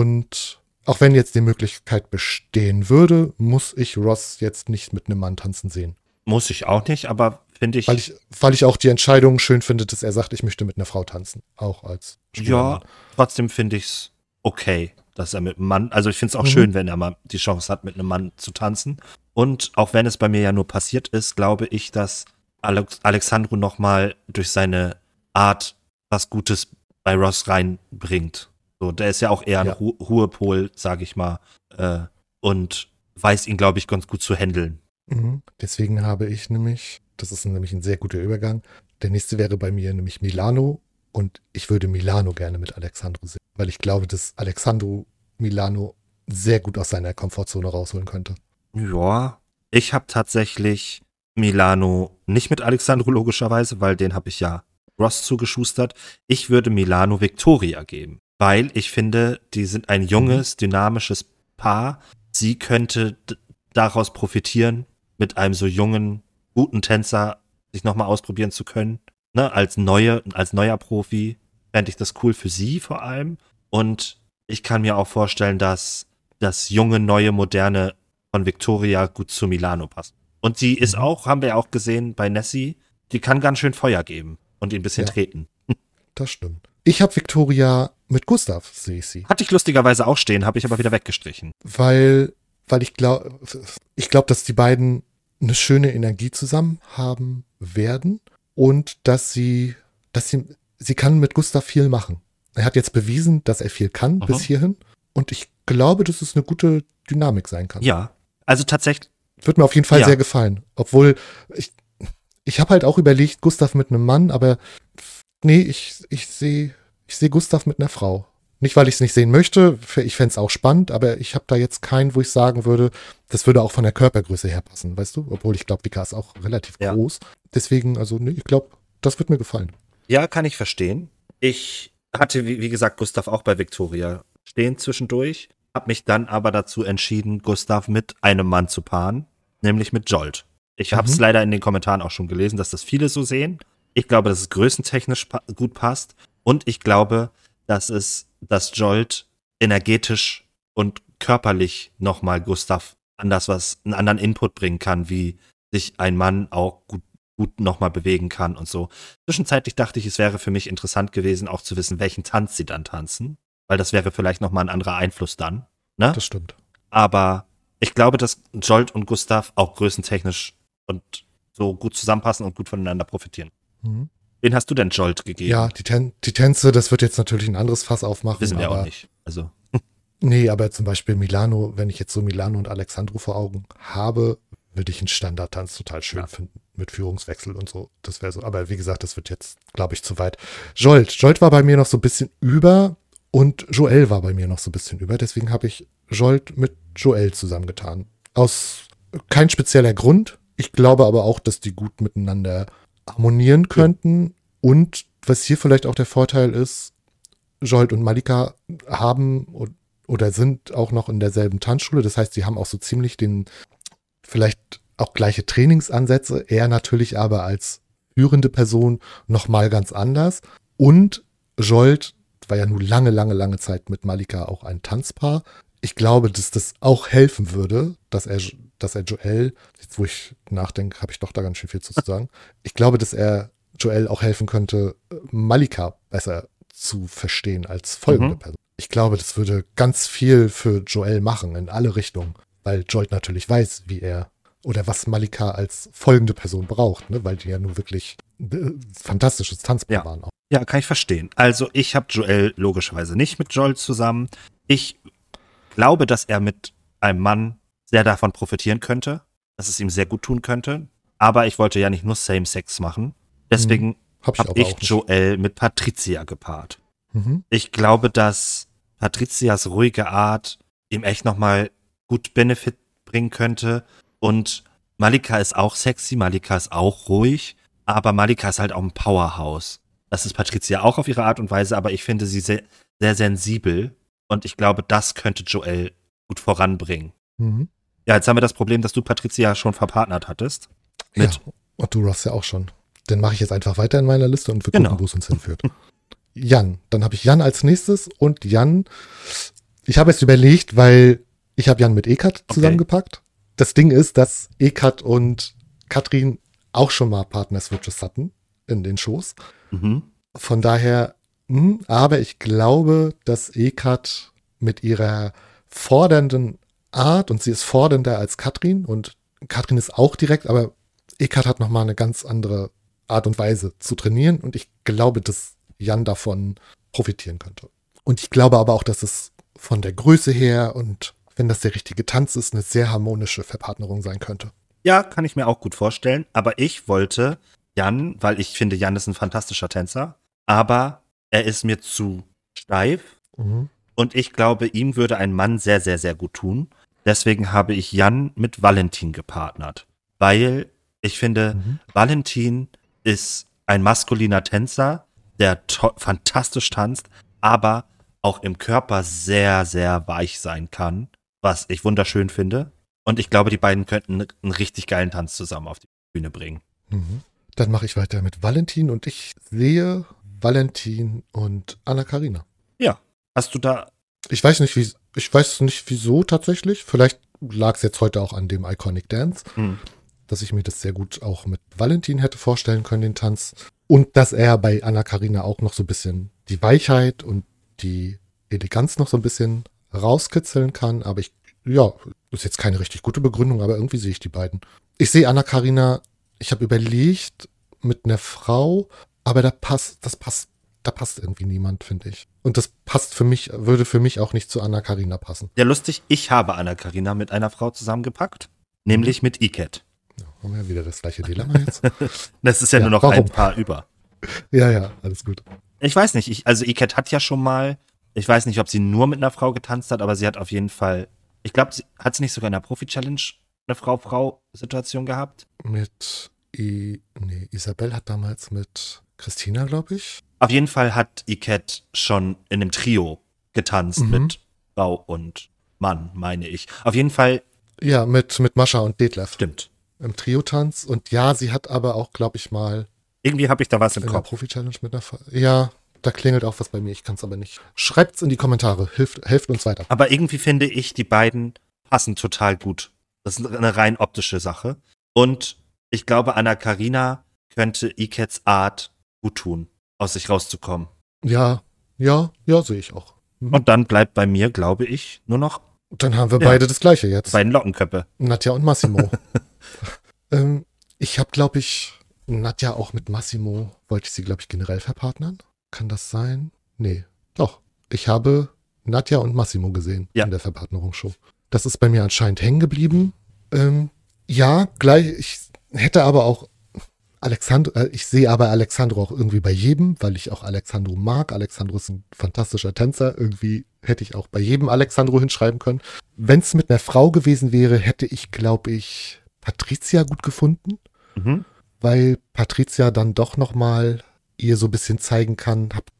Und auch wenn jetzt die Möglichkeit bestehen würde, muss ich Ross jetzt nicht mit einem Mann tanzen sehen. Muss ich auch nicht, aber finde ich, Weil ich, weil ich auch die Entscheidung schön finde, dass er sagt, ich möchte mit einer Frau tanzen. Auch als ja, Spielermann. trotzdem finde ich es okay, dass er mit einem Mann, also ich finde es auch Mhm. schön, wenn er mal die Chance hat, mit einem Mann zu tanzen. Und auch wenn es bei mir ja nur passiert ist, glaube ich, dass Alex Alexandru nochmal durch seine Art was Gutes bei Ross reinbringt. So, der ist ja auch eher ein Ja. Ru Ruhepol, sage ich mal, äh, und weiß ihn, glaube ich, ganz gut zu handeln. Mhm. Deswegen habe ich nämlich, das ist nämlich ein sehr guter Übergang, der nächste wäre bei mir nämlich Milano und ich würde Milano gerne mit Alexandru sehen, weil ich glaube, dass Alexandru Milano sehr gut aus seiner Komfortzone rausholen könnte. Ja, ich habe tatsächlich Milano nicht mit Alexandru logischerweise, weil den habe ich ja Ross zugeschustert. Ich würde Milano Victoria geben, weil ich finde, die sind ein junges, dynamisches Paar. Sie könnte d- daraus profitieren, mit einem so jungen, guten Tänzer sich nochmal ausprobieren zu können. Ne, als neue, als neuer Profi fände ich das cool für sie vor allem. Und ich kann mir auch vorstellen, dass das junge, neue, moderne von Victoria gut zu Milano passt. Und sie ist Mhm. auch, haben wir ja auch gesehen bei Nessie, die kann ganz schön Feuer geben und ihn ein bisschen Ja. treten. Das stimmt. Ich habe Victoria mit Gustav, sehe ich sie. Hatte ich lustigerweise auch stehen, habe ich aber wieder weggestrichen. Weil, weil ich glaube, ich glaube, dass die beiden eine schöne Energie zusammen haben werden und dass sie, dass sie, sie kann mit Gustav viel machen. Er hat jetzt bewiesen, dass er viel kann Mhm. bis hierhin und ich glaube, dass es eine gute Dynamik sein kann. Ja, also tatsächlich, Wird mir auf jeden Fall Ja. sehr gefallen. Obwohl, ich, ich habe halt auch überlegt, Gustav mit einem Mann, aber nee, ich, ich sehe ich seh Gustav mit einer Frau. Nicht, weil ich es nicht sehen möchte, ich fände es auch spannend, aber ich habe da jetzt keinen, wo ich sagen würde, das würde auch von der Körpergröße her passen, weißt du? Obwohl ich glaube, Vika ist auch relativ Ja. groß. Deswegen, also nee, ich glaube, das wird mir gefallen. ja, kann ich verstehen. Ich hatte, wie, wie gesagt, Gustav auch bei Victoria stehen zwischendurch, habe mich dann aber dazu entschieden, Gustav mit einem Mann zu paaren, nämlich mit Jolt. Ich habe es Mhm. leider in den Kommentaren auch schon gelesen, dass das viele so sehen. Ich glaube, dass es größentechnisch pa gut passt und ich glaube, dass es, dass Jolt energetisch und körperlich nochmal Gustav anders was, einen anderen Input bringen kann, wie sich ein Mann auch gut, gut nochmal bewegen kann und so. Zwischenzeitlich dachte ich, es wäre für mich interessant gewesen, auch zu wissen, welchen Tanz sie dann tanzen, weil das wäre vielleicht nochmal ein anderer Einfluss dann. Ne? Das stimmt. Aber ich glaube, dass Jolt und Gustav auch größentechnisch und so gut zusammenpassen und gut voneinander profitieren. Mhm. Wen hast du denn Jolt gegeben? Ja, die, Tän die Tänze, das wird jetzt natürlich ein anderes Fass aufmachen. Wissen wir aber auch nicht. Also, Nee, aber zum Beispiel Milano, wenn ich jetzt so Milano und Alexandru vor Augen habe, würde ich einen Standardtanz total schön Ja. finden. Mit Führungswechsel und so. Das wäre so. Aber wie gesagt, das wird jetzt, glaube ich, zu weit. Jolt. Jolt war bei mir noch so ein bisschen über Und Joel war bei mir noch so ein bisschen über. Deswegen habe ich Jolt mit Joel zusammengetan. Aus kein spezieller Grund. Ich glaube aber auch, dass die gut miteinander harmonieren könnten. Ja. Und was hier vielleicht auch der Vorteil ist, Jolt und Malika haben oder sind auch noch in derselben Tanzschule. Das heißt, sie haben auch so ziemlich den, vielleicht auch gleiche Trainingsansätze. Er natürlich aber als führende Person nochmal ganz anders. Und Jolt war ja nun lange, lange, lange Zeit mit Malika auch ein Tanzpaar. Ich glaube, dass das auch helfen würde, dass er, dass er Joel, jetzt wo ich nachdenke, habe ich doch da ganz schön viel zu sagen. Ich glaube, dass er Joel auch helfen könnte, Malika besser zu verstehen als folgende mhm. Person. Ich glaube, das würde ganz viel für Joel machen, in alle Richtungen, weil Joel natürlich weiß, wie er oder was Malika als folgende Person braucht, ne? Weil die ja nun wirklich äh, fantastisches Tanzpaar ja. waren auch. Ja, kann ich verstehen. Also ich habe Joel logischerweise nicht mit Joel zusammen. Ich glaube, dass er mit einem Mann sehr davon profitieren könnte, dass es ihm sehr gut tun könnte. Aber ich wollte ja nicht nur Same-Sex machen. Deswegen hm, habe ich, hab ich Joel mit Patricia gepaart. Mhm. Ich glaube, dass Patricias ruhige Art ihm echt nochmal gut Benefit bringen könnte. Und Malika ist auch sexy, Malika ist auch ruhig, aber Malika ist halt auch ein Powerhouse. Das ist Patricia auch auf ihre Art und Weise, aber ich finde sie sehr, sehr sensibel und ich glaube, das könnte Joel gut voranbringen. Mhm. Ja, jetzt haben wir das Problem, dass du Patricia schon verpartnert hattest. Mit ja, und du Ross ja auch schon. Dann mache ich jetzt einfach weiter in meiner Liste und wir gucken, genau. wo es uns hinführt. Jan, dann habe ich Jan als nächstes und Jan, ich habe jetzt überlegt, weil ich habe Jan mit Ekat zusammengepackt. Okay. Das Ding ist, dass Ekat und Katrin auch schon mal Partner-Switches hatten in den Shows. Mhm. Von daher, mh, aber ich glaube, dass Ekat mit ihrer fordernden Art, und sie ist fordernder als Katrin, und Katrin ist auch direkt, aber Ekat hat nochmal eine ganz andere Art und Weise zu trainieren, und ich glaube, dass Jan davon profitieren könnte. Und ich glaube aber auch, dass es von der Größe her und wenn das der richtige Tanz ist, eine sehr harmonische Verpartnerung sein könnte. Ja, kann ich mir auch gut vorstellen, aber ich wollte Jan, weil ich finde, Jan ist ein fantastischer Tänzer, aber er ist mir zu steif mhm. und ich glaube, ihm würde ein Mann sehr, sehr, sehr gut tun. Deswegen habe ich Jan mit Valentin gepartnert, weil ich finde, mhm. Valentin ist ein maskuliner Tänzer, der to- fantastisch tanzt, aber auch im Körper sehr, sehr weich sein kann, was ich wunderschön finde. Und ich glaube, die beiden könnten einen richtig geilen Tanz zusammen auf die Bühne bringen. Mhm. Dann mache ich weiter mit Valentin und ich sehe Valentin und Anna-Karina. Ja, hast du da... Ich weiß nicht, wie, ich weiß nicht wieso tatsächlich. Vielleicht lag es jetzt heute auch an dem Iconic Dance, mhm. dass ich mir das sehr gut auch mit Valentin hätte vorstellen können, den Tanz. Und dass er bei Anna-Karina auch noch so ein bisschen die Weichheit und die Eleganz noch so ein bisschen rauskitzeln kann. Aber ich, ja, ist jetzt keine richtig gute Begründung, aber irgendwie sehe ich die beiden. Ich sehe Anna-Karina, ich habe überlegt mit einer Frau, aber da passt, das passt, da passt irgendwie niemand, finde ich. Und das passt für mich, würde für mich auch nicht zu Anna-Karina passen. Ja, lustig, ich habe Anna-Karina mit einer Frau zusammengepackt, nämlich mit Iket. Ja, haben wir ja wieder das gleiche Dilemma jetzt. Das ist ja, ja nur noch warum? Ein Paar über. Ja, ja, alles gut. Ich weiß nicht, ich, also Iket hat ja schon mal, ich weiß nicht, ob sie nur mit einer Frau getanzt hat, aber sie hat auf jeden Fall, ich glaube, sie hat sie nicht sogar in der Profi-Challenge eine Frau-Frau-Situation gehabt? Mit, I, nee, Isabel hat damals mit Christina, glaube ich. Auf jeden Fall hat Iket schon in einem Trio getanzt mhm. mit Frau und Mann, meine ich. Auf jeden Fall. Ja, mit, mit Mascha und Detlef. Stimmt. Im Trio-Tanz. Und ja, sie hat aber auch, glaube ich, mal. Irgendwie habe ich da was im in Kopf. Der Profi-Challenge mit einer Frau. Ja, da klingelt auch was bei mir. Ich kann es aber nicht. Schreibt's in die Kommentare. Hilft, helft uns weiter. Aber irgendwie finde ich, die beiden passen total gut. Das ist eine rein optische Sache. Und ich glaube, Anna-Karina könnte Ikets Art gut tun, aus sich rauszukommen. Ja, ja, ja, sehe ich auch. Mhm. Und dann bleibt bei mir, glaube ich, nur noch. Dann haben wir ja, beide das Gleiche jetzt. Beiden Lockenköpfe. Nadja und Massimo. ähm, ich habe, glaube ich, Nadja auch mit Massimo, wollte ich sie, glaube ich, generell verpartnern. Kann das sein? Nee, doch. Ich habe Nadja und Massimo gesehen ja. in der Verpartnerungsshow. Das ist bei mir anscheinend hängen geblieben. Ähm, ja, gleich. Ich hätte aber auch Alexandro, äh, ich sehe aber Alexandro auch irgendwie bei jedem, weil ich auch Alexandro mag. Alexandro ist ein fantastischer Tänzer. Irgendwie hätte ich auch bei jedem Alexandro hinschreiben können. Wenn es mit einer Frau gewesen wäre, hätte ich, glaube ich, Patricia gut gefunden, Mhm. weil Patricia dann doch nochmal ihr so ein bisschen zeigen kann, hab,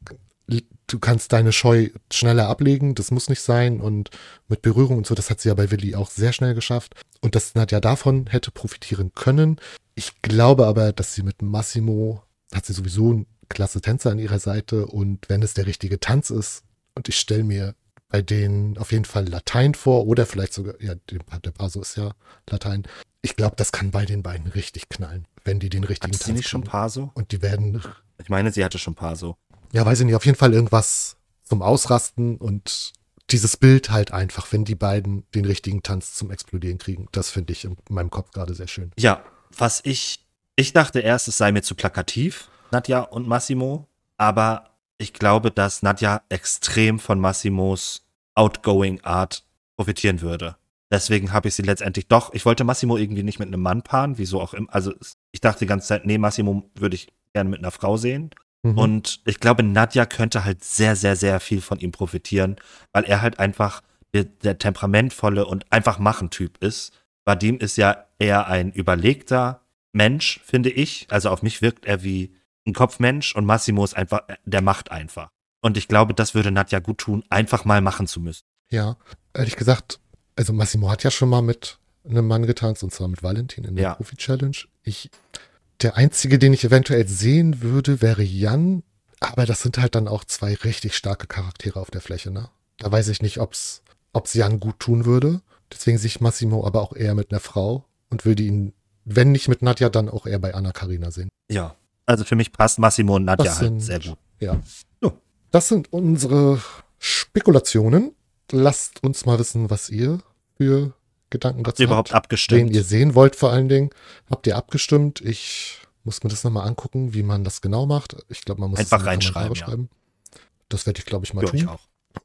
du kannst deine Scheu schneller ablegen, das muss nicht sein, und mit Berührung und so, das hat sie ja bei Willi auch sehr schnell geschafft, und dass Nadja davon hätte profitieren können. Ich glaube aber, dass sie mit Massimo, hat sie sowieso einen klasse Tänzer an ihrer Seite, und wenn es der richtige Tanz ist, und ich stelle mir bei denen auf jeden Fall Latein vor, oder vielleicht sogar, ja, der Paso ist ja Latein. Ich glaube, das kann bei den beiden richtig knallen, wenn die den richtigen Hat sie Tanz nicht schon kriegen. Paso? Und die werden, Ich meine, sie hatte schon Paso. ja, weiß ich nicht, auf jeden Fall irgendwas zum Ausrasten, und dieses Bild halt einfach, wenn die beiden den richtigen Tanz zum Explodieren kriegen. Das finde ich in meinem Kopf gerade sehr schön. Ja, was ich, ich dachte erst, es sei mir zu plakativ, Nadja und Massimo, aber ich glaube, dass Nadja extrem von Massimos outgoing Art profitieren würde. Deswegen habe ich sie letztendlich doch, ich wollte Massimo irgendwie nicht mit einem Mann paaren, wieso auch immer, also ich dachte die ganze Zeit, nee, Massimo würde ich gerne mit einer Frau sehen. Mhm. Und ich glaube, Nadja könnte halt sehr, sehr, sehr viel von ihm profitieren, weil er halt einfach der, der temperamentvolle und einfach machen Typ ist. Vadim ist ja eher ein überlegter Mensch, finde ich. Also auf mich wirkt er wie ein Kopfmensch, und Massimo ist einfach, der macht einfach. Und ich glaube, das würde Nadja gut tun, einfach mal machen zu müssen. Ja, ehrlich gesagt, also Massimo hat ja schon mal mit einem Mann getanzt, und zwar mit Valentin in der Ja. Profi-Challenge. Ich, der einzige, den ich eventuell sehen würde, wäre Jan, aber das sind halt dann auch zwei richtig starke Charaktere auf der Fläche, ne? Da weiß ich nicht, ob's, ob's Jan gut tun würde. Deswegen sehe ich Massimo aber auch eher mit einer Frau und würde ihn, wenn nicht mit Nadja, dann auch eher bei Anna-Karina sehen. Ja. Also für mich passt Massimo und Nadja Das halt sind- sehr gut. Ja. Ja. Das sind unsere Spekulationen. Lasst uns mal wissen, was ihr für Gedanken Habt dazu ihr überhaupt habt. Wen abgestimmt? ihr sehen wollt vor allen Dingen. Habt ihr abgestimmt? Ich muss mir das nochmal angucken, wie man das genau macht. Ich glaube, man muss Einfach es in die Kommentare reinschreiben, ja. schreiben. Das werde ich, glaube ich, mal Ja, tun. ich auch.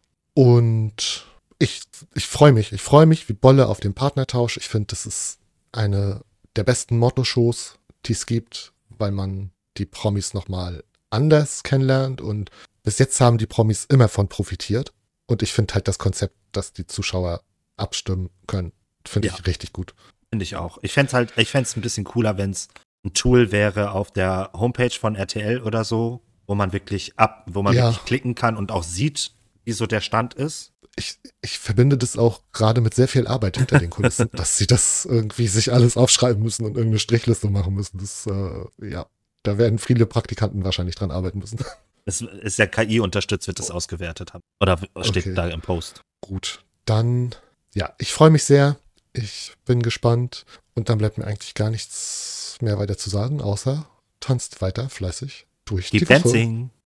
Und ich, ich freue mich. Ich freue mich wie Bolle auf den Partnertausch. Ich finde, das ist eine der besten Motto-Shows, die es gibt, weil man die Promis nochmal anders kennenlernt. Und bis jetzt haben die Promis immer von profitiert. Und ich finde halt das Konzept, dass die Zuschauer abstimmen können, finde Ja. ich richtig gut. Finde ich auch. Ich fände es halt, ich fände es ein bisschen cooler, wenn es ein Tool wäre auf der Homepage von R T L oder so, wo man wirklich ab, wo man Ja. wirklich klicken kann und auch sieht, wie so der Stand ist. Ich, ich verbinde das auch gerade mit sehr viel Arbeit hinter den Kulissen, dass sie das irgendwie sich alles aufschreiben müssen und irgendeine Strichliste machen müssen. Das, äh, ja, da werden viele Praktikanten wahrscheinlich dran arbeiten müssen. Es ist ja K I unterstützt, wird das ausgewertet. Oder steht Okay. da im Post. Gut, dann, ja, ich freue mich sehr. Ich bin gespannt. Und dann bleibt mir eigentlich gar nichts mehr weiter zu sagen, außer tanzt weiter fleißig durch Keep die Woche. dancing.